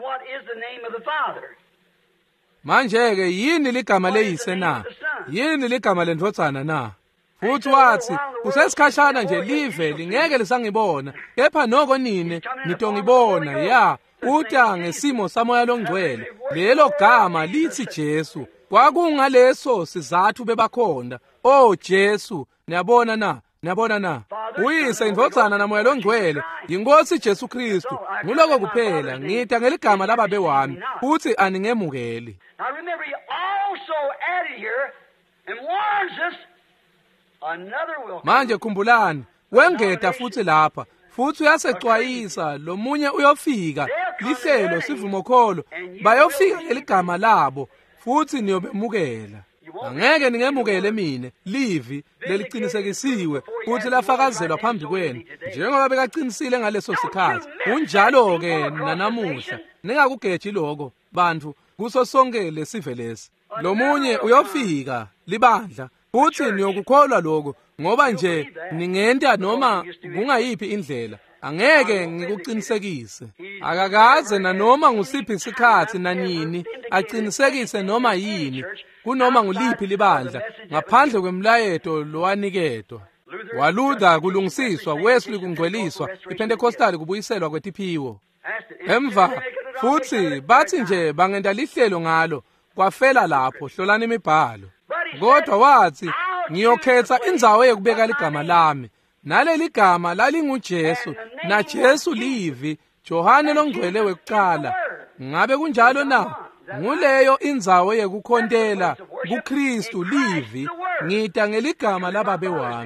Manje ke yini ligama leyise na? Yini ligama lendvodzana na? Futhi wathi kusesikhashana nje live lingeke lisangibona, kepha noko nini nitongibona. Ya, uta ngesimo samoya longcwele, lelo gama lithi Jesu. Kwakungaleso sizathu bebakhonda. Oh Jesu, niyabona na? Niyabona na? Uyise indvodzana namoya longcwele yinkosi Jesu Kristu. Nguloko kuphela ngita ngeligama lababe wami, futhi aningemukeli. Now remember, he also added here and warns us another will come. Manje khumbulani, wengeta futhi lapha, futhi uyasexwayisa lomunye uyofika, lihlelo sivumokholo, bayofika eligama labo, futhi niyobemukela. Angeke ningemukele mina, livi leliqinisekisiwe futhi lafakazelwa phambi kwenu, njengoba bekaqinisile ngaleso sikhathi. Unjalo ke nanamuhla, ningakugeji lokho bantu kuso sonke lesive lesi. Lomunye uyofika libandla, futhi niyokukholwa lokho, ngoba nje ningenta noma kungayiphi indlela. Angeke ngikuqinisekise. Akakaze na noma ngusiphi isikhathi nanini aqinisekise noma yini, kunoma nguliphi libandla, ngaphandle kwemlayeto lowaniketwa. WaLuther kulungisiswa, Wesley kungcweliswa, iPentecostal kubuyiselwa kwetiphiwo. Emva futhi bathi nje bangenda lihlelo ngalo, kwafela lapho, hlolani imibhalo. Kodwa wathi ngiyokhetha indzawo yokubeka ligama lami, naleli gama lalinguJesu, na Jesu livi, Johane longcwele wekuqala. Ngabe kunjalo na? Nguleyo indzawo yekukhontela kuKristu livi, ngita ngeligama lababe wami.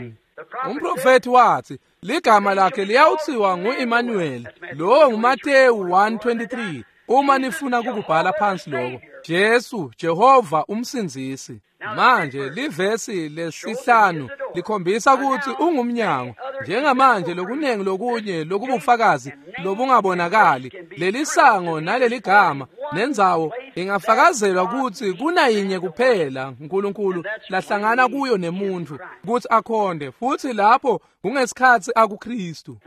Umprofeti wathi ligama lakhe liyawuthiwa ngu-Emmanuel. Lo nguMateyu one twenty-three. Uma nifuna ukubhala phansi lokho, Jesu, Jehova umsindisi. Manje livesi lesihlanu likhombisa ukuthi ungumnyango. Njengamanje lokunengi lokunye lokubufakazi lobungabonakali, leli sango naleli gama nenzawo ingafakazelwa ukuthi kunayinye kuphela uNkulunkulu lahlangana kuyo nemuntu ukuthi akhonde, futhi lapho kungesikhathi akuKristu.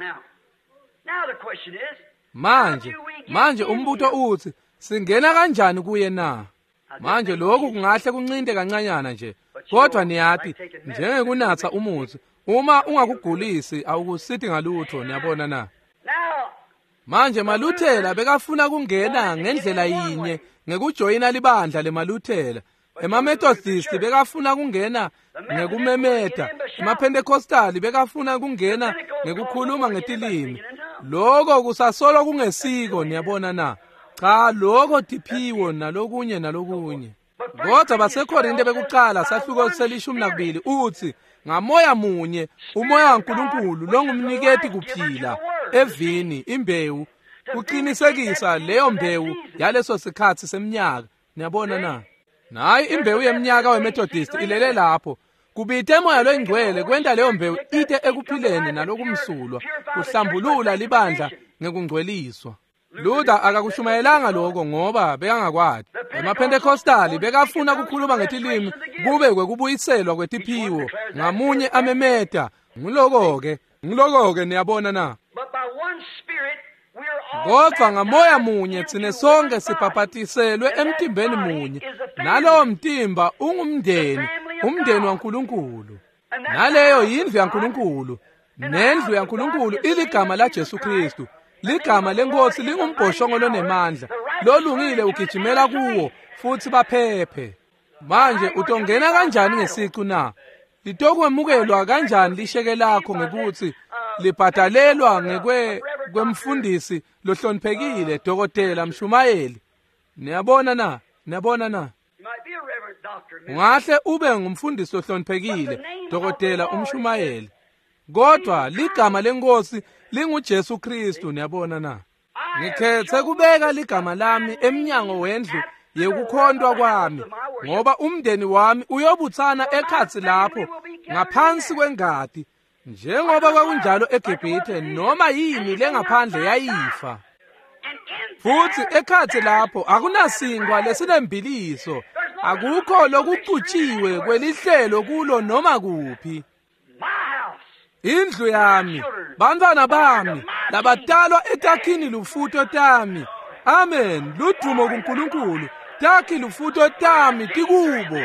Manje manje umbuto uthi singena kanjani kuye na? Manje lokhu kungahle kuncinde kancanyana nje, kodwa niyathi njengekunatha umuthi, uma ungakugulisi awukusithi ngalutho, niyabona na? Manje maLuthela bekafuna kungena ngendlela yinye ngekujoyina libandla leMaluthela. EmaMethodist bekafuna kungena ngekumemeta, emaPentekostali bekafuna kungena ngekukhuluma ngetilimi. Lokho kusasolo kungesiko, niyabona na? Cha, lokho tiphiwo nalokunye nalokunye. Kodwa baseKorinte bekuqala sahluko selishumi nakubili uthi ngamoya munye umoya kaNkulunkulu longumniketi kuphila evini imbewu kuqinisekisa leyo mbewu yaleso sikhathi seminyaka, niyabona na? Nayi imbewu yeminyaka weMethodist ilele lapho. Kubithe moya loyingcwele kwenta leyo mbewu ite ekuphileni nalokumsulwa, kuhlambulula libandla ngekungcweliswa. Luther akakushumayelanga lokho ngoba bekangakwadi. EmaPentekostali bekafuna ukukhuluma ngetilimi kube kwekubuyiselwa kwetiphiwo ngamunye amemeta. Ngiloko-ke, ngiloko-ke niyabona na? Kodwa ngamoya munye thine sonke sibhaphathiselwe emtimbeni munye, nalowo mtimba ungumndeni, umndeni waNkulunkulu. Naleyo yindlu yaNkulunkulu, nendlu yaNkulunkulu iligama la Jesu Kristu. Ligama lenkosi lingumbhoshongo lonemandla, lolungile ugijimela kuwo futhi baphephe. Manje utongena kanjani ngesicu na? Litokwemukelwa kanjani lisheke lakho ngekuthi libhadalelwa ngekwe kwemfundisi lohloniphekile Dokotela Mshumayeli? Niyabona na? Niyabona na? Ungahle ube ngumfundisi lohloniphekile Dokotela uMshumayeli, kodwa ligama lenkosi linguJesu Kristu, niyabona na? Ngikhethe kubeka ligama lami emnyango wendlu yekukhondwa kwami, ngoba umndeni wami uyobuthana ekhathi lapho ngaphansi kwengadi, njengoba kwakunjalo eGibhithe noma yini lengaphandle yayifa. Futhi ekhathi lapho akunasingwa lesinembiliso, akukho lokucutshiwe kwelihlelo kulo noma kuphi. Indlu yami, bantwana bami, labadalwa etakhini lufuto tami. Amen. Ludumo kuNkulunkulu. Takhi lufuto tami tikubo.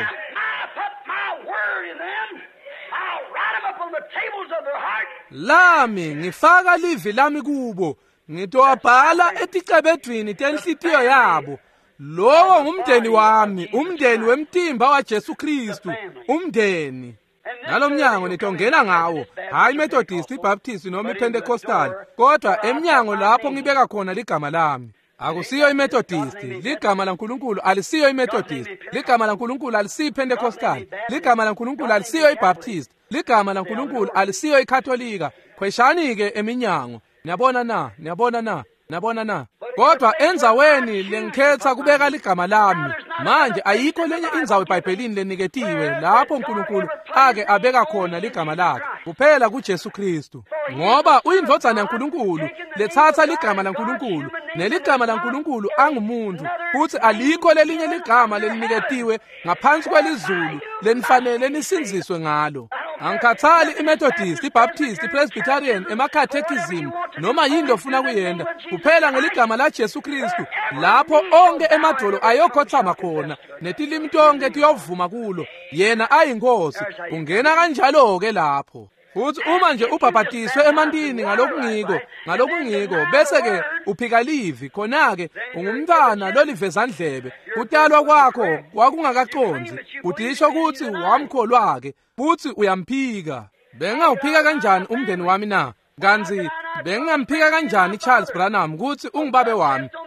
Lami ngifaka livi lami kubo, ngitowabhala eticebedwini tenhlitiyo yabo. Lowo ngumndeni wami, umndeni wemtimba waJesu Kristu, umndeni. Nalomnyango nitongena ngawo, hayi Methodist, iBaptist noma iPentekostali, kodwa emnyango lapho ngibeka khona ligama lami. Akusiyo iMethodist, ligama laNkulunkulu alisiyo iMethodist, ligama laNkulunkulu alisiyo iPentekostali, ligama laNkulunkulu alisiyo iBaptist, ligama laNkulunkulu alisiyo iKatolika. Khweshani-ke eminyango, niyabona na? Niyabona na? Niyabona na? Kodwa enzaweni lengikhetha kubeka ligama lami. Manje ayikho lenye indzawo eBhayibhelini leniketiwe lapho uNkulunkulu ake abeka khona ligama lakhe, kuphela kuJesu Kristu. Ngoba uyindvodzana yaNkulunkulu lethatha ligama laNkulunkulu, neligama laNkulunkulu angumuntu, futhi alikho lelinye ligama leliniketiwe ngaphansi kwelizulu lenifanele nisinziswe ngalo. Angikhathali iMethodist, iBaptist, iPresbyterian, emakhathekizim noma yini ofuna kuyenda, kuphela ngeligama la Jesu Kristu lapho onke emadolo ayokhothama khona netilimi tonke tiyovuma kulo, yena ayinkosi. Ungena kanjalo-ke lapho. Futhi uma nje ubhaphatiswe emantini ngalokungiko ngalokungiko bese-ke uphika livi, khona-ke ungumntwana lolivezandlebe, kutalwa kwakho kwakungakaconzi, kudisho ukuthi wamkholwa-ke futhi uyamphika. Bengawuphika kanjani umndeni wami na? Kanzi bengamphika kanjani Charles Branham ukuthi ungibabe wami?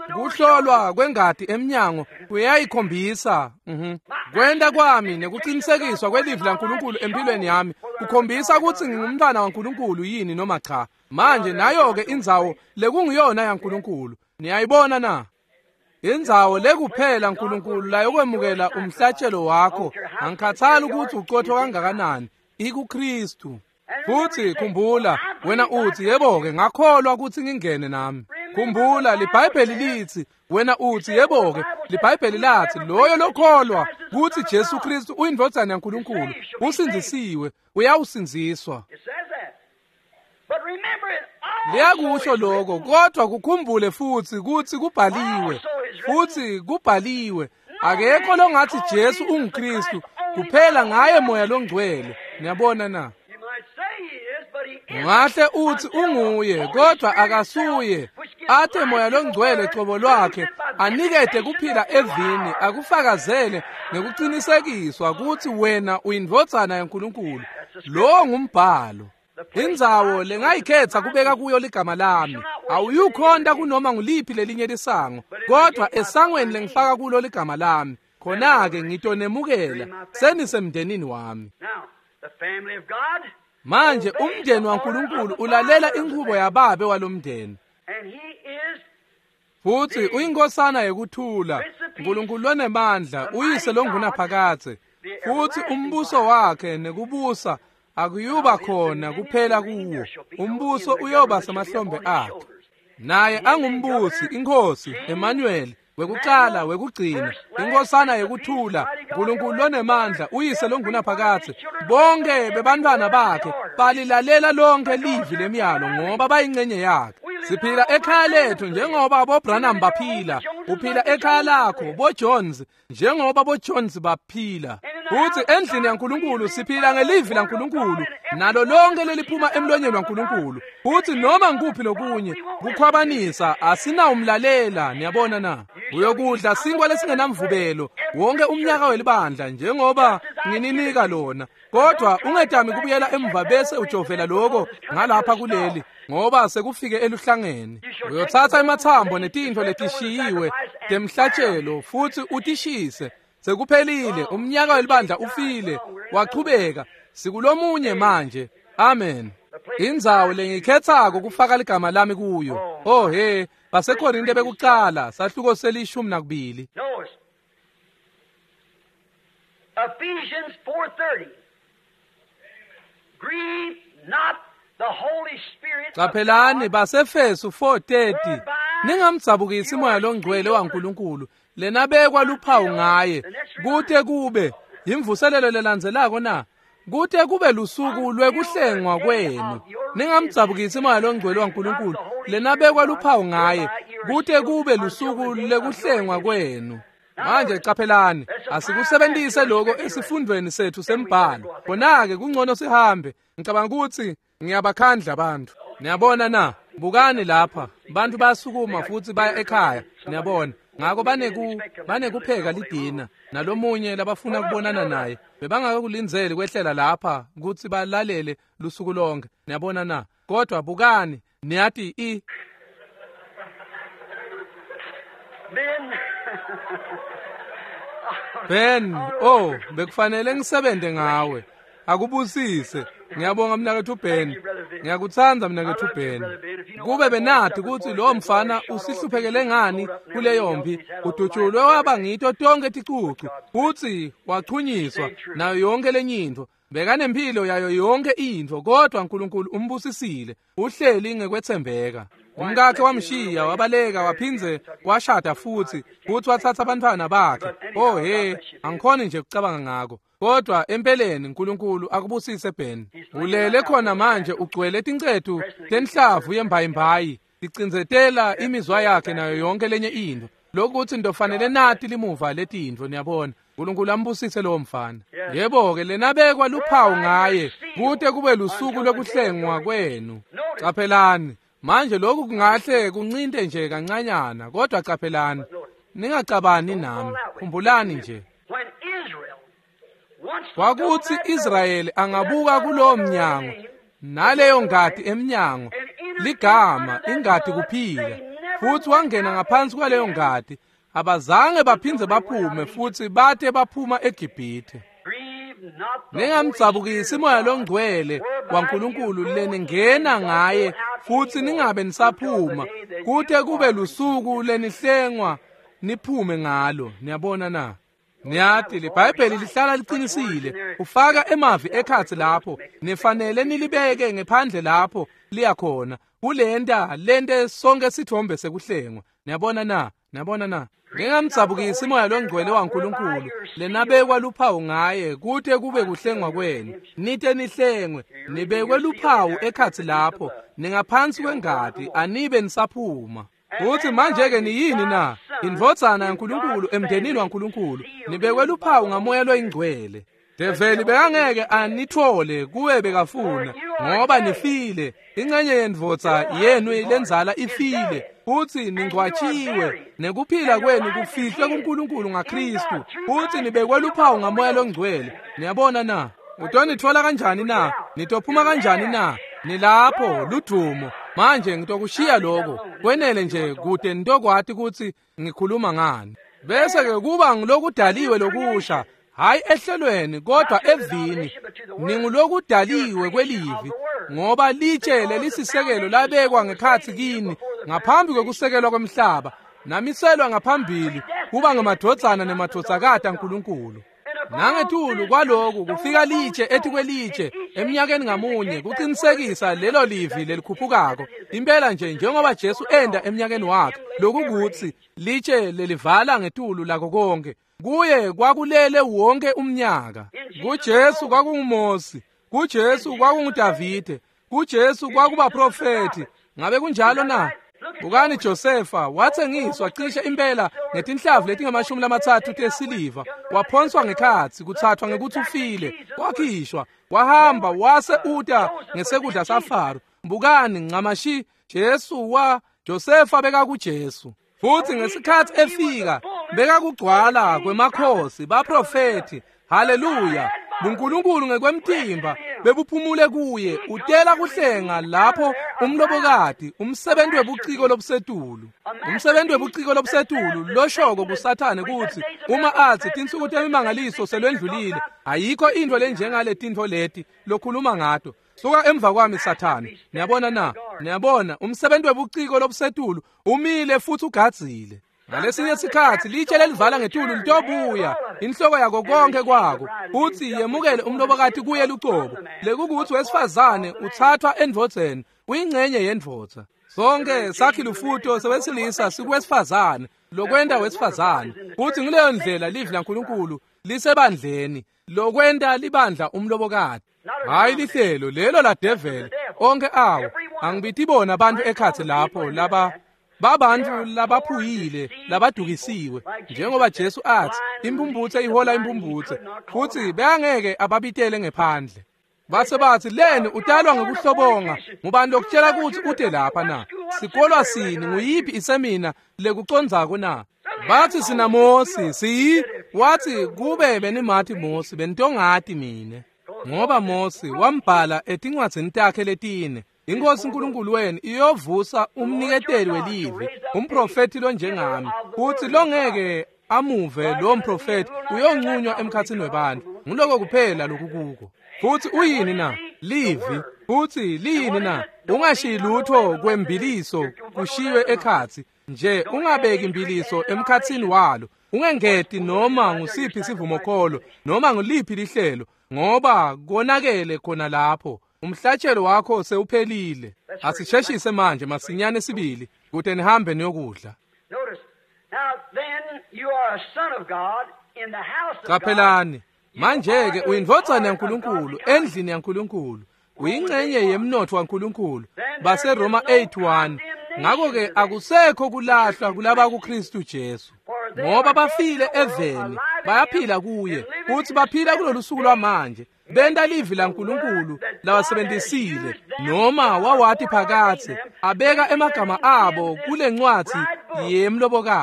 kuhlolwa kwengadi emnyango kuyayikhombisa mhm kwenda kwami nekuqinisekiswa kwelivi laNkulunkulu empilweni yami kukhombisa ukuthi ngingumntwana waNkulunkulu yini noma cha. Manje nayo ke indzawo lekungiyona yaNkulunkulu niyayibona na, indzawo lekuphela uNkulunkulu la yokwemukela umhlatshelo wakho, angikhathali ukuthi uqotho kangakanani, ikuKristu. Futhi khumbula, wena uthi yebo ke ngakholwa ukuthi ngingene nami. Khumbula liBhayibheli lithi, wena uthi yebo ke liBhayibheli lathi loyo lokholwa ukuthi Jesu Kristu uyindodana yaNkulunkulu usindisiwe uyawusinziswa. Liyakusho lokho, kodwa kukhumbule futhi ukuthi kubhaliwe, futhi kubhaliwe akekho longathi Jesu unguKristu kuphela ngaye moya longcwele. Niyabona na? Ngahle uthi unguye kodwa akasuye, athe moya longcwele cobo lwakhe anikete kuphila evini akufakazele nekuqinisekiswa ukuthi wena uyindodana yaNkulunkulu. Lo ngumbhalo. Indzawo lengayikhetha kubeka kuyo ligama lami awuyukhonda kunoma nguliphi lelinye lisango, kodwa esangweni lengifaka kulo ligama lami khona-ke ngitonemukela senisemndenini wami. Manje umndeni waNkulunkulu ulalela inkqubo yababe walomndeni, futhi uyinkosana yekuthula, uNkulunkulu onemandla, uyise longunaphakade, futhi umbuso wakhe nekubusa akuyuba khona kuphela kuwo, umbuso uyoba semahlombe akhe. Naye angumbusi, inkosi, Emmanuel, wekuqala wekugcina, inkosana yekuthula, uNkulunkulu onemandla, uyise longunaphakade, bonke bebantwana bakhe balilalela lonke livi lemiyalo ngoba bayingcenye yakhe. Siphila ekhaya lethu njengoba boBranham baphila, uphila ekhaya lakho boJones njengoba boJones baphila. Futhi endlini yaNkulunkulu siphila ngelivi laNkulunkulu nalo lonke leliphuma emlonyeni waNkulunkulu. Futhi noma ngikuphi lokunye kukhwabanisa asinawumlalela. Niyabona na? Uyokudla sinkwa lesingenamvubelo wonke umnyaka welibandla njengoba ngininika lona, kodwa ungedami kubuyela emva bese ujovela lokho ngalapha kuleli ngoba sekufike eluhlangeni. Uyothatha imathambo netintho letishiyiwe temhlatshelo futhi utishise. Sekuphelile, umnyaka welibandla ufile, waqhubeka, sikulomunye manje. Amen. Indzawo lengikhethako kufaka ligama lami kuyo. Oh he, baseKorinte bekuqala, sahluko selishumi nakubili. Ephesians four thirty. Grieve not the Holy Spirit. Qaphelani baseFesu four thirty. Ningamdzabukisi moya longcwele waNkulunkulu, lenabekwa luphawu ngaye. Kuthe kube imvuselelo lelandzelako na, kuthe kube lusuku lwekuhlengwa kwenu. Ningamdzabukisi moya longcwele waNkulunkulu, lenabekwa luphawu ngaye. Kuthe kube lusuku lwekuhlengwa kwenu. Manje qaphelani, asikusebenzise lokho esifundweni sethu sembhalo. Khona-ke kungcono sihambe. Ngicabanga ukuthi ngiyabakhandla abantu. Niyabona na? Bukani lapha, bantu bayasukuma futhi baya ekhaya. Niyabona? Ngakho baneku banekupheka lidina nalomunye labafuna kubonana naye. Bebangakakulinzeli kwehlela lapha ukuthi balalele lusuku lonke. Niyabona na? Kodwa bukani niyathi i Ben. Ben, oh, bekufanele ngisebente ngawe. Akubusise. Ngiyabonga mnakethu Ben. Ngiyakuthanda mnakethu Ben. Kube benathi ukuthi lo mfana usihluphekele ngani kule yombi, udutshulwe waba ngito tonke ticucu, futhi wachunyiswa nayo yonke lenyinto. Bekanempilo yayo yonke into, kodwa uNkulunkulu umbusisile, uhleli ngekwethembeka. Umkakhe wamshiya wabaleka waphinze washada futhi futhi wathatha abantwana bakhe. Oh he, angikhona nje ukucabanga ngako. Kodwa empeleni uNkulunkulu akubusise Ben. Ulele khona manje ugcwele tincethu tenhlavu yembayimbayi, licindzetela imizwa yakhe nayo yonke lenye into. Lokuthi ndofanele nathi limuva letintvo. Niyabona? uNkulunkulu ambusise lo mfana. Yebo ke lenabekwa luphawu ngaye, kuthe kube lusuku lokuhlengwa kwenu. Qaphelani. Manje lokhu kungahle kuncinte nje kancanyana, kodwa qaphelani, ningacabani nami. Khumbulani nje, kwakuthi Israyeli angabuka kulowo mnyango naleyo ngadi emnyango ligama ingadi kuphila, futhi wangena ngaphansi kwaleyo ngadi. Abazange baphindze baphume futhi bathe baphuma eGibhithe. Ningamdzabukisi imoya longcwele waNkulunkulu leningena ngaye futhi ningabe nisaphuma kuthe kube lusuku lenihlengwa niphume ngalo. Niyabona na? Niyathi iBhayibheli lihlala liqinisile. Ufaka emavi ekhathi lapho nifanele nilibeke ngephandle lapho liya khona. Kulenta lente sonke sithombe sekuhlengwa. Niyabona na? Niyabona na? Ngingamdzabukisi imoya longcwele waNkulunkulu lenabekwa luphawu ngaye kuthe kube kuhlengwa kwenu. Nite nihlengwe nibekwe luphawu ekhathi lapho ningaphansi kwengadi anibe nisaphuma. Uthi manje-ke niyini na? Indvodzana yaNkulunkulu emndenini waNkulunkulu. Nibekwe luphawu ngamoya loyingcwele. Develi bekangeke anithole kuwe bekafuna ngoba nifile. Ingcenye yendvodza yenu lenzala ifile. Uthi ningcwatshiwe nekuphila kwenu kufihlwe kuNkulunkulu ngaKristu. Uthi nibekwe luphawu ngamoya longcwele. Niyabona na? Utonithola kanjani na? Nitophuma kanjani na? Nilapho ludumo. Manje ngitokushiya lokho. Kwenele nje kude nitokwati ukuthi ngikhuluma ngani. Bese ke kuba ngilokudaliwe lokusha. Hayi ehlelweni kodwa evini. Ningulokudaliwe kwelivi ngoba litshele lisisekelo labekwa ngekhathi kini ngaphambi kokusekelwa kwemhlaba. Namiselwa ngaphambili kuba ngamadvodzana nemadvodzakati kaNkulunkulu. Nangetulu kwaloku kufika litshe ethi kwelitshe eminyakeni ngamunye kuqinisekisa lelo livi lelikhuphukako. Impela nje njengoba Jesu enda eminyakeni wakhe lokhu kuthi litshe lelivala ngetulu lakho konke. Kuye kwakulele wonke umnyaka. KuJesu kwakunguMosi, kuJesu kwakunguDavide, kuJesu kwakuba profeti. Ngabe kunjalo na? Bukani Josefa wathengiswa cishe impela ngetinhlavu letingamashumi lamathathu tesiliva. Waphonswa ngekhatsi kuthathwa ngekuthi ufile. Wakhishwa wahamba wase uta ngesekudla saFaro. Bukani ngamashi Jesu wa Josefa beka kuJesu. Futhi ngesikhathi efika beka kugcwala kwemakhosi baprofeti. Haleluya. uNkulunkulu ngekwemthimba bebuphumule kuye utela kuhlenga lapho umlobokati umsebenzi webuciko lobusetulu. Umsebenzi webuciko lobusetulu loshoko kuSathane kuthi uma athi tinsuku temimangaliso selwendlulile ayikho into lenjengale tintfo leti lokhuluma ngato. Suka emva kwami Sathane. Niyabona na? Niyabona umsebenzi webuciko lobusetulu umile futhi ugadzile. Ngalesinye isikhathi litshe lelivala ngetulu litobuya inhloko yako konke kwako uthi yemukele umlobokati kuye lucobo lekukuthi wesifazane uthathwa endvodzeni uyingcenye yendvodza. Sonke sakhi lufuto sewesilisa sikuwesifazane lokwenda wesifazane uthi ngileyo ndlela livi laNkulunkulu lisebandleni lokwenda libandla umlobokati. Hayi lihlelo lelo la devil onke awo angibithi bona abantu ekhathi lapho laba babantu labaphuyile labadukisiwe njengoba Jesu athi impumbuthe ihola impumbuthe futhi beyangeke ababitele ngephandle. Base bathi leni utalwa ngekuhlobonga ngubani lokutshela ukuthi ude lapha na? Sikolwa sini nguyiphi isemina lekucondzako na? Bathi sina Mosi siyi wathi kube benimathi Mosi benitongati mine ngoba Mosi wambhala etincwadzini takhe letine. Inkosi uNkulunkulu wenu iyovusa umniketeli welivi umprofeti lo njengami uthi longeke amuve lo mprofeti uyonqunywa emkhathini webantu. Ngiloko kuphela lokhu kuko. Futhi uyini na? Livi. Futhi lini na? Ungashiyi lutho kwembiliso kushiwe ekhathi nje ungabeki imbiliso emkhathini walo. Ungengeti noma ngusiphi isivumokholo noma nguliphi lihlelo ngoba konakele khona lapho. Umhlatshelo wakho sewuphelile. Asisheshise manje masinyane sibili kude nihambe niyokudla. Qaphelani. Manje-ke uyindvodzana yaNkulunkulu endlini yaNkulunkulu. Uyingcenye yemnotho waNkulunkulu. Base Roma eight one. Ngakho-ke akusekho kulahlwa kulaba kuKristu Jesu. Ngoba bafile eveni bayaphila kuye futhi baphila kulolu suku lwamanje. Benda livi laNkulunkulu lawasebenzisile noma wawathi phakathi abeka emagama abo kule ncwadi yemlobokati.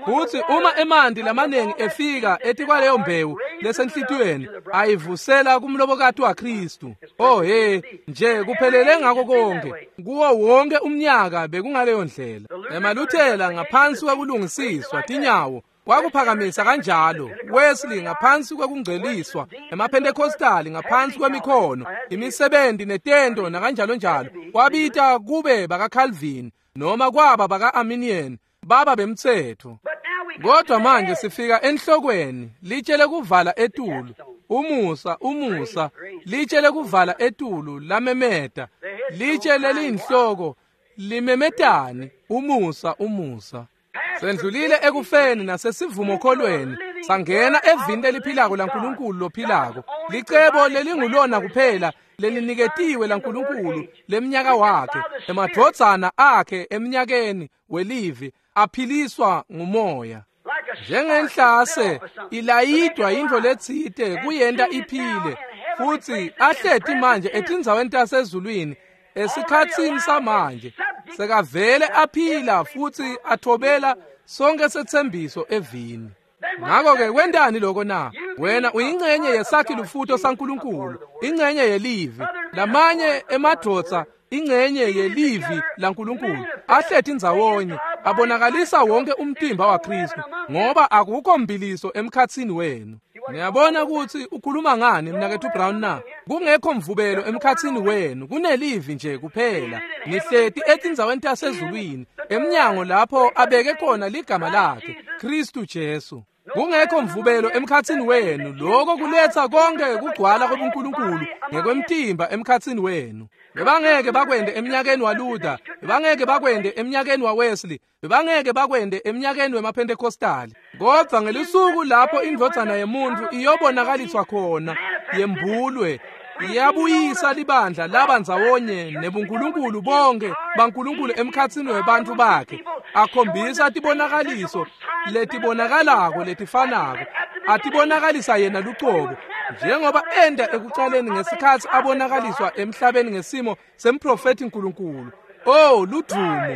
futhi uma emanti lamanengi efika ethi kwaleyo mbewu lesenhlitiyweni ayivusela kumlobokati waKristu. Oh he, nje kuphelele ngako konke kuwo wonke umnyaka bekungaleyo ndlela. EmaLuthela ngaphansi kwekulungisiswa tinyawo kwakuphakamisa kanjalo, Wesley ngaphansi kwekungceliswa, emaPentekostali ngaphansi kwemikhono, imisebenzi netento nakanjalo njalo kwabita kube bakaCalvin noma kwaba baka-Arminian baba bemthetho. Kodwa manje sifika enhlokweni litshele kuvala etulu, umusa umusa litshele kuvala etulu lamemeta, litshele liyinhloko limemetani, umusa umusa. Sendlulile ekufeni nasesivumo kholweni, sangena evini eliphilako laNkulunkulu lophilako, licebo lelingulona kuphela leliniketiwe laNkulunkulu leminyaka wakhe, emadvodzana akhe eminyakeni welivi aphiliswa ngumoya. Njengenhlase ilayidwa indlo letsite kuyenta iphile, futhi ahleti manje etindzaweni tasezulwini esikhatsini samanje, sekavele aphila futhi athobela sonke sethembiso evini. Ngakho-ke kwendani lokho na? Wena uyingxenye yesakhi lufutho saNkulunkulu, ingxenye yelivi, lamanye emadvodza ingxenye yelivi laNkulunkulu, ahlethi indzawonye, abonakalisa wonke umtimba waKristu, ngoba akukho mbiliso emkhatsini wenu. Niyabona ukuthi ukhuluma ngani mnakethu Brown na? Kungekho mvubelo emkhatsini wenu, kunelivi nje kuphela. Nihlethi etindzaweni tasezulwini, emnyango lapho abeke khona ligama lakhe, Kristu Jesu. Kungekho mvubelo emkhatsini wenu, lokho kuletha konke kugcwala kobuNkulunkulu ngekwemtimba emkhatsini wenu. Bebangeke bakwende eminyakeni waLuther, bebangeke bakwende eminyakeni waWesley, bebangeke bakwende eminyakeni wemaPentekostali. Kodwa ngelisuku lapho indvodzana yemuntu iyobonakaliswa khona, yembulwe, iyabuyisa libandla labandzawonye nebuNkulunkulu bonke baNkulunkulu emkhatsini webantu bakhe, akhombisa tibonakaliso letibonakalako letifanako, atibonakalisa yena luqobo, njengoba enda ekuqaleni ngesikhathi abonakaliswa emhlabeni ngesimo semprofeti Nkulunkulu. Oh, ludumo!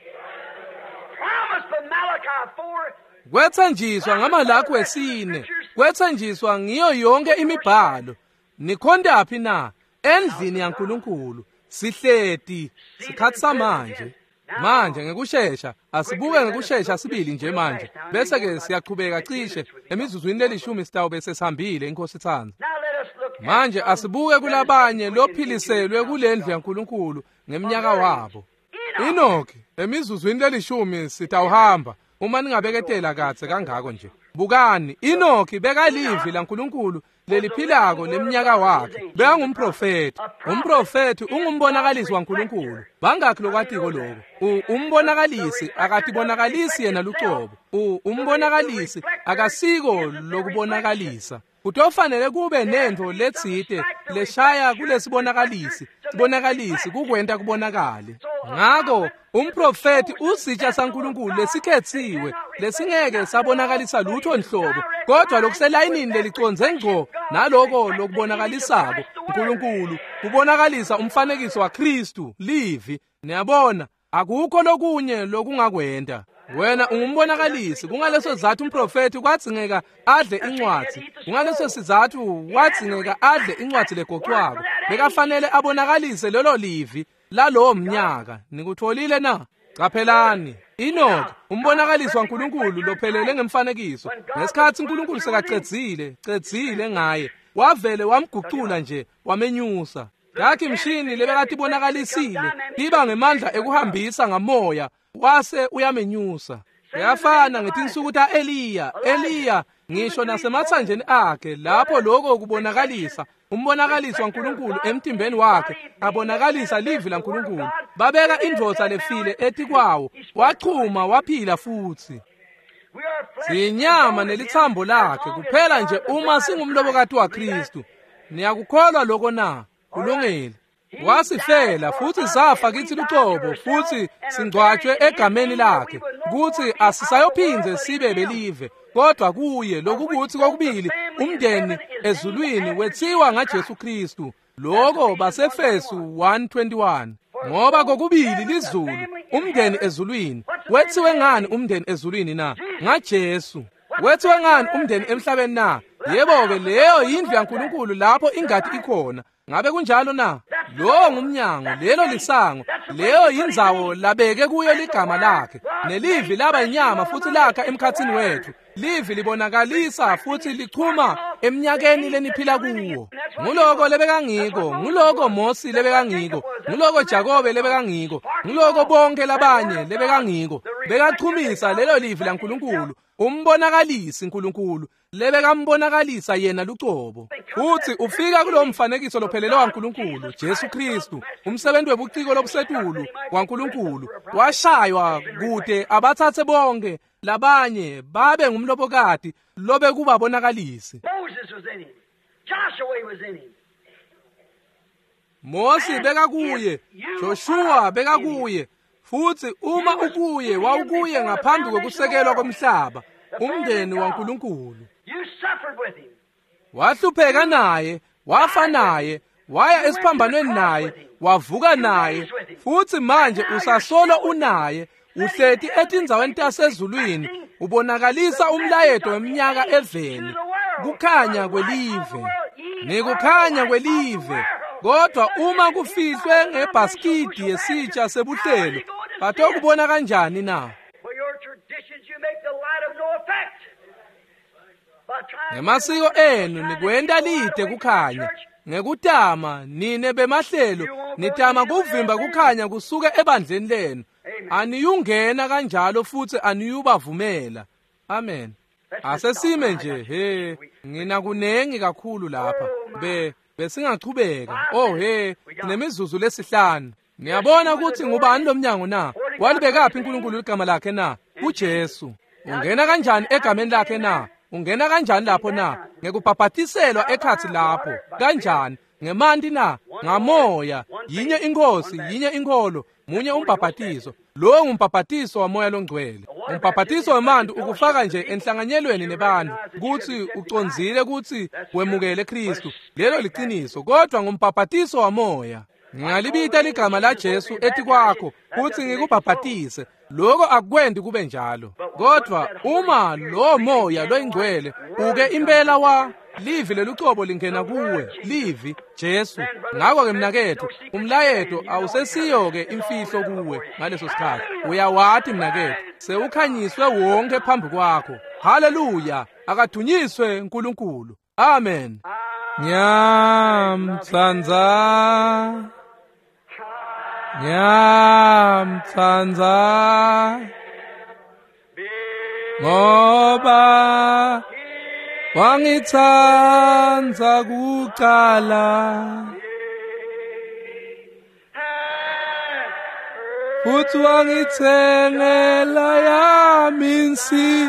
Kwethenjiswa ngamalakho esine, kwethenjiswa ngiyo yonke imibhalo. Nikhondaphi na? Endlini yaNkulunkulu. Sihleti sikhathi samanje. Manje ngekusheshsha, asibuke ngekusheshsha sibili nje manje, bese ke siyaqhubeka cishe emizuzwini lelishumi sitawube sesihambile inkosi ithanza. Manje asibuke kulabanye lophiliselwe kulendlu yaNkulunkulu ngeminyaka wabo. Enoki emizuzwini lelishumi sitawuhamba uma ningabeketela katse kangako nje. Bukani, Enoki bekalivi laNkulunkulu leliphilako leminyaka wakhe, bekangumprofeti. Umprofeti ungumbonakalisi waNkulunkulu. Bangakhi lokwatiko lokho? Umbonakalisi akatibonakalisi yena luqobo. Umbonakalisi akasiko lokubonakalisa. Kutofanele kube nento letsite leshaya kulesibonakalisi, sibonakalisi kukwenta kubonakale. Ngako umprofeti usitsha saNkulunkulu lesikhethiwe, lesingeke sabonakalisa lutho nhlobo, kodwa lokuselayinini leliconze ngqo naloko lokubonakalisako uNkulunkulu, kubonakalisa umfanekiso waKristu livi. Niyabona, akukho lokunye lokungakwenda. Wena ungumbonakalisi, kungaleso sizathu umprofeti kwadzingeka adle incwadi, kungaleso sizathu kwadzingeka adle incwadi legoqwako, bekafanele abonakalise lelo livi lalowo mnyaka. Nikutholile na? Qaphelani, Enoki umbonakalisi waNkulunkulu lophelele ngemfanekiso, ngesikhathi uNkulunkulu sekaqedzile qedzile ngaye, wavele wamgucula nje wamenyusa. Yakhi mshini lebekatibonakalisile iba ngemandla ekuhambisa ngamoya, wase uyamenyusa. Yafana ngetinsuku ta Eliya, Eliya ngisho nasemathanjeni akhe lapho lokho kubonakalisa umbonakalisi waNkulunkulu emtimbeni wakhe, abonakalisa livi laNkulunkulu. Babeka indvodza lefile ethi kwawo, wachuma waphila futhi. Siyinyama nelithambo lakhe kuphela nje uma singumlobokati waKristu. Niyakukholwa lokho na? Kulungile. Wasifela futhi safa kithi luqobo, futhi singcwatshwe egameni lakhe, kuthi asisayophinze sibe belive, kodwa kuye lokukuthi kokubili umndeni ezulwini wethiwa ngaJesu Kristu. Lokho basefesu one twenty-one. Ngoba kokubili lizulu, umndeni ezulwini, wethiwe ngani umndeni ezulwini na? ngaJesu. Wethiwe ngani umndeni emhlabeni na? Yebo-ke leyo yindlu yaNkulunkulu lapho ingadi ikhona. Ngabe kunjalo na? Lo ngumnyango, lelo lisango, leyo yindzawo labeke kuyo ligama lakhe. Nelivi laba inyama futhi lakha emkhathini wethu. Livi libonakalisa futhi lichuma eminyakeni leniphila kuwo. Nguloko lebeka ngiko, nguloko Mosi lebeka ngiko, nguloko Jakobe lebeka ngiko, nguloko bonke labanye lebeka ngiko. Bekachumisa lelo livi laNkulunkulu, umbonakalisi uNkulunkulu, lebeka mbonakalisa yena lucobo. Uthi ufika kulo mfanekiso lophelele waNkulunkulu, Jesu Kristu, umsebenzi webuciko lobusetulu waNkulunkulu, washaywa kude abathathe bonke labanye babe ngumlobokati lobe kubabonakalisi. Moses was in him. Joshua was in him. Mose beka kuye, Joshua beka kuye, futhi uma ukuye wawukuye ngaphambi kokusekelwa komhlaba, umndeni waNkulunkulu. You suffered with him. Wahlupheka naye, wafa naye, waya esiphambanweni naye, wavuka naye, futhi manje usasolo unaye, uhleti etindzaweni tasezulwini, ubonakalisa umlayeto weminyaka eveni, kukhanya kwelive, nikukhanya kwelive. Kodwa uma kufihlwe ngebhaskidi yesitsha sebuhlelo, batokubona kanjani na? For your traditions you make the light of no effect. Ngemasiko enu nikwenda lide kukhanya, ngekutama nine bemahlelo nitama kuvimba kukhanya kusuke ebandleni lenu. Aniyungena kanjalo futhi aniyubavumela. Amen. Asesime nje, he, ngina kunengi kakhulu lapha. Be besingachubeka. Oh he, nemizuzu lesihlanu. Niyabona ukuthi ngubani lomnyango na? Walibekaphi uNkulunkulu igama lakhe na? uJesu. Ungena kanjani egameni lakhe na? Ungena kanjani lapho na? Ngekubhaphathiselwa ekhathi lapho. Kanjani? Ngemanti na? Ngamoya. Yinye inkosi, yinye inkolo, munye umbhaphathiso. Lo ngumbhaphathiso wamoya longcwele. Umbhaphathiso wemanti ukufaka nje enhlanganyelweni nebantu ukuthi uconzile ukuthi wemukele Kristu. Lelo liqiniso, kodwa ngumbhaphathiso wamoya. Ngingalibita ligama la Jesu ethi kwakho futhi ngikubhaphathise. Lokho akwendi kube njalo. Kodwa uma lo moya loyingcwele uke impela wa livi lelucobo lingena kuwe, livi Jesu. Ngakho ke mnakethu, umlayeto awusesiyo-ke imfihlo kuwe ngaleso sikhathi. Uyawathi mnakethu, sewukhanyiswe wonke phambi kwakho. Haleluya, akadunyiswe uNkulunkulu. Amen. Nyamtsanza, nyamtsanza, ngoba wangitsanza kuqala, futhi wangithengela yami insi.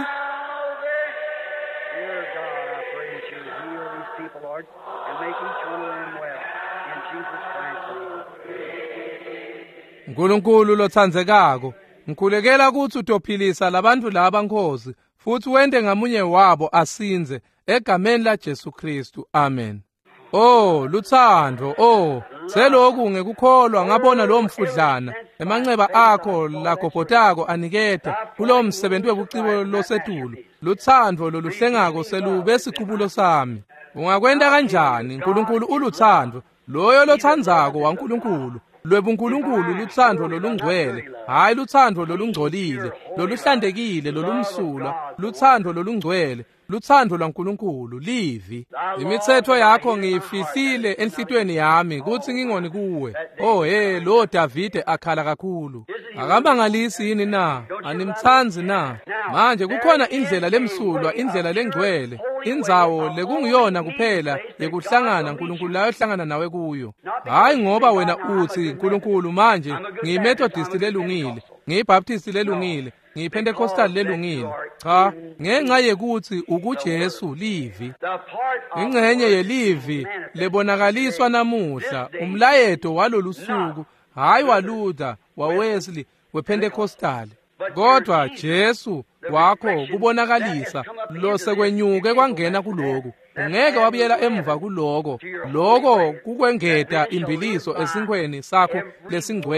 Nkulunkulu lothandzekako, ngikhulekela ukuthi utophilisa labantu laba Nkosi, futhi wende ngamunye wabo asinze egameni la Jesu Kristu. Amen. Oh, luthando, oh, selokhu ngekukholwa ngabona lo mfudlana emanxeba akho lagobhotako aniketa kulo msebenzi webuciko losetulu. Luthando loluhlengako selube siqubulo sami. Ungakwenda kanjani? Nkulunkulu uluthando, loyo lothandzako waNkulunkulu. Lwebunkulunkulu luthando lolungcwele, hayi luthando lolungcolile, loluhlandekile, lolumsula, luthando lolungcwele, luthando lwaNkulunkulu, livi. Imithetho yakho ngiyifihlile enhlitweni yami kuthi ngingoni kuwe. Oh he, lo Davide akhala kakhulu. Akamangalisi yini na? Animthanzi na? Manje kukhona indlela lemsulwa, indlela lengcwele, indzawo lekungiyona kuphela yekuhlangana uNkulunkulu la yohlangana nawe kuyo. Hayi ngoba wena uthi uNkulunkulu manje ngiyiMethodist lelungile, ngiyibaptist lelungile, ngiyiPentecostal lelungile. Cha, ngenxa yekuthi ukuJesu livi. Ingcenye yelivi lebonakaliswa namuhla, umlayeto walolusuku, hayi waLuther, waWesley, wePentecostal. Kodwa Jesu wakho kubonakalisa lo sekwenyuke kwangena kuloku. Ungeke wabuyela emva kuloko. Lokho kukwengeta imbiliso esinkweni sakho lesingcwele.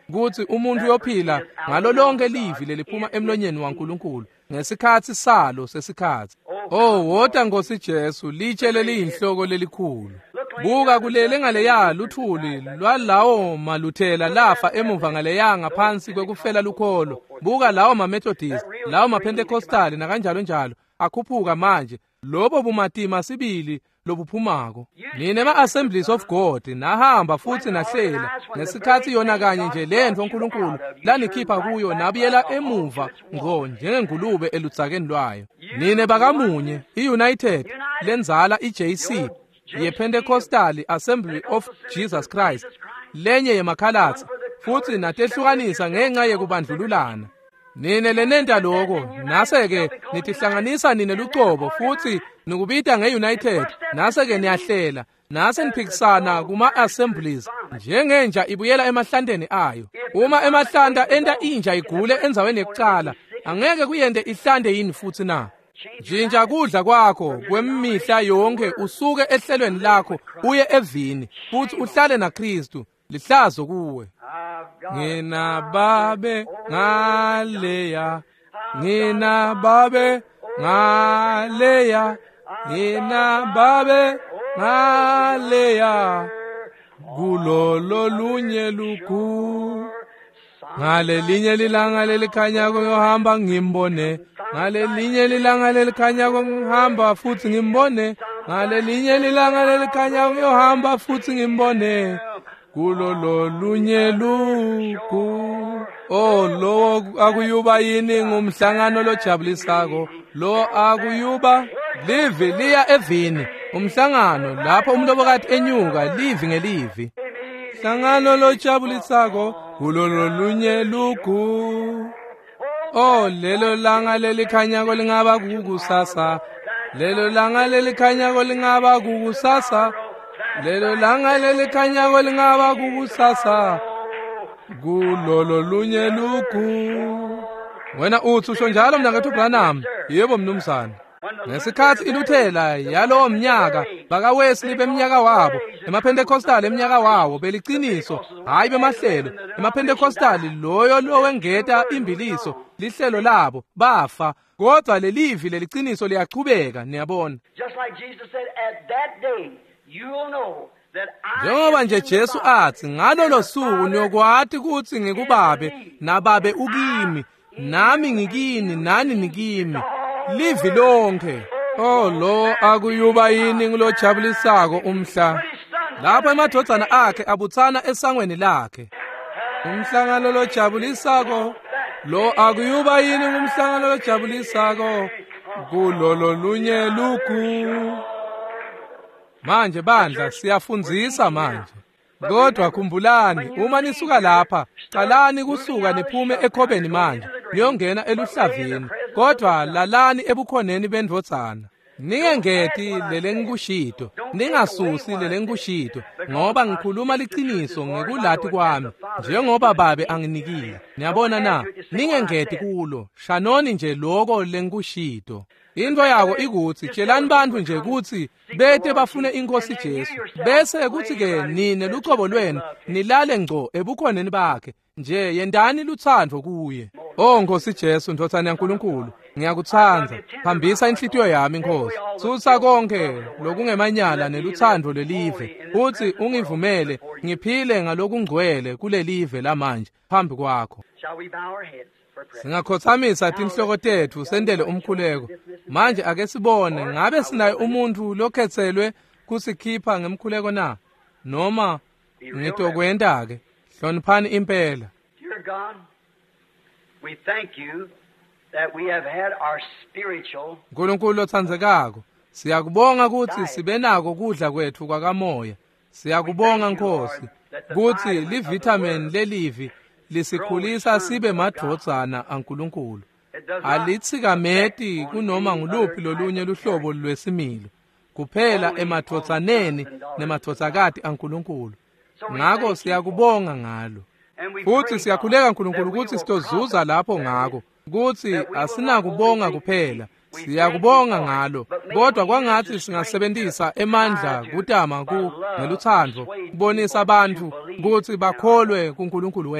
ukuthi umuntu uyophila ngalo lonke livi leliphuma emlonyeni waNkulunkulu ngesikhathi salo sesikhathi. Oh, wodwa Nkosi Jesu, litshele liyinhloko lelikhulu. Buka kulele ngaleya luthuli lwalawo maluthela lafa emuva ngaleya ngaphansi kwekufela lukholo. Buka lawo ma-Methodist, lawo ma-Pentecostal nakanjalo njalo akhuphuka manje. Lobo bumatima sibili lobuphumako. Nine ma-Assemblies of God nahamba futhi nahlela ngesikhathi yona kanye nje lento uNkulunkulu lanikhipha kuyo nabuyela emuva ngo njengengulube eludzakeni lwayo. Nine bakamunye i-United lenzala i-J C ye-Pentecostal Assembly of Jesus Christ, lenye yemakhalatsi futhi natehlukanisa ngenxa yekubandlululana. Nine lenenta lokho nase-ke nitihlanganisa nine lucobo futhi nikubita nge-United, nase-ke niyahlela nase niphikisana kuma-assemblies njengenja ibuyela emahlandeni ayo. Uma emahlanda enta inja igule enzaweni yekucala, angeke kuyende ihlande yini futhi na? Jinja kudla kwakho kwemihla yonke usuke ehlelweni lakho uye evini futhi uhlale naKristu lihlazo kuwe. Ngina babe ngaleya, ngina babe ngaleya, ngina babe ngaleya, kulolo lunye luku. Ngalelinye lilanga lelikhanya ngohamba ngimbone, ngalelinye lilanga lelikhanya ngohamba futhi ngimbone, ngalelinye lilanga lelikhanya ngohamba futhi ngimbone, kulolo lunye luku. Oh, lo akuyuba yini ngumhlangano lojabulisako, lo akuyuba livi liya evini, umhlangano lapho umlobokati enyuka livi ngelivi. Hlangano lojabulisako kulolo lunye luku. Oh, lelo langa lelikhanya kolingaba kukusasa, lelo langa lelikhanya kolingaba kukusasa, lelo langa lelikhanya kolingaba kukusasa, kulolo lunye luku. Wena uthi usho njalo mnakethu Branham? Yebo mnumzane. Ngesikhathi iluthela yalowo mnyaka bakaWesley bemnyaka wabo, emaPentecostal emnyaka wawo beliqiniso hayi bemahlelo. EmaPentecostal loyo lowengeta imbiliso lihlelo labo bafa, kodwa lelivi leliqiniso liyaqhubeka. Niyabona, njengoba nje Jesu athi ngalo losuku niyokwati ukuthi ngikubabe nababe ukimi, nami ngikini nani nikimi, livi lonke. Oh, lo akuyuba yini ngilojabulisako umhla lapho emadodana akhe abuthana esangweni lakhe. Umhlangano lojabulisako, lo akuyuba yini ngumhlangano lojabulisako, kulolo lunye luku. Manje bandla siyafundzisa manje, kodwa khumbulani, uma nisuka lapha qalani kusuka niphume ekhobeni manje niyongena eluhlavini, kodwa lalani ebukhoneni bendvodzana. Ningengeti lele ngikushito, ningasusi lele ngikushito, ngoba ngikhuluma liqiniso ngekulathi kwami njengoba babe anginikile. Niyabona na, ningengeti kulo, shanoni nje loko lengikushito. Into yako ikuthi tshelani bantu nje ukuthi bete bafune iNkosi Jesu, bese kuthi-ke nine lucobo lwenu nilale ngco ebukhoneni bakhe, nje yendani luthando kuye. Oh Nkosi Jesu, ndothana yaNkulunkulu, ngiyakuthanda. Hambisa inhlitiyo yami Nkosi, susa konke lokungemanyala neluthando lelive, uthi ungivumele ngiphile ngalokungcwele kulelive lamanje phambi kwakho. Singakhothamisa tinhloko tethu sendele umkhuleko. Manje ake sibone ngabe sinaye umuntu lokhethelwe kusikhipha ngemkhuleko na, noma ngitokwenda-ke. Hloniphani impela. Dear God, we thank you that we have had our spiritual. Nkulunkulu othandekako, siyakubonga ukuthi sibenako kudla kwethu kwakamoya. Siyakubonga Nkosi ukuthi livitamin lelivi lisikhulisa sibe madvodzana aNkulunkulu. Alitsikameti kunoma nguluphi lolunye luhlobo lwesimilo, kuphela emadvodzaneni nemadvodzakati aNkulunkulu. Ngakho siyakubonga ngalo. Futhi siyakhuleka Nkulunkulu ukuthi sitozuza lapho ngako, ukuthi asinakubonga kuphela, siyakubonga ngalo, kodwa kwangathi singasebenzisa emandla kutama ku ngeluthando kubonisa abantu ukuthi bakholwe kuNkulunkulu wethu.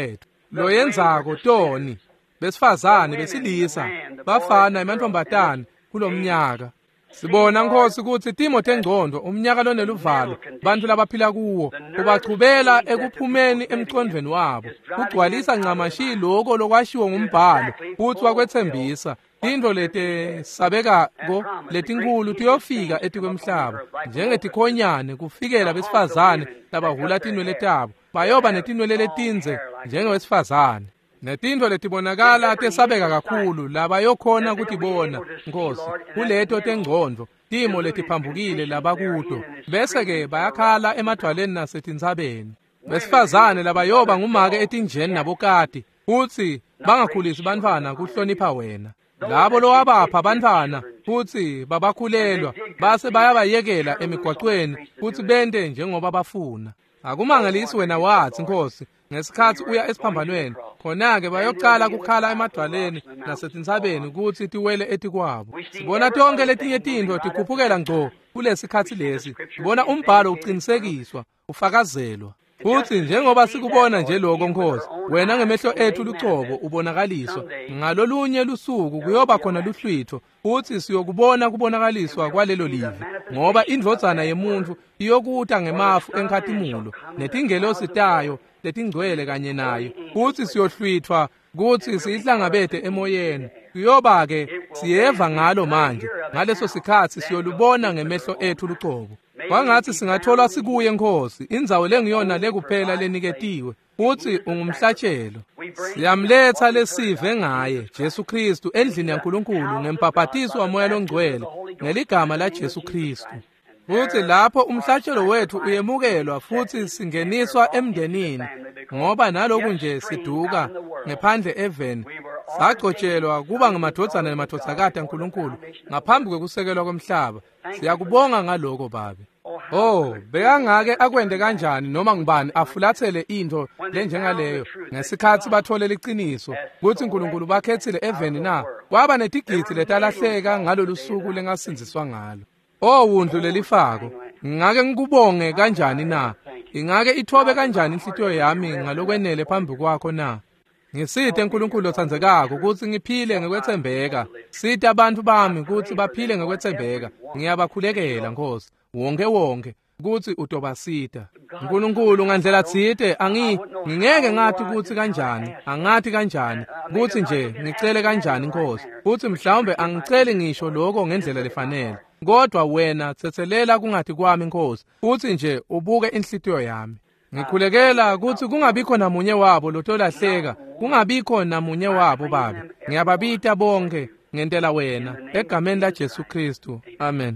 lo yenzako toni besifazane besilisa bafana emantombazane kulomnyaka. Sibona Nkosi ukuthi timo tengqondo umnyaka lo neluvalo bantu labaphila kuwo ubachubela ekuphumeni emqondweni wabo ugcwalisa ncamashi lokho lokwashiwo ngumbhalo futhi wakwethembisa into lete sabekako letinkulu tiyofika etikwemhlaba njengetikhonyane kufikela besifazane labahula tinwele tabo bayoba netinwele letinze njengewesifazane netintfo letibonakala tesabeka kakhulu laba yokhona kutibona Nkosi kuleto tengqondo timo letiphambukile labakuto bese ke bayakhala emadwaleni nasetinzabeni besifazane laba yoba ngumake etinjeni nabokati futhi bangakhulisi bantwana kuhlonipha wena labo lowabapha bantwana futhi babakhulelwa base bayabayekela emigwaqweni futhi bende njengoba bafuna. Akumangalisi wena wathi Nkosi ngesikhathi uya esiphambanweni khona-ke bayocala kukhala emadwaleni nasetinsabeni ukuthi tiwele etikwabo. Sibona tonke letinye tintfo tikhuphukela ngco kulesikhathi lesi. Sibona umbhalo uqinisekiswa ufakazelwa futhi njengoba sikubona nje lokho Nkosi wena ngemehlo ethu lucobo ubonakaliswa ngalolunye lusuku kuyoba khona luhlwitho futhi siyokubona kubonakaliswa kwalelo livi ngoba indvodzana yemuntu iyokuta ngemafu enkhathimulo netingelosi tayo letingcwele kanye naye futhi siyohlwithwa kuthi siyihlangabete emoyeni kuyoba ke siyeva ngalo manje ngaleso sikhathi siyolubona ngemehlo ethu lucobo. Kwangathi singathola sikuye Nkosi indzawo lengiyona lekuphela leniketiwe futhi ungumhlatshelo. Siyamletha lesive ngaye Jesu Kristu endlini yaNkulunkulu ngempaphathiso wamoya longcwele ngeligama la Jesu Kristu. Futhi lapho umhlatshelo wethu uyemukelwa futhi singeniswa emndenini ngoba naloku nje siduka ngephandle eveni sagcotshelwa kuba ngamadodana nemadodzakade kaNkulunkulu ngaphambi kwekusekelwa komhlaba. Siyakubonga ngaloko Babe. Oh, bekangake akwende kanjani noma ngubani afulathele into lenjengaleyo ngesikhathi bathole liqiniso ukuthi uNkulunkulu bakhethile eveni na kwaba netigidi letalahleka ngalolu suku lengasinziswa ngalo. Oh wundlu lelifako ngake ngikubonge kanjani na ingake ithobe kanjani inhlitiyo yami ngalokwenele phambi kwakho na. Ngisithe uNkulunkulu othandzekako ukuthi ngiphile ngekwethembeka sithi abantu bami ukuthi baphile ngekwethembeka ngiyabakhulekela Nkosi wonke wonke ukuthi utobasita uNkulunkulu ngandlela tsite angi ngingeke ngathi ukuthi kanjani angathi kanjani ukuthi nje ngicele kanjani Nkosi futhi mhlawumbe angicele ngisho lokho ngendlela lefanele kodwa wena thethelela kungathi kwami Nkosi futhi nje ubuke inhlitiyo yami. Ngikhulekela ukuthi kungabikho namunye wabo lotolahleka kungabikho namunye wabo Baba ngiyababita bonke ngentela wena egameni la Jesu Kristu amen.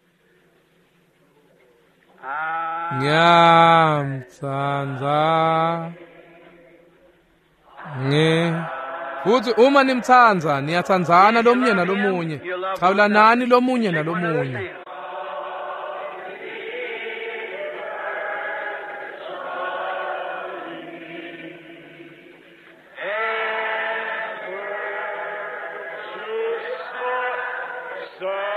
Ngiyamtsandza nge futhi uma nimtsandza niyatsandzana lomunye nalomunye chawulanani lomunye nalomunye. So